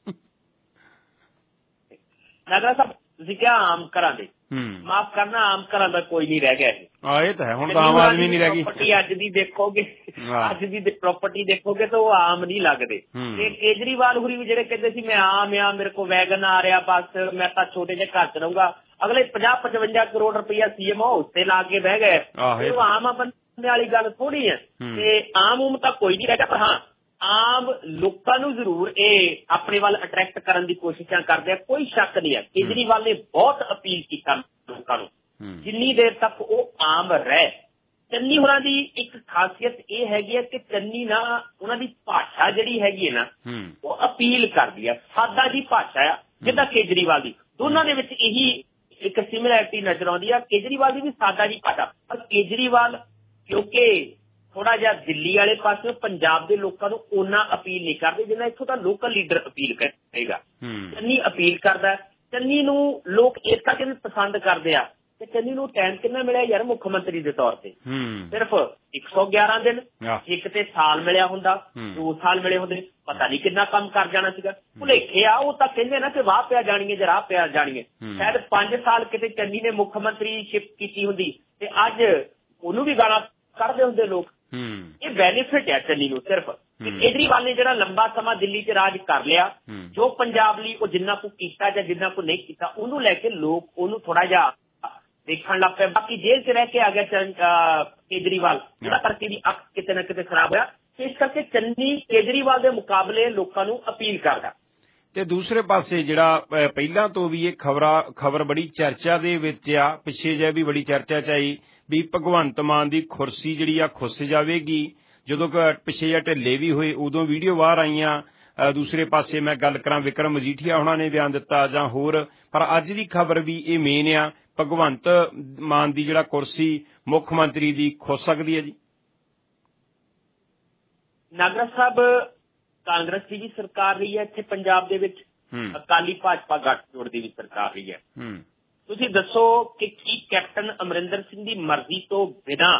ਨਾਗਰਾ ਸਾਹਿਬ ਤੁਸੀਂ ਕਿਹਾ ਆਮ ਘਰਾਂ ਦੇ, ਮਾਫ ਕਰਨਾ ਆਮ ਘਰਾਂ ਦਾ ਕੋਈ ਨਹੀਂ ਰਹਿ ਗਿਆ ਇਹ ਤਾਂ ਹੈ, ਹੁਣ ਤਾਂ ਆਮ ਆਦਮੀ ਨਹੀਂ ਰਹਿ ਗਈ। ਪ੍ਰਾਪਰਟੀ ਅੱਜ ਦੀ ਦੇਖੋਗੇ, ਅੱਜ ਦੀ ਪ੍ਰਾਪਰਟੀ ਦੇਖੋਗੇ ਤਾਂ ਉਹ ਆਮ ਨਹੀਂ ਲੱਗਦੇ। ਤੇ ਕੇਜਰੀਵਾਲ ਹੁਰੀ ਵੀ ਜਿਹੜੇ ਕਹਿੰਦੇ ਸੀ ਮੈਂ ਆਮ ਆ, ਮੇਰੇ ਕੋਲ ਵੈਗਨ ਆ ਰਿਹਾ, ਬਸ ਮੈਂ ਤਾਂ ਛੋਟੇ ਜਿਹੇ ਘਰ ਚ ਰਹੂੰਗਾ, ਅਗਲੇ 50-55 ਕਰੋੜ ਰੁਪਇਆ ਸੀਐਮ ਹਾਊਸ ਤੇ ਲਾ ਕੇ ਬਹਿ ਗਏ। ਉਹ ਆਮ ਬੰਦੇ ਵਾਲੀ ਗੱਲ ਥੋੜੀ ਹੈ, ਤੇ ਆਮ ਤਾਂ ਕੋਈ ਨਹੀਂ ਰਹਿ ਗਿਆ। ਪਰ ਹਾਂ, ਆਮ ਲੋਕਾਂ ਨੂੰ ਜ਼ਰੂਰ ਇਹ ਆਪਣੇ ਵੱਲ ਅਟਰੈਕਟ ਕਰਨ ਦੀ ਕੋਸ਼ਿਸ਼ਾਂ ਕਰਦੇ ਆ, ਕੋਈ ਸ਼ੱਕ ਨਹੀਂ ਹੈ। ਕੇਜਰੀਵਾਲ ਨੇ ਬਹੁਤ ਅਪੀਲ ਕੀਤਾ ਲੋਕਾਂ ਨੂੰ, ਜਿੰਨੀ ਦੇਰ ਤੱਕ ਉਹ ਆਮ ਰਹਿ। ਚੰਨੀ ਹੋਰਾਂ ਦੀ ਇੱਕ ਖਾਸੀਅਤ ਇਹ ਹੈਗੀ ਹੈ ਕਿ ਚੰਨੀ ਨਾ ਉਹਨਾਂ ਦੀ ਭਾਸ਼ਾ ਜਿਹੜੀ ਹੈਗੀ ਹੈ ਨਾ ਉਹ ਅਪੀਲ ਕਰਦੀ ਹੈ, ਸਾਦਾ ਜੀ ਭਾਸ਼ਾ ਆ ਜਿੱਦਾਂ ਕੇਜਰੀਵਾਲ ਦੀ। ਦੋਨਾਂ ਦੇ ਵਿੱਚ ਇਹੀ ਇੱਕ ਸਿਮਿਲੈਰਿਟੀ ਨਜ਼ਰ ਆਉਂਦੀ ਆ। ਕੇਜਰੀਵਾਲ ਦੀ ਵੀ ਸਾਦਾ ਜੀ ਭਾਸ਼ਾ, ਪਰ ਕੇਜਰੀਵਾਲ ਕਿਉਂਕਿ ਥੋੜਾ ਜਿਹਾ ਦਿੱਲੀ ਵਾਲੇ ਪਾਸੇ ਪੰਜਾਬ ਦੇ ਲੋਕਾਂ ਨੂੰ ਓਨਾ ਅਪੀਲ ਨਹੀਂ ਕਰਦੇ ਜਿੰਨਾ ਇੱਥੋਂ ਦਾ ਲੋਕਲ ਲੀਡਰ ਅਪੀਲ ਕਰੇਗਾ। ਚੰਨੀ ਅਪੀਲ ਕਰਦਾ, ਚੰਨੀ ਨੂੰ ਲੋਕ ਇਸ ਕਰਕੇ ਵੀ ਪਸੰਦ ਕਰਦੇ ਆ ਕਿ ਚੰਨੀ ਨੂੰ ਟਾਈਮ ਕਿੰਨਾ ਮਿਲਿਆ ਯਾਰ ਮੁੱਖ ਮੰਤਰੀ ਦੇ ਤੌਰ ਤੇ? ਸਿਰਫ 111 ਦਿਨ। ਇੱਕ ਤੇ ਸਾਲ ਮਿਲਿਆ ਹੁੰਦਾ, 2 ਸਾਲ ਮਿਲੇ ਹੁੰਦੇ, ਪਤਾ ਨਹੀਂ ਕਿੰਨਾ ਕੰਮ ਕਰ ਜਾਣਾ ਸੀਗਾ। ਭੁਲੇਖੇ ਆ, ਉਹ ਤਾਂ ਕਹਿੰਦੇ ਨਾ ਕਿ ਵਾਹ ਪਿਆ ਜਾਣੀਏ ਜਾਂ ਰਾਹ ਪਿਆ ਜਾਣੀਏ। ਸ਼ਾਇਦ 5 ਸਾਲ ਕਿਤੇ ਚੰਨੀ ਨੇ ਮੁੱਖ ਮੰਤਰੀਸ਼ਿਪ ਕੀਤੀ ਹੁੰਦੀ ਤੇ ਅੱਜ ਉਹਨੂੰ ਵੀ ਗਾਲਾਂ ਕੱਢਦੇ ਹੁੰਦੇ ਲੋਕ। ਇਹ ਬੈਨੀਫਿਟ ਹੈ ਚੰਨੀ ਨੂੰ ਸਿਰਫ। ਕੇਜਰੀਵਾਲ ਨੇ ਜਿਹੜਾ ਲੰਬਾ ਸਮਾਂ ਦਿੱਲੀ 'ਚ ਰਾਜ ਕਰ ਲਿਆ, ਜੋ ਪੰਜਾਬ ਲਈ ਉਹ ਜਿੰਨਾ ਕੁ ਕੀਤਾ ਜਾਂ ਜਿੰਨਾ ਕੁ ਨਹੀਂ ਕੀਤਾ, ਉਹਨੂੰ ਲੈ ਕੇ ਲੋਕ ਉਹਨੂੰ ਥੋੜਾ ਜਿਹਾ ਦੇਖਣ ਲੱਗ ਪਏ। ਬਾਕੀ ਜੇਲ੍ਹ 'ਚ ਰਹਿ ਕੇ ਆ ਗਿਆ ਕੇਜਰੀਵਾਲ, ਜਿਹੜਾ ਕਰਕੇ ਦੀ ਅੱਖ ਕਿਤੇ ਨਾ ਕਿਤੇ ਖਰਾਬ ਹੋਇਆ। ਇਸ ਕਰਕੇ ਚੰਨੀ ਕੇਜਰੀਵਾਲ ਦੇ ਮੁਕਾਬਲੇ ਲੋਕਾਂ ਨੂੰ ਅਪੀਲ ਕਰਦਾ। ਤੇ ਦੂਸਰੇ ਪਾਸੇ ਜਿਹੜਾ ਪਹਿਲਾਂ ਤੋਂ ਵੀ ਇਹ ਖਬਰ ਬੜੀ ਚਰਚਾ ਦੇ ਵਿੱਚ ਆ, ਪਿੱਛੇ ਜਿਹੇ ਵੀ ਬੜੀ ਚਰਚਾ 'ਚ ਆਈ ਵੀ ਭਗਵੰਤ ਮਾਨ ਦੀ ਕੁਰਸੀ ਜਿਹੜੀ ਆ ਖੁੱਸ ਜਾਵੇਗੀ। ਜਦੋਂ ਪਿੱਛੇ ਜਿਹੇ ਢਿੱਲੇ ਵੀ ਹੋਏ ਉਦੋਂ ਵੀਡੀਓ ਬਾਹਰ ਆਈਆਂ। ਦੂਸਰੇ ਪਾਸੇ ਮੈਂ ਗੱਲ ਕਰਾਂ ਵਿਕਰਮ ਮਜੀਠੀਆ ਉਹਨਾਂ ਨੇ ਬਿਆਨ ਦਿੱਤਾ ਜਾਂ ਹੋਰ, ਪਰ ਅੱਜ ਦੀ ਖਬਰ ਵੀ ਇਹ ਮੇਨ ਆ, ਭਗਵੰਤ ਮਾਨ ਦੀ ਜਿਹੜਾ ਕੁਰਸੀ ਮੁੱਖ ਮੰਤਰੀ ਦੀ ਖੁੱਸ ਸਕਦੀ ਹੈ ਜੀ। ਨਾਗਰਾ ਸਾਹਿਬ ਕਾਂਗਰਸ ਦੀ ਵੀ ਸਰਕਾਰ ਰਹੀ ਹੈ ਇੱਥੇ ਪੰਜਾਬ ਦੇ ਵਿੱਚ, ਅਕਾਲੀ ਭਾਜਪਾ ਗੱਠਜੋੜ ਦੀ ਵੀ ਸਰਕਾਰ ਰਹੀ ਹੈ। ਤੁਸੀਂ ਦੱਸੋ ਕਿ ਕੀ ਕੈਪਟਨ ਅਮਰਿੰਦਰ ਸਿੰਘ ਦੀ ਮਰਜ਼ੀ ਤੋਂ ਬਿਨਾਂ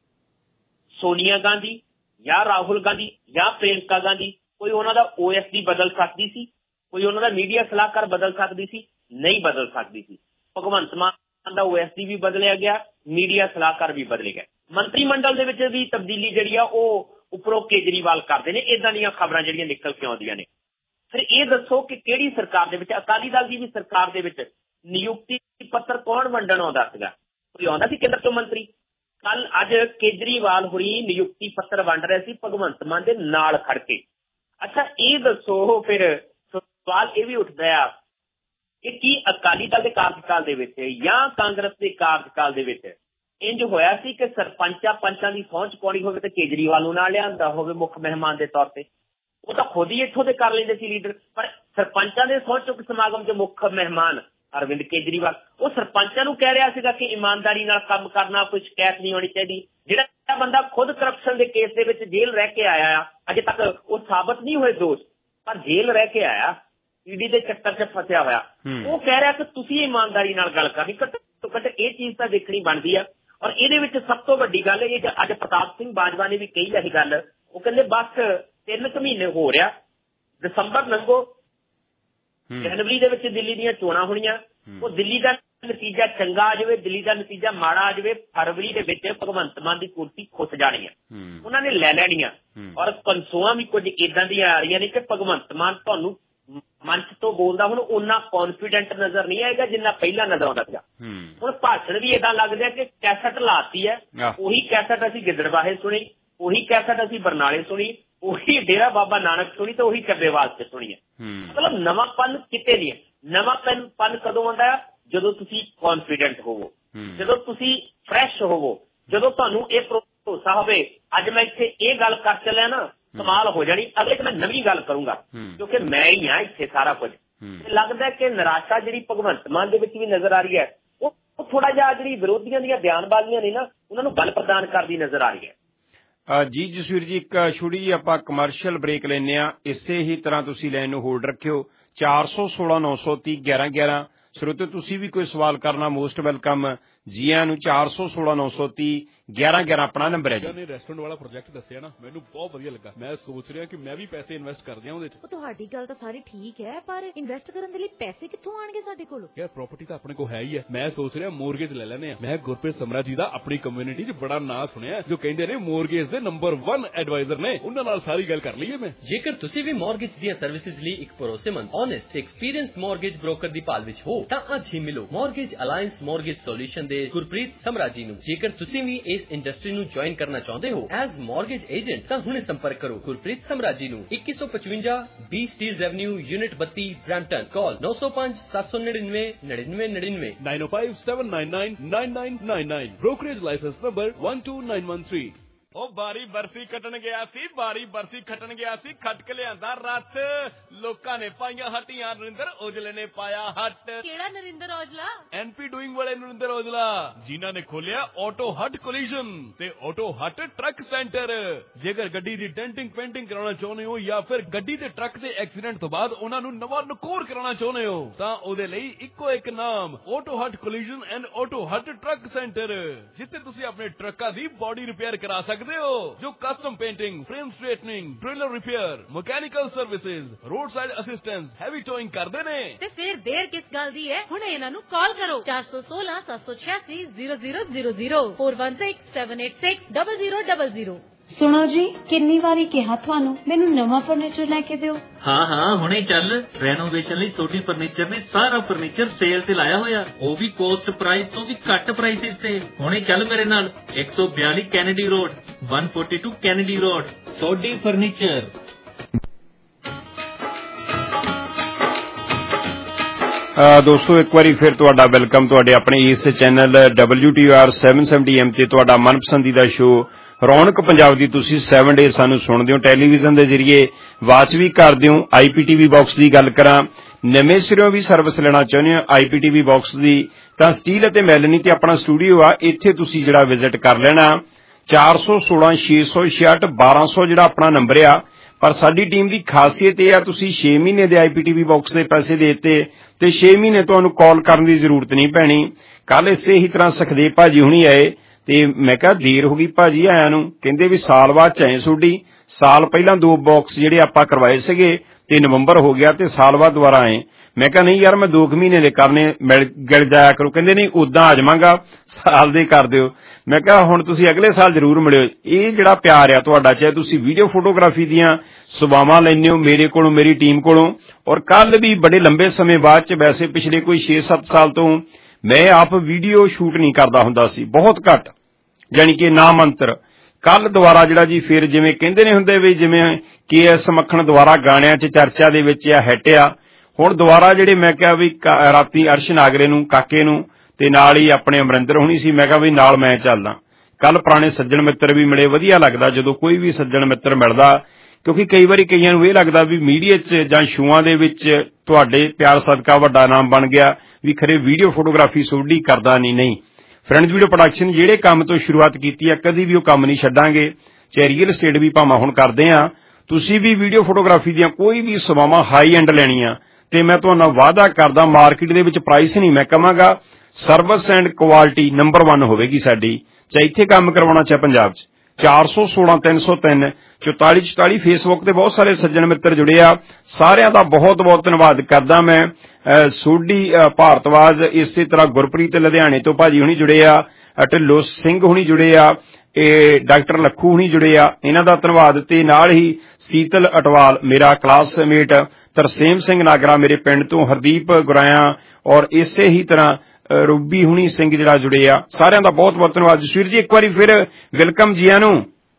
ਸੋਨੀਆ ਗਾਂਧੀ ਜਾਂ ਰਾਹੁਲ ਗਾਂਧੀ ਜਾਂ ਪ੍ਰਿਅੰਕਾ ਗਾਂਧੀ ਕੋਈ ਉਹਨਾਂ ਦਾ OSD ਬਦਲ ਸਕਦੀ ਸੀ? ਕੋਈ ਉਹਨਾਂ ਦਾ ਮੀਡੀਆ ਸਲਾਹਕਾਰ ਬਦਲ ਸਕਦੀ ਸੀ? ਨਹੀਂ ਬਦਲ ਸਕਦੀ ਸੀ। ਭਗਵੰਤ ਮਾਨ ਦਾ OSD ਵੀ ਬਦਲਿਆ ਗਿਆ, ਮੀਡੀਆ ਸਲਾਹਕਾਰ ਵੀ ਬਦਲੇ ਗਏ, ਮੰਤਰੀ ਮੰਡਲ ਦੇ ਵਿੱਚ ਵੀ ਤਬਦੀਲੀ ਜਿਹੜੀ ਆ ਉਹ ਉੱਪਰੋਂ ਕੇਜਰੀਵਾਲ ਕਰਦੇ ਨੇ। ਏਦਾਂ ਦੀਆਂ ਖਬਰਾਂ ਜਿਹੜੀਆਂ ਨਿਕਲ ਕੇ ਆਉਂਦੀਆਂ ਨੇ। ਫਿਰ ਇਹ ਦੱਸੋ ਕਿ ਕਿਹੜੀ ਸਰਕਾਰ ਦੇ ਵਿੱਚ, ਅਕਾਲੀ ਦਲ ਦੀ ਵੀ ਸਰਕਾਰ ਦੇ ਵਿੱਚ ਨਿਯੁਕਤੀ ਪੱਤਰ ਕੌਣ ਵੰਡਣ ਆਉਂਦਾ ਸੀਗਾ? ਕੋਈ ਆਉਂਦਾ ਸੀ ਕੇਂਦਰ ਤੋਂ ਮੰਤਰੀ? ਕੱਲ ਅੱਜ ਕੇਜਰੀਵਾਲ ਹੋਰੀ ਨਿਯੁਕਤੀ ਪੱਤਰ ਵੰਡ ਰਹੇ ਸੀ ਭਗਵੰਤ ਮਾਨ ਦੇ ਨਾਲ ਖੜ ਕੇ। ਅੱਛਾ ਇਹ ਦੱਸੋ ਫਿਰ ਸਵਾਲ ਇਹ ਵੀ ਉੱਠਦਾ ਆ ਕਿ ਕੀ ਅਕਾਲੀ ਦਲ ਦੇ ਕਾਰਜਕਾਲ ਦੇ ਵਿੱਚ ਜਾਂ ਕਾਂਗਰਸ ਦੇ ਕਾਰਜਕਾਲ ਦੇ ਵਿੱਚ ਇੰਜ ਹੋਇਆ ਸੀ ਕਿ ਪੰਚਾਂ ਦੀ ਸਹੁੰ ਚੁਕਾਉਣੀ ਹੋਵੇ ਤੇ ਕੇਜਰੀਵਾਲ ਨੂੰ ਨਾਲ ਲਿਆਂਦਾ ਹੋਵੇ ਮੁੱਖ ਮਹਿਮਾਨ ਦੇ ਤੌਰ ਤੇ? ਉਹ ਤਾਂ ਖੁਦ ਹੀ ਇੱਥੋਂ ਦੇ ਕਰ ਲੈਂਦੇ ਸੀ ਲੀਡਰ, ਪਰ ਸਰਪੰਚਾਂ ਦੇ ਸਹੁੰ ਚੁੱਕ ਸਮਾਗਮ 'ਚ ਮੁੱਖ ਮਹਿਮਾਨ ਅਰਵਿੰਦ ਕੇਜਰੀਵਾਲ, ਉਹ ਸਰਪੰਚਾਂ ਨੂੰ ਕਹਿ ਰਿਹਾ ਸੀਗਾ ਕਿ ਇਮਾਨਦਾਰੀ ਨਾਲ ਕੰਮ ਕਰਨਾ, ਕੋਈ ਸ਼ਿਕਾਇਤ ਨਹੀਂ ਹੋਣੀ ਚਾਹੀਦੀ। ਜਿਹੜਾ ਬੰਦਾ ਖੁਦ ਕਰਪਸ਼ਨ ਦੇ ਕੇਸ ਦੇ ਵਿੱਚ ਜੇਲ੍ਹ ਰਹਿ ਕੇ ਆਇਆ ਆ, ਅਜੇ ਤੱਕ ਉਹ ਸਾਬਤ ਨਹੀਂ ਹੋਏ ਦੋਸ਼, ਪਰ ਜੇਲ੍ਹ ਰਹਿ ਕੇ ਆਇਆ, ਈਡੀ ਦੇ ਚੱਕਰ 'ਚ ਫਸਿਆ ਹੋਇਆ, ਉਹ ਕਹਿ ਰਿਹਾ ਕਿ ਤੁਸੀਂ ਇਮਾਨਦਾਰੀ ਨਾਲ ਗੱਲ ਕਰਨੀ। ਘੱਟੋ ਘੱਟ ਇਹ ਚੀਜ਼ ਤਾਂ ਦੇਖਣੀ ਬਣਦੀ ਆ। ਔਰ ਇਹਦੇ ਵਿੱਚ ਸਭ ਤੋਂ ਵੱਡੀ ਗੱਲ ਇਹ ਅੱਜ ਪ੍ਰਤਾਪ ਸਿੰਘ ਬਾਜਵਾ ਨੇ ਵੀ ਕਹੀ ਇਹ ਗੱਲ, ਉਹ ਕਹਿੰਦੇ ਬਸ 3 ਕੁ ਮਹੀਨੇ ਹੋ ਰਿਹਾ, ਦਸੰਬਰ ਲੰਘੋ, ਜਨਵਰੀ ਦੇ ਵਿੱਚ ਦਿੱਲੀ ਦੀਆਂ ਚੋਣਾਂ ਹੋਣੀਆਂ, ਉਹ ਦਿੱਲੀ ਦਾ ਨਤੀਜਾ ਚੰਗਾ ਆ ਜਾਵੇ, ਦਿੱਲੀ ਦਾ ਨਤੀਜਾ ਮਾੜਾ ਆ ਜਾਵੇ, ਫਰਵਰੀ ਦੇ ਵਿੱਚ ਭਗਵੰਤ ਮਾਨ ਦੀ ਕੁਰਸੀ ਖੁੱਸ ਜਾਣੀ ਹੈ, ਉਹਨਾਂ ਨੇ ਲੈ ਲੈਣੀਆਂ। ਔਰ ਕਨਸੂਆਂ ਵੀ ਕੁਝ ਏਦਾਂ ਦੀਆਂ ਆ ਰਹੀਆਂ ਨੇ ਕਿ ਭਗਵੰਤ ਮਾਨ ਤੁਹਾਨੂੰ ਮੰਚ ਤੋਂ ਬੋਲਦਾ ਹੁਣ ਓਨਾ ਕੌਨਫੀਡੈਂਟ ਨਜ਼ਰ ਨਹੀਂ ਆਏਗਾ ਜਿੰਨਾ ਪਹਿਲਾਂ ਨਜ਼ਰ ਆਉਂਦਾ ਸੀਗਾ। ਹੁਣ ਭਾਸ਼ਣ ਵੀ ਏਦਾਂ ਲੱਗਦਾ ਕਿ ਕੈਸਟ ਲਾਤੀ ਹੈ, ਉਹੀ ਕੈਸਟ ਅਸੀਂ ਗਿੱਦੜਬਾਹੇ ਸੁਣੀ, ਉਹੀ ਕੈਸਟ ਅਸੀਂ ਬਰਨਾਲੇ ਸੁਣੀ, ਉਹੀ ਡੇਰਾ ਬਾਬਾ ਨਾਨਕ ਸੁਣੀ ਤੇ ਉਹੀ ਚੱਬੇਵਾਲ ਤੇ ਸੁਣੀ ਹੈ। ਮਤਲਬ ਨਵਾਂਪਨ ਕਿਤੇ ਨਹੀਂ ਹੈ। ਨਵਾਂਪਨ ਕਦੋਂ ਆਉਂਦਾ ਹੈ? ਜਦੋਂ ਤੁਸੀਂ ਕੌਨਫੀਡੈਂਟ ਹੋਵੋ, ਜਦੋਂ ਤੁਸੀਂ ਫਰੈਸ਼ ਹੋਵੋ, ਜਦੋਂ ਤੁਹਾਨੂੰ ਇਹ ਭਰੋਸਾ ਹੋਵੇ ਅੱਜ ਮੈਂ ਇੱਥੇ ਇਹ ਗੱਲ ਕਰ ਚੱਲਿਆ ਨਾ ਕਮਾਲ ਹੋ ਜਾਣੀ, ਅਗਲੇ ਚ ਮੈਂ ਨਵੀਂ ਗੱਲ ਕਰੂੰਗਾ ਕਿਉਂਕਿ ਮੈਂ ਹੀ ਹਾਂ ਇੱਥੇ ਸਾਰਾ ਕੁਝ। ਲੱਗਦਾ ਕਿ ਨਿਰਾਸ਼ਾ ਜਿਹੜੀ ਭਗਵੰਤ ਮਾਨ ਦੇ ਵਿੱਚ ਵੀ ਨਜ਼ਰ ਆ ਰਹੀ ਹੈ, ਉਹ ਥੋੜਾ ਜਿਹਾ ਜਿਹੜੀ ਵਿਰੋਧੀਆਂ ਦੀਆਂ ਬਿਆਨਬਾਜ਼ੀਆਂ ਨੇ ਨਾ ਉਹਨਾਂ ਨੂੰ ਬਲ ਪ੍ਰਦਾਨ ਕਰਦੀ ਨਜ਼ਰ ਆ ਰਹੀ ਹੈ। ਜੀ ਜਸਵੀਰ ਜੀ, ਇੱਕ ਛੋਟੀ ਜਿਹੀ ਆਪਾਂ ਕਮਰਸ਼ੀਅਲ ਬ੍ਰੇਕ ਲੈਂਦੇ ਹਾਂ, ਇਸੇ ਹੀ ਤਰ੍ਹਾਂ ਤੁਸੀਂ ਲਾਈਨ ਨੂੰ ਹੋਲਡ ਰੱਖਿਓ। 416 930 1111 ਸਰੋਤੇ ਤੁਸੀਂ ਵੀ ਕੋਈ ਸਵਾਲ ਕਰਨਾ ਮੋਸਟ ਵੈਲਕਮ ਜੀ ਆਇਆਂ ਨੂੰ। 416 930 1111 ਆਪਣਾ ਨੰਬਰ ਹੈ ਜੀ। ਨੇ ਰੈਸਟੋਰੈਂਟ ਵਾਲਾ ਪ੍ਰੋਜੈਕਟ ਦੱਸਿਆ ਨਾ, ਮੈਨੂੰ ਬਹੁਤ ਵਧੀਆ ਲੱਗਾ। ਮੈਂ ਸੋਚ ਰਿਹਾ ਕਿ ਮੈਂ ਵੀ ਪੈਸੇ ਇਨਵੈਸਟ ਕਰ ਦਿਆਂ ਉਹਦੇ 'ਚ। ਤੁਹਾਡੀ ਗੱਲ ਤਾਂ ਸਾਰੀ ਠੀਕ ਹੈ, ਪਰ ਇਨਵੈਸਟ ਕਰਨ ਦੇ ਲਈ ਪੈਸੇ ਕਿੱਥੋਂ ਆਣਗੇ ਸਾਡੇ ਕੋਲ? ਯਾਰ ਪ੍ਰਾਪਰਟੀ ਤਾਂ ਆਪਣੇ ਕੋਲ ਹੈ ਹੀ ਹੈ। ਮੈਂ ਸੋਚ ਰਿਹਾ ਮੋਰਗੇਜ ਲੈ ਲੈਣੇ ਆ। ਮੈਂ ਗੁਰਪ੍ਰੀਤ ਸਮਰਾ ਜੀ ਦਾ ਆਪਣੀ ਕਮਿਊਨਿਟੀ 'ਚ ਬੜਾ ਨਾਂ ਸੁਣਿਆ, ਜੋ ਕਹਿੰਦੇ ਨੇ ਮੋਰਗੇਜ ਦੇ ਨੰਬਰ 1 ਐਡਵਾਈਜ਼ਰ ਨੇ। ਉਹਨਾਂ ਨਾਲ ਸਾਰੀ ਗੱਲ ਕਰ ਲਈਏ ਮੈਂ। ਜੇਕਰ ਤੁਸੀਂ ਵੀ ਮੋਰਗੇਜ ਦੀਆਂ ਸਰਵਿਸਿਜ਼ ਲਈ ਇੱਕ ਭਰੋਸੇਮੰਦ, ਓਨੈਸਟ ਤੇ ਐਕਸਪੀਰੀਅੰਸਡ ਮੋਰਗੇਜ ਬ੍ਰੋਕਰ ਦੀ ਭਾਲ ਵਿੱਚ ਹੋ ਤਾਂ ਅੱਜ ਹੀ ਮਿਲੋ ਮੋਰਗੇਜ ਅਲਾਇੰਸ ਮੋਰਗੇਜ ਸੋਲੂਸ਼ਨ ਦੇ ਗੁਰਪ੍ਰੀਤ ਸਮਰਾ ਜੀ ਨੂੰ। ਜੇਕਰ ਤੁਸੀਂ ਵੀ ਇਸ ਇੰਡਸਟਰੀ ਨੂੰ ज्वाइन करना चाहते हो एज मॉर्गेज एजेंट तो हुणे संपर्क करो गुरप्रीत समरा जी ਨੂੰ। 2155 B Steeles avenue unit 32 Brampton. Call 905 799 9999 905 799 9999। Brokerage licence number 12913। ਉਹ ਬਾਰੀ ਬਰਸੀ ਕੱਟਣ ਗਿਆ ਸੀ, ਬਾਰੀ ਬਰਸੀ ਖੱਟਣ ਗਿਆ ਸੀ, ਖੱਟ ਕੇ ਲਿਆਂਦਾ ਰੱਥ। ਲੋਕਾਂ ਨੇ ਪਾਈਆਂ ਹੱਟੀਆਂ, ਨਰਿੰਦਰ ਔਜਲੇ ਨੇ ਪਾਇਆ ਹੱਟ। ਕਿਹੜਾ ਨਰਿੰਦਰ ਔਜਲਾ? NP ਡੂਇੰਗ ਵਾਲੇ ਨਰਿੰਦਰ ਔਜਲਾ, ਜਿਨ੍ਹਾਂ ਨੇ ਖੋਲਿਆ ਆਟੋ ਹੱਟ ਕੋਲੀਜਨ ਤੇ ਆਟੋ ਹੱਟ ਟਰੱਕ ਸੈਂਟਰ। ਜੇਕਰ ਗੱਡੀ ਦੀ ਡੈਂਟਿੰਗ ਪੇਂਟਿੰਗ ਕਰਾਉਣਾ ਚਾਹੁੰਦੇ ਹੋ ਜਾਂ ਫਿਰ ਗੱਡੀ ਤੇ ਟਰੱਕ ਦੇ ਐਕਸੀਡੈਂਟ ਤੋਂ ਬਾਅਦ ਉਹਨਾਂ ਨੂੰ ਨਵਾਂ ਨਕੋਰ ਕਰਾਉਣਾ ਚਾਹੁੰਦੇ ਹੋ ਤਾਂ ਉਹਦੇ ਲਈ ਇੱਕੋ ਇੱਕ ਨਾਮ, auto hut collision and auto hut truck centre, ਜਿੱਥੇ ਤੁਸੀਂ ਆਪਣੇ ਟਰੱਕਾਂ ਦੀ ਬਾਡੀ ਰਿਪੇਅਰ ਕਰਾ ਸਕਦੇ ਹੋ, ਜੋ custom painting, frame straightening, trailer repair, mechanical services, road side assistance, heavy towing ਕਰਦੇ ਨੇ। ਤੇ ਫਿਰ ਦੇਰ ਕਿਸ ਗੱਲ ਦੀ ਹੈ? ਹੁਣੇ ਇਹਨਾਂ ਨੂੰ ਕਾਲ ਕਰੋ 416 786 0000 416 786 0000। ਸੁਣੋ ਜੀ, ਕਿੰਨੀ ਵਾਰੀ ਕਿਹਾ ਤੁਹਾਨੂੰ ਮੈਨੂੰ ਨਵਾਂ ਫਰਨੀਚਰ ਲੈ ਕੇ ਦਿਓ। ਹਾਂ ਹੁਣੇ ਚੱਲ। ਰੈਨੋਵੇਸ਼ਨ ਲਈ ਸੋਢੀ ਫਰਨੀਚਰ ਨੇ ਸਾਰਾ ਫਰਨੀਚਰ ਸੇਲ ਤੇ ਲਾਇਆ ਹੋਇਆ, ਉਹ ਵੀ ਕੋਸਟ ਪ੍ਰਾਈਸ ਤੋਂ ਵੀ ਘੱਟ ਪ੍ਰਾਈਸਿਸ ਤੇ। ਹੁਣੇ ਚੱਲ ਮੇਰੇ ਨਾਲ 142 Kennedy road, 142 Kennedy road, Sodhi furniture. ਦੋਸਤੋ ਇੱਕ ਵਾਰੀ ਫਿਰ ਤੁਹਾਡਾ ਵੈਲਕਮ ਤੁਹਾਡੇ ਆਪਣੇ ਇਸ ਚੈਨਲ WTR 770M ਤੇ ਤੁਹਾਡਾ ਮਨਪਸੰਦੀਦਾ ਸ਼ੋਅ ਰੌਣਕ ਪੰਜਾਬ ਦੀ। ਤੁਸੀਂ 7 ਡੇ ਸਾਨੂੰ ਸੁਣਦੇ ਹੋ, ਟੈਲੀਵਿਜ਼ਨ ਦੇ ਜ਼ਰੀਏ ਵਾਚ ਵੀ ਕਰਦੇ ਹੋ। IPTV ਬਾਕਸ ਦੀ ਗੱਲ ਕਰਾਂ, ਨਵੇਂ ਸਿਰਿਓਂ ਵੀ ਸਰਵਿਸ ਲੈਣਾ ਚਾਹੁੰਦੇ ਹੋ IPTV ਬਾਕਸ ਦੀ ਤਾਂ ਸਟੀਲ ਅਤੇ ਮੈਲਨੀ ਤੇ ਆਪਣਾ ਸਟੂਡੀਓ ਆ, ਇੱਥੇ ਤੁਸੀਂ ਜਿਹੜਾ ਵਿਜ਼ਿਟ ਕਰ ਲੈਣਾ। 416 666 1200 ਜਿਹੜਾ ਆਪਣਾ ਨੰਬਰ ਆ। ਪਰ ਸਾਡੀ ਟੀਮ ਦੀ ਖਾਸੀਅਤ ਇਹ ਆ, ਤੁਸੀਂ 6 ਮਹੀਨੇ ਦੇ IPTV ਬਾਕਸ ਦੇ ਪੈਸੇ ਦੇ ਦਿੱਤੇ ਤੇ 6 ਮਹੀਨੇ ਤੁਹਾਨੂੰ ਕਾਲ ਕਰਨ ਦੀ ਜ਼ਰੂਰਤ ਨਹੀਂ ਪੈਣੀ। ਕੱਲ ਇਸੇ ਹੀ ਤਰ੍ਹਾਂ ਸੁਖਦੇਵ ਭਾਜੀ ਹੁਣੀ ਆਏ ਤੇ ਮੈਂ ਕਿਹਾ ਦੇਰ ਹੋ ਗਈ ਭਾਜੀ ਆਇਆਂ ਨੂੰ, ਕਹਿੰਦੇ ਵੀ ਸਾਲ ਬਾਅਦ ਚ ਆਏ ਤੁਹਾਡੀ। ਸਾਲ ਪਹਿਲਾਂ 2 ਬਾਕਸ ਜਿਹੜੇ ਆਪਾਂ ਕਰਵਾਏ ਸੀਗੇ ਤੇ ਨਵੰਬਰ ਹੋ ਗਿਆ ਤੇ ਸਾਲ ਬਾਅਦ ਦੁਬਾਰਾ ਆਏ। ਮੈਂ ਕਿਹਾ ਨਹੀਂ ਯਾਰ ਮੈਂ 2 ਮਹੀਨੇ ਦੇ ਕਰਨੇ, ਗਿਲ ਜਾਇਆ ਕਰੋ। ਕਹਿੰਦੇ ਨਹੀਂ ਉਦਾਂ ਆ ਜਾਵਾਂਗਾ, ਸਾਲ ਦੇ ਕਰ ਦਿਓ। ਮੈਂ ਕਿਹਾ ਹੁਣ ਤੁਸੀਂ ਅਗਲੇ ਸਾਲ ਜ਼ਰੂਰ ਮਿਲਿਓ। ਇਹ ਜਿਹੜਾ ਪਿਆਰ ਆ ਤੁਹਾਡਾ, ਚਾਹੇ ਤੁਸੀਂ ਵੀਡੀਓ ਫੋਟੋਗ੍ਰਾਫੀ ਦੀਆਂ ਸੇਵਾਵਾਂ ਲੈਂਦੇ ਹੋ ਮੇਰੇ ਕੋਲੋਂ, ਮੇਰੀ ਟੀਮ ਕੋਲੋਂ, ਔਰ ਕੱਲ ਵੀ ਬੜੇ ਲੰਬੇ ਸਮੇਂ ਬਾਅਦ ਚ, ਵੈਸੇ ਪਿਛਲੇ ਕੋਈ 6-7 ਸਾਲ ਤੋਂ ਮੈਂ ਆਪ ਵੀਡੀਓ ਸ਼ੂਟ ਨਹੀਂ ਕਰਦਾ ਹੁੰਦਾ ਸੀ, ਬਹੁਤ ਘੱਟ, ਜਾਣੀ ਕਿ ਨਾਮ ਅੰਤਰ। ਕੱਲ ਦੁਬਾਰਾ ਜਿਹੜਾ ਜੀ ਫਿਰ ਜਿਵੇਂ ਕਹਿੰਦੇ ਨੇ ਹੁੰਦੇ ਵੀ ਜਿਵੇਂ KS ਮੱਖਣ ਦੁਬਾਰਾ ਗਾਣਿਆਂ 'ਚ ਚਰਚਾ ਦੇ ਵਿੱਚ ਆ ਹਿੱਟ ਆ। ਹੁਣ ਦੁਬਾਰਾ ਜਿਹੜੇ ਮੈਂ ਕਿਹਾ ਵੀ ਰਾਤੀ ਅਰਸ਼ ਨਾਗਰੇ ਨੂੰ, ਕਾਕੇ ਨੂੰ ਤੇ ਨਾਲ ਹੀ ਆਪਣੇ ਅਮਰਿੰਦਰ ਹੋਣੀ ਸੀ, ਮੈਂ ਕਿਹਾ ਵੀ ਨਾਲ ਮੈਂ ਚੱਲਦਾ। ਕੱਲ ਪੁਰਾਣੇ ਸੱਜਣ ਮਿੱਤਰ ਵੀ ਮਿਲੇ, ਵਧੀਆ ਲੱਗਦਾ ਜਦੋਂ ਕੋਈ ਵੀ ਸੱਜਣ ਮਿੱਤਰ ਮਿਲਦਾ, ਕਿਉਂਕਿ ਕਈ ਵਾਰੀ ਕਈਆਂ ਨੂੰ ਇਹ ਲੱਗਦਾ ਵੀ ਮੀਡੀਆ 'ਚ ਜਾਂ ਸ਼ੋਆਂ ਦੇ ਵਿੱਚ ਤੁਹਾਡੇ ਪਿਆਰ ਸਦਕਾ ਵੱਡਾ ਨਾਮ ਬਣ ਗਿਆ ਵੀ ਖਰੇ ਵੀਡੀਓ ਫੋਟੋਗ੍ਰਾਫੀ ਸੋਢੀ ਕਰਦਾ ਨਹੀਂ। ਫਰੈਂਡਸ ਵੀਡੀਓ ਪ੍ਰੋਡਕਸ਼ਨ ਜਿਹੜੇ ਕੰਮ ਤੋਂ ਸ਼ੁਰੂਆਤ ਕੀਤੀ ਆ, ਕਦੀ ਵੀ ਉਹ ਕੰਮ ਨਹੀਂ ਛੱਡਾਂਗੇ। ਚਾਹੇ ਰੀਅਲ estate ਵੀ ਭਾਵੇਂ ਹੁਣ ਕਰਦੇ ਆ, ਤੁਸੀਂ ਵੀ ਵੀਡੀਓ ਫੋਟੋਗ੍ਰਾਫੀ ਦੀਆਂ ਕੋਈ ਵੀ ਸੇਵਾਵਾਂ ਹਾਈ ਐਂਡ ਲੈਣੀਆਂ ਤੇ ਮੈਂ ਤੁਹਾਨੂੰ ਵਾਅਦਾ ਕਰਦਾ ਮਾਰਕੀਟ ਦੇ ਵਿੱਚ ਪ੍ਰਾਈਸ ਨਹੀਂ ਮੈਂ ਕਵਾਂਗਾ, ਸਰਵਿਸ ਐਂਡ ਕੁਆਲਿਟੀ ਨੰਬਰ 1 ਹੋਵੇਗੀ ਸਾਡੀ, ਚਾਹੇ ਇੱਥੇ ਕੰਮ ਕਰਵਾਉਣਾ ਚਾਹੇ ਪੰਜਾਬ 'ਚ। 416 303 4444 ਫੇਸਬੁੱਕ ਤੇ ਬਹੁਤ ਸਾਰੇ ਸੱਜਣ ਮਿੱਤਰ ਜੁੜੇ ਆ, ਸਾਰਿਆਂ ਦਾ ਬਹੁਤ ਬਹੁਤ ਧੰਨਵਾਦ ਕਰਦਾ ਮੈਂ। ਸੋਢੀ ਭਾਰਤਵਾਜ, ਇਸੇ ਤਰ੍ਹਾਂ ਗੁਰਪ੍ਰੀਤ ਲੁਧਿਆਣੇ ਤੋਂ ਭਾਜੀ ਹੁਣੀ ਜੁੜੇ ਆ, ਢਿੱਲੋਂ ਸਿੰਘ ਹੁਣੀ ਜੁੜੇ ਆ, ਇਹ ਡਾਕਟਰ ਲੱਖੂ ਹੁਣੀ ਜੁੜੇ ਆ, ਇਹਨਾਂ ਦਾ ਧੰਨਵਾਦ। ਤੇ ਨਾਲ ਹੀ ਸੀਤਲ ਅਟਵਾਲ ਮੇਰਾ ਕਲਾਸਮੇਟ, ਤਰਸੇਮ ਸਿੰਘ ਨਾਗਰਾ ਮੇਰੇ ਪਿੰਡ ਤੋਂ, ਹਰਦੀਪ ਗੁਰਾਇਆ ਔਰ ਇਸੇ ਹੀ ਤਰ੍ਹਾਂ ਰੂਬੀ ਹੁਣੀ ਸਿੰਘ ਜਿਹੜਾ ਜੁੜੇ ਆ, ਸਾਰਿਆਂ ਦਾ ਬਹੁਤ ਬਹੁਤ ਧੰਨਵਾਦ। ਜਸਵੀਰ ਜੀ ਇੱਕ ਵਾਰੀ ਫਿਰ ਵੈਲਕਮ ਜੀ ਆਇਆਂ ਨੂੰ।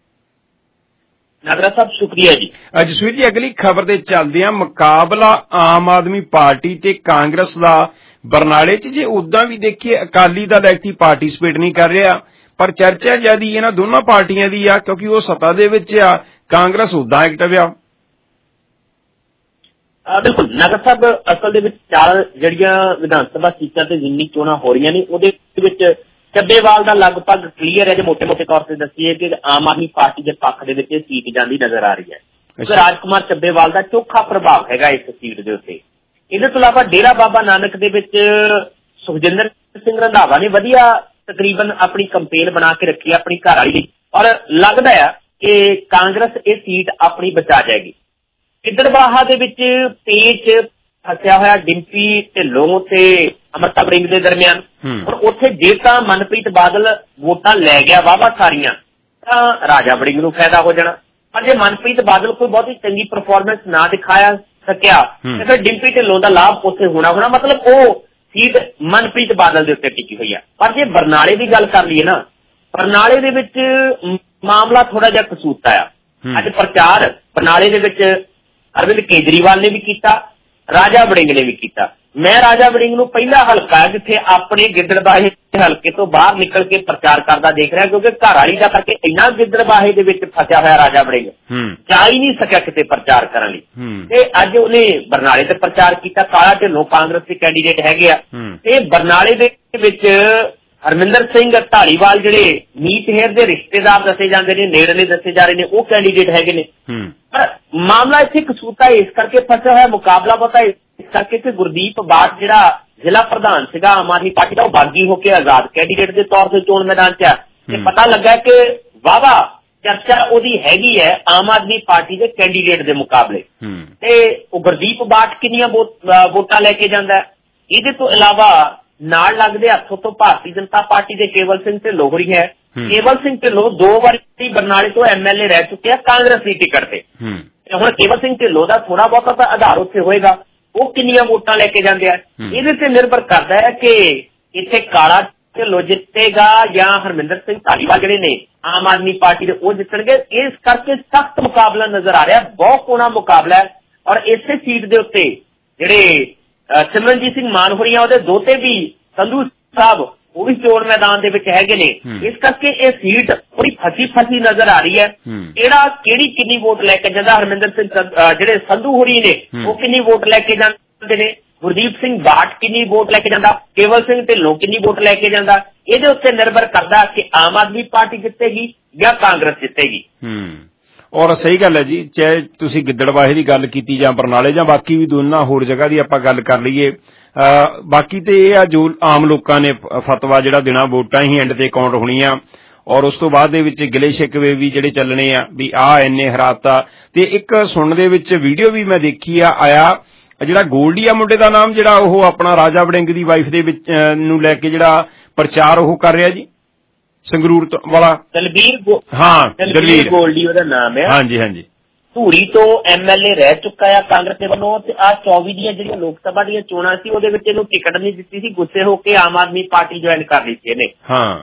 ਨਾਗਰਾ ਸਾਹਿਬ ਸ਼ੁਕਰੀਆ ਜੀ। ਜਸਵੀਰ ਜੀ ਅਗਲੀ ਖਬਰ ਤੇ ਚੱਲਦੇ ਆ। ਮੁਕਾਬਲਾ ਆਮ ਆਦਮੀ ਪਾਰਟੀ ਤੇ ਕਾਂਗਰਸ ਦਾ ਬਰਨਾਲੇ 'ਚ, ਜੇ ਉਦਾਂ ਵੀ ਦੇਖੀਏ ਅਕਾਲੀ ਦਲ ਐਕਟਿਵ ਪਾਰਟੀਸਪੇਟ ਨਹੀਂ ਕਰ ਰਿਹਾ, ਪਰ ਚਰਚਾ ਜਿਆਦੀ ਇਹਨਾਂ ਦੋਨਾਂ ਪਾਰਟੀਆਂ ਦੀ ਆ ਕਿਉਂਕਿ ਉਹ ਸੱਤਾ ਦੇ ਵਿੱਚ ਆ, ਕਾਂਗਰਸ ਉਦਾਂ ਐਕਟਿਵ ਆ। ਬਿਲਕੁਲ ਨਾਗਰ ਸਾਹਿਬ, ਅਸਲ ਦੇ ਵਿੱਚ 4 ਜਿਹੜੀਆਂ ਵਿਧਾਨ ਸਭਾ ਸੀਟਾਂ ਤੇ ਜਿੰਨੀ ਚੋਣਾਂ ਹੋ ਰਹੀਆਂ ਨੇ ਉਹਦੇ ਵਿੱਚ ਚੱਬੇਵਾਲ ਦਾ ਲਗਭਗ ਕਲੀਅਰ ਹੈ, ਜੇ ਮੋਟੇ ਤੌਰ ਤੇ ਦੱਸੀਏ ਕਿ ਆਮ ਆਦਮੀ ਪਾਰਟੀ ਦੇ ਪੱਖ ਦੇ ਵਿੱਚ ਇਹ ਸੀਟ ਜਾਂਦੀ ਨਜ਼ਰ ਆ ਰਹੀ ਹੈ। ਕਿਉਂਕਿ ਰਾਜਕੁਮਾਰ ਚੱਬੇਵਾਲ ਦਾ ਚੋਖਾ ਪ੍ਰਭਾਵ ਹੈਗਾ ਇਸ ਸੀਟ ਦੇ ਉੱਤੇ। ਇਹਦੇ ਤੋਂ ਇਲਾਵਾ ਡੇਰਾ ਬਾਬਾ ਨਾਨਕ ਦੇ ਵਿੱਚ ਸੁਖਜਿੰਦਰ ਸਿੰਘ ਰੰਧਾਵਾ ਨੇ ਵਧੀਆ ਤਕਰੀਬਨ ਆਪਣੀ ਕੰਪੇਨ ਬਣਾ ਕੇ ਰੱਖੀ ਆਪਣੀ ਘਰ ਵਾਲੀ ਲਈ, ਔਰ ਲੱਗਦਾ ਆ ਕਿ ਕਾਂਗਰਸ ਇਹ ਸੀਟ ਆਪਣੀ ਬਚਾ ਜਾਏਗੀ। ਗਿੱਦੜਬਾਹਾ ਦੇ ਵਿੱਚ ਤੇਜ ਫਸਿਆ ਹੋਇਆ ਡਿੰਪੀ ਢਿੱਲੋਂ ਤੇ ਅਮਰਤਾ ਬਰਿੰਗ ਦੇ ਦਰਮਿਆਨ, ਹੁਣ ਉੱਥੇ ਜੇ ਤਾਂ ਮਨਪ੍ਰੀਤ ਬਾਦਲ ਵੋਟਾਂ ਲੈ ਗਿਆ ਵਾਹਵਾ ਸਾਰੀਆਂ ਤਾਂ ਰਾਜਾ ਬੜਿੰਗ ਨੂੰ ਫਾਇਦਾ ਹੋ ਜਾਣਾ, ਪਰ ਜੇ ਮਨਪ੍ਰੀਤ ਬਾਦਲ ਕੋਈ ਬਹੁਤੀ ਚੰਗੀ ਪਰਫਾਰਮੈਂਸ ਨਾ ਦਿਖਾਇਆ ਸਕਿਆ ਤੇ ਫਿਰ ਡਿੰਪੀ ਢਿੱਲੋਂ ਦਾ ਲਾਭ ਉੱਥੇ ਹੋਣਾ, ਮਤਲਬ ਉਹ ਸੀਟ ਮਨਪ੍ਰੀਤ ਬਾਦਲ ਦੇ ਉੱਤੇ ਟਿਕੀ ਹੋਈ ਆ। ਪਰ ਜੇ ਬਰਨਾਲੇ ਦੀ ਗੱਲ ਕਰ ਲਈਏ ਨਾ, ਬਰਨਾਲੇ ਦੇ ਵਿੱਚ ਮਾਮਲਾ ਥੋੜਾ ਜਿਹਾ ਕਸੂਤਾ ਆ। ਅੱਜ ਪ੍ਰਚਾਰ ਬਰਨਾਲੇ ਦੇ ਵਿੱਚ ਅਰਵਿੰਦ ਕੇਜਰੀਵਾਲ ਨੇ ਵੀ ਕੀਤਾ, ਰਾਜਾ ਵੜਿੰਗ ਨੇ ਵੀ ਕੀਤਾ। ਮੈਂ ਰਾਜਾ ਵੜਿੰਗ ਨੂੰ ਪਹਿਲਾ ਹਲਕਾ ਜਿੱਥੇ ਆਪਣੇ ਗਿੱਦੜਬਾਹੇ ਹਲਕੇ ਤੋਂ ਬਾਹਰ ਨਿਕਲ ਕੇ ਪ੍ਰਚਾਰ ਕਰਦਾ ਦੇਖ ਰਿਹਾ, ਕਿਉਂਕਿ ਘਰ ਵਾਲੀ ਦਾ ਕਰਕੇ ਇੰਨਾ ਗਿੱਦੜਬਾਹੇ ਦੇ ਵਿੱਚ ਫਸਿਆ ਹੋਇਆ ਰਾਜਾ ਵੜਿੰਗ ਜਾ ਹੀ ਨਹੀਂ ਸਕਿਆ ਕਿਤੇ ਪ੍ਰਚਾਰ ਕਰਨ ਲਈ, ਤੇ ਅੱਜ ਉਹਨੇ ਬਰਨਾਲੇ ਤੇ ਪ੍ਰਚਾਰ ਕੀਤਾ। ਕਾਲਾ ਢਿੱਲੋਂ ਕਾਂਗਰਸ ਦੇ ਕੈਂਡੀਡੇਟ ਹੈਗੇ ਆ, ਤੇ ਬਰਨਾਲੇ ਦੇ ਵਿੱਚ ਹਰਮਿੰਦਰ ਸਿੰਘ ਧਾਲੀਵਾਲ ਜਿਹੜੇ ਮੀਤ ਹੇਰ ਦੇ ਰਿਸ਼ਤੇਦਾਰ ਦੱਸੇ ਜਾਂਦੇ ਨੇ, ਨੇੜਲੇ ਦੱਸੇ ਜਾ ਰਹੇ ਨੇ, ਉਹ ਕੈਂਡੀਡੇਟ ਹੈਗੇ ਨੇ। ਪਰ ਮਾਮਲਾ ਇੱਥੇ ਕਸੂਤਾ ਇਸ ਕਰਕੇ ਫਸਿਆ ਹੋਇਆ, ਮੁਕਾਬਲਾ ਪਤਾ ਇਸ ਕਰਕੇ ਕਿ ਗੁਰਦੀਪ ਬਾਠ ਜਿਹੜਾ ਜ਼ਿਲ੍ਹਾ ਪ੍ਰਧਾਨ ਸੀਗਾ ਆਮ ਆਦਮੀ ਪਾਰਟੀ ਦਾ, ਉਹ ਬਾਗੀ ਹੋ ਕੇ ਆਜ਼ਾਦ ਕੈਂਡੀਡੇਟ ਦੇ ਤੌਰ ਤੇ ਚੋਣ ਮੈਦਾਨ 'ਚ ਆ, ਤੇ ਪਤਾ ਲੱਗਾ ਕਿ ਵਾਹਵਾ ਚਰਚਾ ਉਹਦੀ ਹੈਗੀ ਹੈ ਆਮ ਆਦਮੀ ਪਾਰਟੀ ਦੇ ਕੈਂਡੀਡੇਟ ਦੇ ਮੁਕਾਬਲੇ, ਤੇ ਉਹ ਗੁਰਦੀਪ ਬਾਠ ਕਿੰਨੀਆਂ ਵੋਟਾਂ ਲੈ ਕੇ ਜਾਂਦਾ। ਇਹਦੇ ਤੋਂ ਇਲਾਵਾ ਨਾਲ ਲੱਗਦੇ ਹੱਥੋਂ ਤੋਂ ਭਾਰਤੀ ਜਨਤਾ ਪਾਰਟੀ ਦੇ ਕੇਵਲ ਸਿੰਘ ਢਿੱਲੋਂ ਹੋਰੀ ਹੈ। ਕੇਵਲ ਸਿੰਘ ਢਿੱਲੋਂ 2 ਵਾਰੀ ਬਰਨਾਲੇ ਤੋਂ MLA ਰਹਿ ਚੁੱਕੇ ਆ ਕਾਂਗਰਸ ਦੀ ਟਿਕਟ ਤੇ। ਹੁਣ ਕੇਵਲ ਸਿੰਘ ਢਿੱਲੋਂ ਦਾ ਥੋੜਾ ਬਹੁਤਾ ਤਾਂ ਆਧਾਰ ਉੱਥੇ ਹੋਏਗਾ, ਉਹ ਕਿੰਨੀਆਂ ਵੋਟਾਂ ਲੈ ਕੇ ਜਾਂਦੇ ਆ, ਇਹਦੇ ਤੇ ਨਿਰਭਰ ਕਰਦਾ ਹੈ ਕਿ ਇੱਥੇ ਕਾਲਾ ਢਿੱਲੋਂ ਜਿੱਤੇਗਾ ਜਾਂ ਹਰਮਿੰਦਰ ਸਿੰਘ ਧਾਲੀਵਾਲ ਜਿਹੜੇ ਨੇ ਆਮ ਆਦਮੀ ਪਾਰਟੀ ਦੇ ਉਹ ਜਿੱਤਣਗੇ। ਇਸ ਕਰਕੇ ਸਖਤ ਮੁਕਾਬਲਾ ਨਜ਼ਰ ਆ ਰਿਹਾ, ਬਹੁਤ ਕੋਣਾ ਮੁਕਾਬਲਾ ਹੈ। ਔਰ ਇਸੇ ਸੀਟ ਦੇ ਉੱਤੇ ਜਿਹੜੇ ਸਿਮਰਨਜੀਤ ਸਿੰਘ ਮਾਨ ਹੋਰੀਆਂ, ਉਹਦੇ ਦੋਤੇ ਵੀ ਸੰਧੂ ਸਾਹਿਬ, ਉਹ ਵੀ ਚੋਣ ਮੈਦਾਨ ਦੇ ਵਿੱਚ ਹੈਗੇ ਨੇ। ਇਸ ਕਰਕੇ ਇਹ ਸੀਟ ਥੋੜੀ ਫਸੀ ਨਜ਼ਰ ਆ ਰਹੀ ਹੈ। ਕਿਹੜੀ ਕਿੰਨੀ ਵੋਟ ਲੈ ਕੇ ਜਾਂਦਾ, ਹਰਮਿੰਦਰ ਸਿੰਘ ਜਿਹੜੇ ਸੰਧੂ ਹੋਰੀ ਨੇ ਉਹ ਕਿੰਨੀ ਵੋਟ ਲੈ ਕੇ ਜਾਂਦੇ ਨੇ, ਗੁਰਦੀਪ ਸਿੰਘ ਬਾਠ ਕਿੰਨੀ ਵੋਟ ਲੈ ਕੇ ਜਾਂਦਾ, ਕੇਵਲ ਸਿੰਘ ਢਿੱਲੋਂ ਕਿੰਨੀ ਵੋਟ ਲੈ ਕੇ ਜਾਂਦਾ, ਇਹਦੇ ਉੱਤੇ ਨਿਰਭਰ ਕਰਦਾ ਕਿ ਆਮ ਆਦਮੀ ਪਾਰਟੀ ਜਿੱਤੇਗੀ ਜਾਂ ਕਾਂਗਰਸ ਜਿੱਤੇਗੀ। ਔਰ ਸਹੀ ਗੱਲ ਹੈ ਜੀ, ਚਾਹੇ ਤੁਸੀਂ ਗਿੱਦੜਬਾਹੇ ਦੀ ਗੱਲ ਕੀਤੀ ਜਾਂ ਬਰਨਾਲੇ ਜਾਂ ਬਾਕੀ ਵੀ ਦੋਨਾਂ ਹੋਰ ਜਗ੍ਹਾ ਦੀ ਆਪਾਂ ਗੱਲ ਕਰ ਲਈਏ, ਬਾਕੀ ਤੇ ਇਹ ਆ ਜੋ ਆਮ ਲੋਕਾਂ ਨੇ ਫਤਵਾ ਜਿਹੜਾ ਦੇਣਾ, ਵੋਟਾਂ ਹੀ ਐਂਡ ਤੇ ਕਾਊਂਟ ਹੋਣੀਆਂ ਔਰ ਉਸ ਤੋਂ ਬਾਅਦ ਦੇ ਵਿੱਚ ਗਿਲੇ ਸ਼ਿਕਵੇ ਵੀ ਜਿਹੜੇ ਚੱਲਣੇ ਆ ਵੀ ਆਹ ਇੰਨੇ ਹਰਾਤਾ। ਤੇ ਇੱਕ ਸੁਣਨ ਦੇ ਵਿੱਚ ਵੀਡੀਓ ਵੀ ਮੈਂ ਦੇਖੀ ਆਇਆ ਜਿਹੜਾ ਗੋਲਡੀ ਆ ਮੁੰਡੇ ਦਾ ਨਾਮ, ਜਿਹੜਾ ਉਹ ਆਪਣਾ ਰਾਜਾ ਵੜਿੰਗ ਦੀ ਵਾਈਫ ਦੇ ਵਿੱਚ ਨੂੰ ਲੈ ਕੇ ਜਿਹੜਾ ਪ੍ਰਚਾਰ ਉਹ ਕਰ ਰਿਹਾ ਜੀ, ਸੰਗਰੂਰ ਵਾਲਾ ਦਲਬੀਰ, ਹਾਂ ਦਲਬੀਰ ਗੋਲਡੀ ਉਹਦਾ ਨਾਮ ਹੈ। ਹਾਂਜੀ ਹਾਂਜੀ, ਧੂਰੀ ਤੋਂ MLA ਰਹਿ ਚੁੱਕਾ ਆ ਕਾਂਗਰਸ ਦੇ ਵੱਲੋਂ, ਤੇ ਆਹ 24 ਦੀਆਂ ਜਿਹੜੀਆਂ ਲੋਕ ਸਭਾ ਦੀਆਂ ਚੋਣਾਂ ਸੀ ਉਹਦੇ ਵਿੱਚ ਇਹਨੂੰ ਟਿਕਟ ਨਹੀਂ ਦਿੱਤੀ ਸੀ, ਗੁੱਸੇ ਹੋ ਕੇ ਆਮ ਆਦਮੀ ਪਾਰਟੀ ਜੁਆਇਨ ਕਰ ਲਈ ਸੀ ਇਹਨੇ।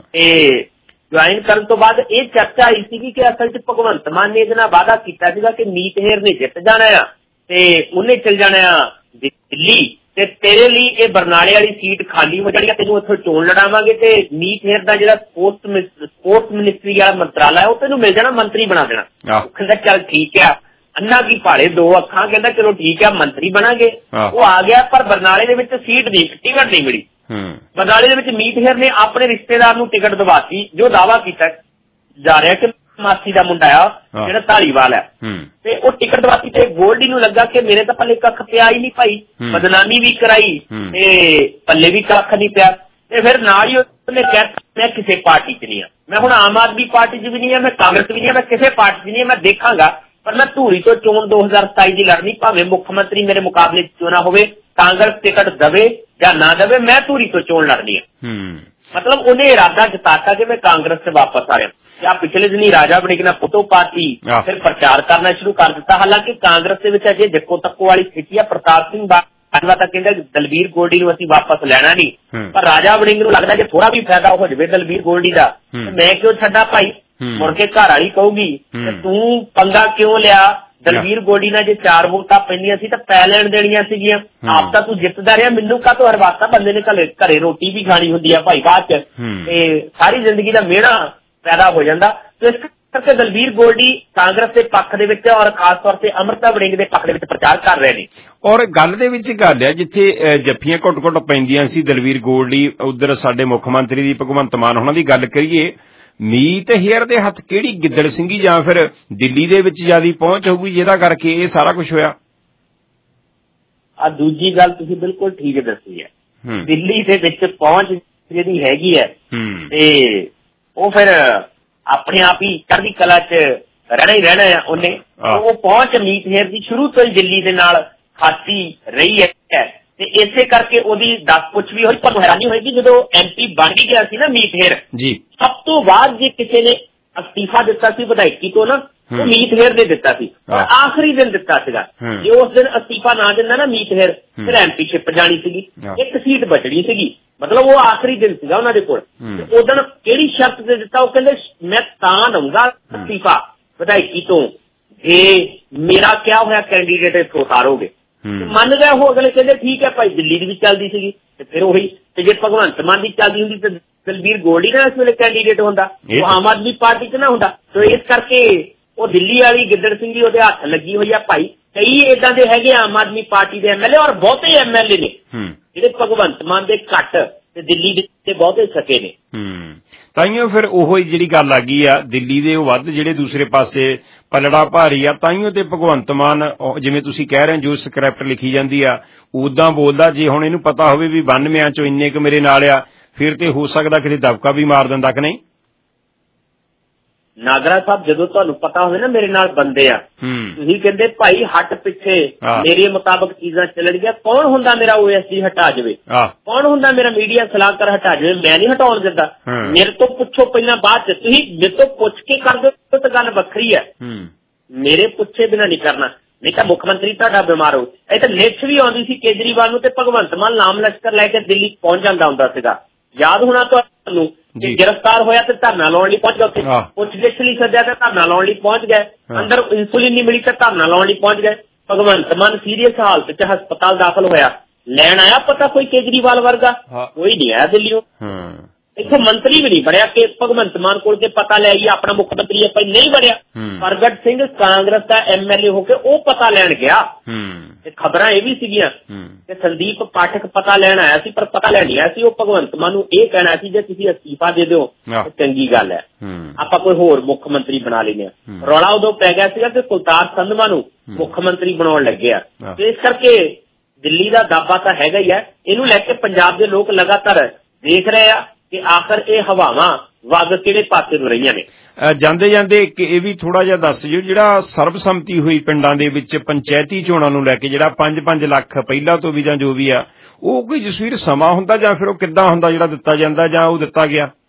ਤੇ ਜੁਆਇਨ ਕਰਨ ਤੋਂ ਬਾਅਦ ਇਹ ਚਰਚਾ ਆਈ ਸੀ ਕਿ ਅਸਲ 'ਚ ਭਗਵੰਤ ਮਾਨ ਨੇ ਇਹਦੇ ਨਾਲ ਵਾਅਦਾ ਕੀਤਾ ਸੀਗਾ ਕਿ ਮੀਤ ਹੇਰ ਨੇ ਜਿੱਤ ਜਾਣਾ ਆ ਤੇ ਉਹਨੇ ਚੱਲ ਜਾਣਾ ਆ ਦਿੱਲੀ, ਤੇ ਤੇਰੇ ਲਈ ਇਹ ਬਰਨਾਲੇ ਵਾਲੀ ਸੀਟ ਖਾਲੀ ਹੋ ਜਾਣੀ ਆ, ਤੈਨੂੰ ਉੱਥੋਂ ਚੋਣ ਲੜਾਵਾਂਗੇ ਤੇ ਮੀਤ ਹੇਰ ਦਾ ਜਿਹੜਾ ਸਪੋਰਟਸ ਮਿਨਿਸਟਰੀ ਵਾਲਾ ਮੰਤਰਾਲਾ ਹੈ ਉਹ ਤੈਨੂੰ ਮਿਲ ਜਾਣਾ, ਮੰਤਰੀ ਬਣਾ ਦੇਣਾ। ਉਹ ਕਹਿੰਦਾ ਚੱਲ ਠੀਕ ਆ, ਅੰਨਾ ਕੀ ਭਾਲੇ ਦੋ ਅੱਖਾਂ, ਕਹਿੰਦਾ ਚਲੋ ਠੀਕ ਆ ਮੰਤਰੀ ਬਣਾਂਗੇ। ਉਹ ਆ ਗਿਆ, ਪਰ ਬਰਨਾਲੇ ਦੇ ਵਿੱਚ ਸੀਟ ਦੀ ਟਿਕਟ ਨਹੀਂ ਮਿਲੀ। ਬਰਨਾਲੇ ਦੇ ਵਿੱਚ ਮੀਤ ਹੇਰ ਨੇ ਆਪਣੇ ਰਿਸ਼ਤੇਦਾਰ ਨੂੰ ਟਿਕਟ ਦਵਾਤੀ, ਜੋ ਦਾਅਵਾ ਕੀਤਾ ਜਾ ਰਿਹਾ ਕਿ ਮਾਸੀ ਦਾ ਮੁੰਡਾ ਆ ਜਿਹੜਾ ਧਾਲੀਵਾਲ ਹੈ, ਤੇ ਉਹ ਟਿਕਟ ਦਵਾਤੀ ਤੇ ਗੋਲਡੀ ਨੂੰ ਲੱਗਾ ਕਿ ਮੇਰੇ ਤਾਂ ਪੱਲੇ ਕੱਖ ਪਿਆ ਹੀ ਨਹੀਂ ਭਾਈ, ਬਦਨਾਮੀ ਵੀ ਕਰਾਈ ਤੇ ਪੱਲੇ ਵੀ ਕੱਖ ਨਹੀਂ ਪਿਆ। ਤੇ ਫਿਰ ਨਾਲ ਹੀ ਉਹਨੇ ਕਹਿ ਮੈਂ ਕਿਸੇ ਪਾਰਟੀ 'ਚ ਨਹੀਂ ਆ, ਮੈਂ ਹੁਣ ਆਮ ਆਦਮੀ ਪਾਰਟੀ 'ਚ ਵੀ ਨਹੀਂ ਆ, ਮੈਂ ਕਾਂਗਰਸ ਵੀ ਨਹੀਂ ਆ, ਮੈਂ ਕਿਸੇ ਪਾਰਟੀ 'ਚ ਨਹੀਂ ਆ, ਮੈਂ ਦੇਖਾਂਗਾ ਪਰ ਮੈਂ ਧੂਰੀ ਤੋਂ ਚੋਣ 2027 ਦੀ ਲੜਨੀ, ਭਾਵੇਂ ਮੁੱਖ ਮੰਤਰੀ ਮੇਰੇ ਮੁਕਾਬਲੇ 'ਚ ਚੋਣਾ ਹੋਵੇ, ਕਾਂਗਰਸ ਟਿਕਟ ਦਵੇ ਜਾਂ ਨਾ ਦਵੇ, ਮੈਂ ਧੂਰੀ ਤੋਂ ਚੋਣ ਲੜਨੀ ਆ। ਮਤਲਬ ਉਹਨੇ ਇਰਾਦਾ ਜਤਾਤਾ ਕਿ ਮੈਂ ਕਾਂਗਰਸ 'ਚ ਵਾਪਸ ਆ ਰਿਹਾ। ਜਾਂ ਪਿਛਲੇ ਦਿਨੀ ਰਾਜਾ ਵੜਿੰਗ ਨਾਲ ਫੋਟੋ ਪਾਤੀ, ਫਿਰ ਪ੍ਰਚਾਰ ਕਰਨਾ ਸ਼ੁਰੂ ਕਰ ਦਿੱਤਾ। ਹਾਲਾਂਕਿ ਕਾਂਗਰਸ ਦੇ ਵਿੱਚ ਅਜੇ ਦੇਖੋ ਤੱਕੋ ਵਾਲੀ ਸਥਿਤੀ ਆ। ਪ੍ਰਤਾਪ ਸਿੰਘ ਬਾਜਵਾ ਤਾਂ ਕਹਿੰਦਾ ਦਲਬੀਰ ਗੋਲਡੀ ਨੂੰ ਅਸੀਂ ਵਾਪਸ ਲੈਣਾ ਨਹੀਂ, ਪਰ ਰਾਜਾ ਵੜਿੰਗ ਨੂੰ ਲੱਗਦਾ ਜੇ ਥੋੜਾ ਵੀ ਫਾਇਦਾ ਹੋ ਜਾਵੇ ਦਲਬੀਰ ਗੋਲਡੀ ਦਾ, ਮੈਂ ਕਿਉਂ ਛੱਡਾ ਭਾਈ। ਮੁੜ ਕੇ ਘਰ ਵਾਲੀ ਕਹੂਗੀ ਤੂੰ ਪੰਗਾ ਕਿਉਂ ਲਿਆ, ਦਲਬੀਰ ਗੋਲਡੀ ਨਾਲ ਜੇ 4 ਵੋਟਾਂ ਪੈਂਦੀਆਂ ਸੀ ਤਾਂ ਪੈ ਲੈਣ ਦੇਣੀਆਂ ਸੀਗੀਆਂ, ਆਪ ਤਾਂ ਤੂੰ ਜਿੱਤਦਾ ਰਿਹਾ, ਮੈਨੂੰ ਕਾਹਤੋਂ ਹਰਵਾਤਾ, ਬੰਦੇ ਨੇ ਘਰੇ ਰੋਟੀ ਵੀ ਖਾਣੀ ਹੁੰਦੀ ਆ ਭਾਈ ਬਾਅਦ ਚ, ਤੇ ਸਾਰੀ ਜ਼ਿੰਦਗੀ ਦਾ ਮਿਹਣਾ ਪੈਦਾ ਹੋ ਜਾਂਦਾ। ਤੇ ਇਸ ਕਰਕੇ ਦਲਬੀਰ ਗੋਲਡੀ ਕਾਂਗਰਸ ਦੇ ਪੱਖ ਦੇ ਵਿੱਚ ਔਰ ਖਾਸ ਤੌਰ ਤੇ ਅੰਮ੍ਰਿਤਾ ਵੜਿੰਗ ਦੇ ਪੱਖ ਦੇ ਵਿੱਚ ਪ੍ਰਚਾਰ ਕਰ ਰਹੇ ਨੇ। ਔਰ ਗੱਲ ਦੇ ਵਿੱਚ ਗੱਲ ਹੈ ਜਿੱਥੇ ਜੱਫੀਆਂ ਘੁੱਟ ਪੈਂਦੀਆਂ ਸੀ ਦਲਬੀਰ ਗੋਲਡੀ, ਉਧਰ ਸਾਡੇ ਮੁੱਖ ਮੰਤਰੀ ਦੀ ਭਗਵੰਤ ਮਾਨ ਉਹਨਾਂ ਦੀ ਗੱਲ ਕਰੀਏ, ਮੀਤ ਹੇਅਰ ਦੇ ਹੱਥ ਕਿਹੜੀ ਗਿੱਦੜ ਸਿੰਘੀ ਜਾਂ ਫਿਰ ਦਿੱਲੀ ਦੇ ਵਿੱਚ ਜਿਆਦਾ ਪਹੁੰਚ ਹੋਊਗੀ ਜਿਹਦਾ ਕਰਕੇ ਇਹ ਸਾਰਾ ਕੁਝ ਹੋਇਆ? ਆ ਦੂਜੀ ਗੱਲ ਤੁਸੀਂ ਬਿਲਕੁਲ ਠੀਕ ਦੱਸੀ ਹੈ, ਦਿੱਲੀ ਦੇ ਵਿੱਚ ਪਹੁੰਚ ਜਿਹੜੀ ਹੈਗੀ ਹੈ ਤੇ ਉਹ ਫਿਰ ਆਪਣੇ ਆਪ ਹੀ ਚੜ੍ਹਦੀ ਕਲਾ 'ਚ ਰਹਿਣਾ ਹੀ ਰਹਿਣਾ ਹੈ ਉਹਨੇ। ਉਹ ਪਹੁੰਚ ਮੀਤ ਹੇਅਰ ਦੀ ਸ਼ੁਰੂ ਤੋਂ ਹੀ ਦਿੱਲੀ ਦੇ ਨਾਲ ਖਾਸੀ ਰਹੀ ਹੈ ਤੇ ਇਸੇ ਕਰਕੇ ਉਹਦੀ 10 ਪੁੱਛ ਵੀ ਹੋਈ। ਤੁਹਾਨੂੰ ਹੈਰਾਨੀ ਹੋਏਗੀ ਜਦੋਂ MP ਬਣ ਵੀ ਗਿਆ ਸੀ ਨਾ ਮੀਤ ਹੇਅਰ ਜੀ, ਸਭ ਤੋਂ ਬਾਅਦ ਜੇ ਕਿਸੇ ਨੇ ਅਸਤੀਫਾ ਦਿੱਤਾ ਸੀ ਵਿਧਾਇਕੀ ਤੋਂ ਨਾ, ਉਹ ਮੀਤ ਹੇਅਰ ਦੇ ਦਿੱਤਾ ਸੀ, ਪਰ ਆਖਰੀ ਦਿਨ ਦਿੱਤਾ ਸੀਗਾ। ਜੇ ਉਸ ਦਿਨ ਅਸਤੀਫਾ ਨਾ ਦਿੰਦਾ ਨਾ ਮੀਤ ਹੇਅਰ, ਫਿਰ MP ਛਿਪ ਜਾਣੀ ਸੀਗੀ, ਇੱਕ ਸੀਟ ਬਚਣੀ ਸੀਗੀ, ਮਤਲਬ ਉਹ ਆਖਰੀ ਦਿਨ ਸੀਗਾ ਉਹਨਾਂ ਦੇ ਕੋਲ। ਉਦੋਂ ਕਿਹੜੀ ਸ਼ਰਤ ਤੇ ਦਿੱਤਾ, ਉਹ ਕਹਿੰਦੇ ਮੈਂ ਤਾਂ ਦਊਂਗਾ ਅਸਤੀਫਾ ਵਿਧਾਇਕੀ ਤੋਂ ਜੇ ਮੇਰਾ ਕਿਹਾ ਹੋਇਆ ਕੈਂਡੀਡੇਟ ਇੱਥੋਂ ਉਤਾਰੋਗੇ। ਮੰਨ ਗਏ ਉਹ, ਅਗਲੇ ਕਹਿੰਦੇ ਠੀਕ ਹੈ ਭਾਈ, ਦਿੱਲੀ ਦੀ ਵੀ ਚੱਲਦੀ ਸੀਗੀ ਤੇ ਫਿਰ ਉਹੀ, ਤੇ ਜੇ ਭਗਵੰਤ ਮਾਨ ਦੀ ਚੱਲਦੀ ਹੁੰਦੀ ਤੇ ਦਲਬੀਰ ਗੋਲਡੀ ਨਾ ਇਸ ਵੇਲੇ ਕੈਂਡੀਡੇਟ ਹੁੰਦਾ, ਉਹ ਆਮ ਆਦਮੀ ਪਾਰਟੀ 'ਚ ਨਾ ਹੁੰਦਾ। ਤੇ ਇਸ ਕਰਕੇ ਉਹ ਦਿੱਲੀ ਵਾਲੀ ਗਿੱਦੜ ਸਿੰਘੀ ਉਹਦੇ ਹੱਥ ਲੱਗੀ ਹੋਈ ਆ ਭਾਈ। ਕਈ ਏਦਾਂ ਦੇ ਹੈਗੇ ਆਮ ਆਦਮੀ ਪਾਰਟੀ ਦੇ MLA ਔਰ ਬਹੁਤੇ MLA ਨੇ ਜਿਹੜੇ ਭਗਵੰਤ ਮਾਨ ਦੇ ਘੱਟ ਤੇ ਦਿੱਲੀ ਦੇ ਬਹੁਤੇ ਸਕੇ ਨੇ। ਤਾਈਓ ਫਿਰ ਉਹੀ ਜਿਹੜੀ ਗੱਲ ਆ ਗਈ ਆ, ਦਿੱਲੀ ਦੇ ਉਹ ਵੱਧ ਜਿਹੜੇ ਦੂਸਰੇ ਪਾਸੇ ਪਲੜਾ ਭਾਰੀ ਆ, ਤਾਈਓ ਤੇ ਭਗਵੰਤ ਮਾਨ ਜਿਵੇਂ ਤੁਸੀਂ ਕਹਿ ਰਹੇ ਜੋ ਸਕ੍ਰਿਪਟ ਲਿਖੀ ਜਾਂਦੀ ਆ ਉਦਾਂ ਬੋਲਦਾ। ਜੇ ਹੁਣ ਇਹਨੂੰ ਪਤਾ ਹੋਵੇ ਵੀ 92 ਚੋਂ ਇੰਨੇ ਕੁ ਮੇਰੇ ਨਾਲ ਆ, ਫਿਰ ਤੇ ਹੋ ਸਕਦਾ ਕਿਤੇ ਦਬਕਾ ਵੀ ਮਾਰ ਦਿੰਦਾ ਕਿ ਨਹੀਂ? ਨਾਗਰਾ ਸਾਹਿਬ, ਜਦੋਂ ਤੁਹਾਨੂੰ ਪਤਾ ਹੋਵੇ ਨਾ ਮੇਰੇ ਨਾਲ ਬੰਦੇ ਆ, ਤੁਸੀਂ ਕਹਿੰਦੇ ਭਾਈ ਹੱਟ ਪਿੱਛੇ ਮੇਰੇ ਮੁਤਾਬਕ ਚੀਜ਼ਾਂ ਚੱਲਣਗੀਆਂ। ਕੌਣ ਹੁੰਦਾ ਮੇਰਾ OSD ਹਟਾ ਜਾਵੇ, ਕੌਣ ਹੁੰਦਾ ਮੇਰਾ ਮੀਡੀਆ ਸਲਾਹਕਾਰ ਹਟਾ ਜਾਵੇ, ਮੈਂ ਨਹੀਂ ਹਟਾਉਣ ਦਿੰਦਾ। ਮੇਰੇ ਤੋਂ ਪੁੱਛੋ ਪਹਿਲਾਂ, ਬਾਅਦ ਚ ਤੁਸੀਂ ਮੇਰੇ ਤੋਂ ਪੁੱਛ ਕੇ ਕਰ ਦਿਓ ਤਾਂ ਗੱਲ ਵੱਖਰੀ ਹੈ, ਮੇਰੇ ਪੁੱਛੇ ਬਿਨਾਂ ਨਹੀਂ ਕਰਨਾ। ਨਹੀਂ ਤਾਂ ਮੁੱਖ ਮੰਤਰੀ ਤੁਹਾਡਾ ਬਿਮਾਰ ਹੋ। ਇਹ ਤਾਂ ਲਿਖਤ ਵੀ ਆਉਂਦੀ ਸੀ ਕੇਜਰੀਵਾਲ ਨੂੰ ਤੇ ਭਗਵੰਤ ਮਾਨ ਨਾਮ ਲਸ਼ਕਰ ਲੈ ਕੇ ਦਿੱਲੀ ਪਹੁੰਚ ਜਾਂਦਾ ਹੁੰਦਾ ਸੀਗਾ, ਯਾਦ ਹੋਣਾ ਤੁਹਾਨੂੰ। ਗ੍ਰਿਫਤਾਰ ਹੋਇਆ ਤੇ ਧਰਨਾ ਲਾਉਣ ਲਈ ਪਹੁੰਚ ਗਏ, ਪੁੱਛਗਿੱਛ ਲਈ ਸੱਦਿਆ ਤੇ ਧਰਨਾ ਲਾਉਣ ਲਈ ਪਹੁੰਚ ਗਏ, ਅੰਦਰ ਇਨਸੁਲਿਨ ਨਹੀਂ ਮਿਲੀ ਤੇ ਧਰਨਾ ਲਾਉਣ ਲਈ ਪਹੁੰਚ ਗਏ। ਭਗਵੰਤ ਮਾਨ ਸੀਰੀਅਸ ਹਾਲਤ 'ਚ ਹਸਪਤਾਲ ਦਾਖਲ ਹੋਇਆ, ਲੈਣ ਆਇਆ ਪਤਾ ਕੋਈ ਕੇਜਰੀਵਾਲ ਵਰਗਾ, ਕੋਈ ਨਹੀਂ ਆਇਆ ਦਿੱਲੀੋਂ। ਇੱਥੇ ਮੰਤਰੀ ਵੀ ਨਹੀਂ ਬਣਿਆ ਕਿ ਭਗਵੰਤ ਮਾਨ ਕੋਲ ਕੇ ਪਤਾ ਲੈ ਆਈਏ ਆਪਣਾ ਮੁੱਖ ਮੰਤਰੀ ਆਪਾਂ ਨਹੀਂ ਬਣਿਆ। ਪ੍ਰਗਟ ਸਿੰਘ ਕਾਂਗਰਸ ਦਾ MLA ਹੋ ਕੇ ਉਹ ਪਤਾ ਲੈਣ ਗਿਆ ਤੇ ਖਬਰਾਂ ਇਹ ਵੀ ਸੀਗੀਆਂ ਕਿ ਸੰਦੀਪ ਪਾਠਕ ਪਤਾ ਲੈਣ ਆਇਆ ਸੀ, ਪਰ ਪਤਾ ਲੈਣ ਨਹੀਂ ਆਇਆ ਸੀ। ਉਹ ਭਗਵੰਤ ਮਾਨ ਨੂੰ ਇਹ ਕਹਿਣਾ ਸੀ ਜੇ ਤੁਸੀਂ ਅਸਤੀਫਾ ਦੇ ਦਿਓ ਤਾਂ ਚੰਗੀ ਗੱਲ ਹੈ, ਆਪਾਂ ਕੋਈ ਹੋਰ ਮੁੱਖ ਮੰਤਰੀ ਬਣਾ ਲੈਂਦੇ ਹਾਂ। ਰੌਲਾ ਉਦੋਂ ਪੈ ਗਿਆ ਸੀਗਾ ਕਿ ਕੁਲਤਾਰ ਸੰਧਵਾ ਨੂੰ ਮੁੱਖ ਮੰਤਰੀ ਬਣਾਉਣ ਲੱਗਿਆ ਤੇ ਇਸ ਕਰਕੇ ਦਿੱਲੀ ਦਾ ਦਾਅਵਾ ਤਾਂ ਹੈਗਾ ਹੀ ਹੈ। ਇਹਨੂੰ ਲੈ ਕੇ ਪੰਜਾਬ ਦੇ ਲੋਕ ਲਗਾਤਾਰ ਦੇਖ ਰਹੇ ਆ ਕਿ ਆਖਰ ਇਹ ਹਵਾਵਾਂ ਵਗ ਕਿਹੜੇ ਪਾਸੇ ਨੂੰ ਰਹੀਆਂ ਨੇ। ਜਾਂਦੇ ਜਾਂਦੇ ਇੱਕ ਇਹ ਵੀ ਥੋੜਾ ਜਿਹਾ ਦੱਸ ਦਿਓ, ਜਿਹੜਾ ਸਰਬਸੰਮਤੀ ਹੋਈ ਪਿੰਡਾਂ ਦੇ ਵਿੱਚ ਪੰਚਾਇਤੀ ਚੋਣਾਂ ਨੂੰ ਲੈ ਕੇ ਜਿਹੜਾ 5-5 ਲੱਖ ਪਹਿਲਾਂ ਤੋਂ ਵੀ ਜਾਂ ਜੋ ਵੀ ਆ, ਉਹ ਕੋਈ ਜਸਵੀਰ ਸਮਾਂ ਹੁੰਦਾ ਜਾਂ ਫਿਰ ਉਹ ਕਿੱਦਾਂ ਹੁੰਦਾ ਜਿਹੜਾ ਦਿੱਤਾ ਜਾਂਦਾ ਜਾਂ ਉਹ ਦਿੱਤਾ ਗਿਆ?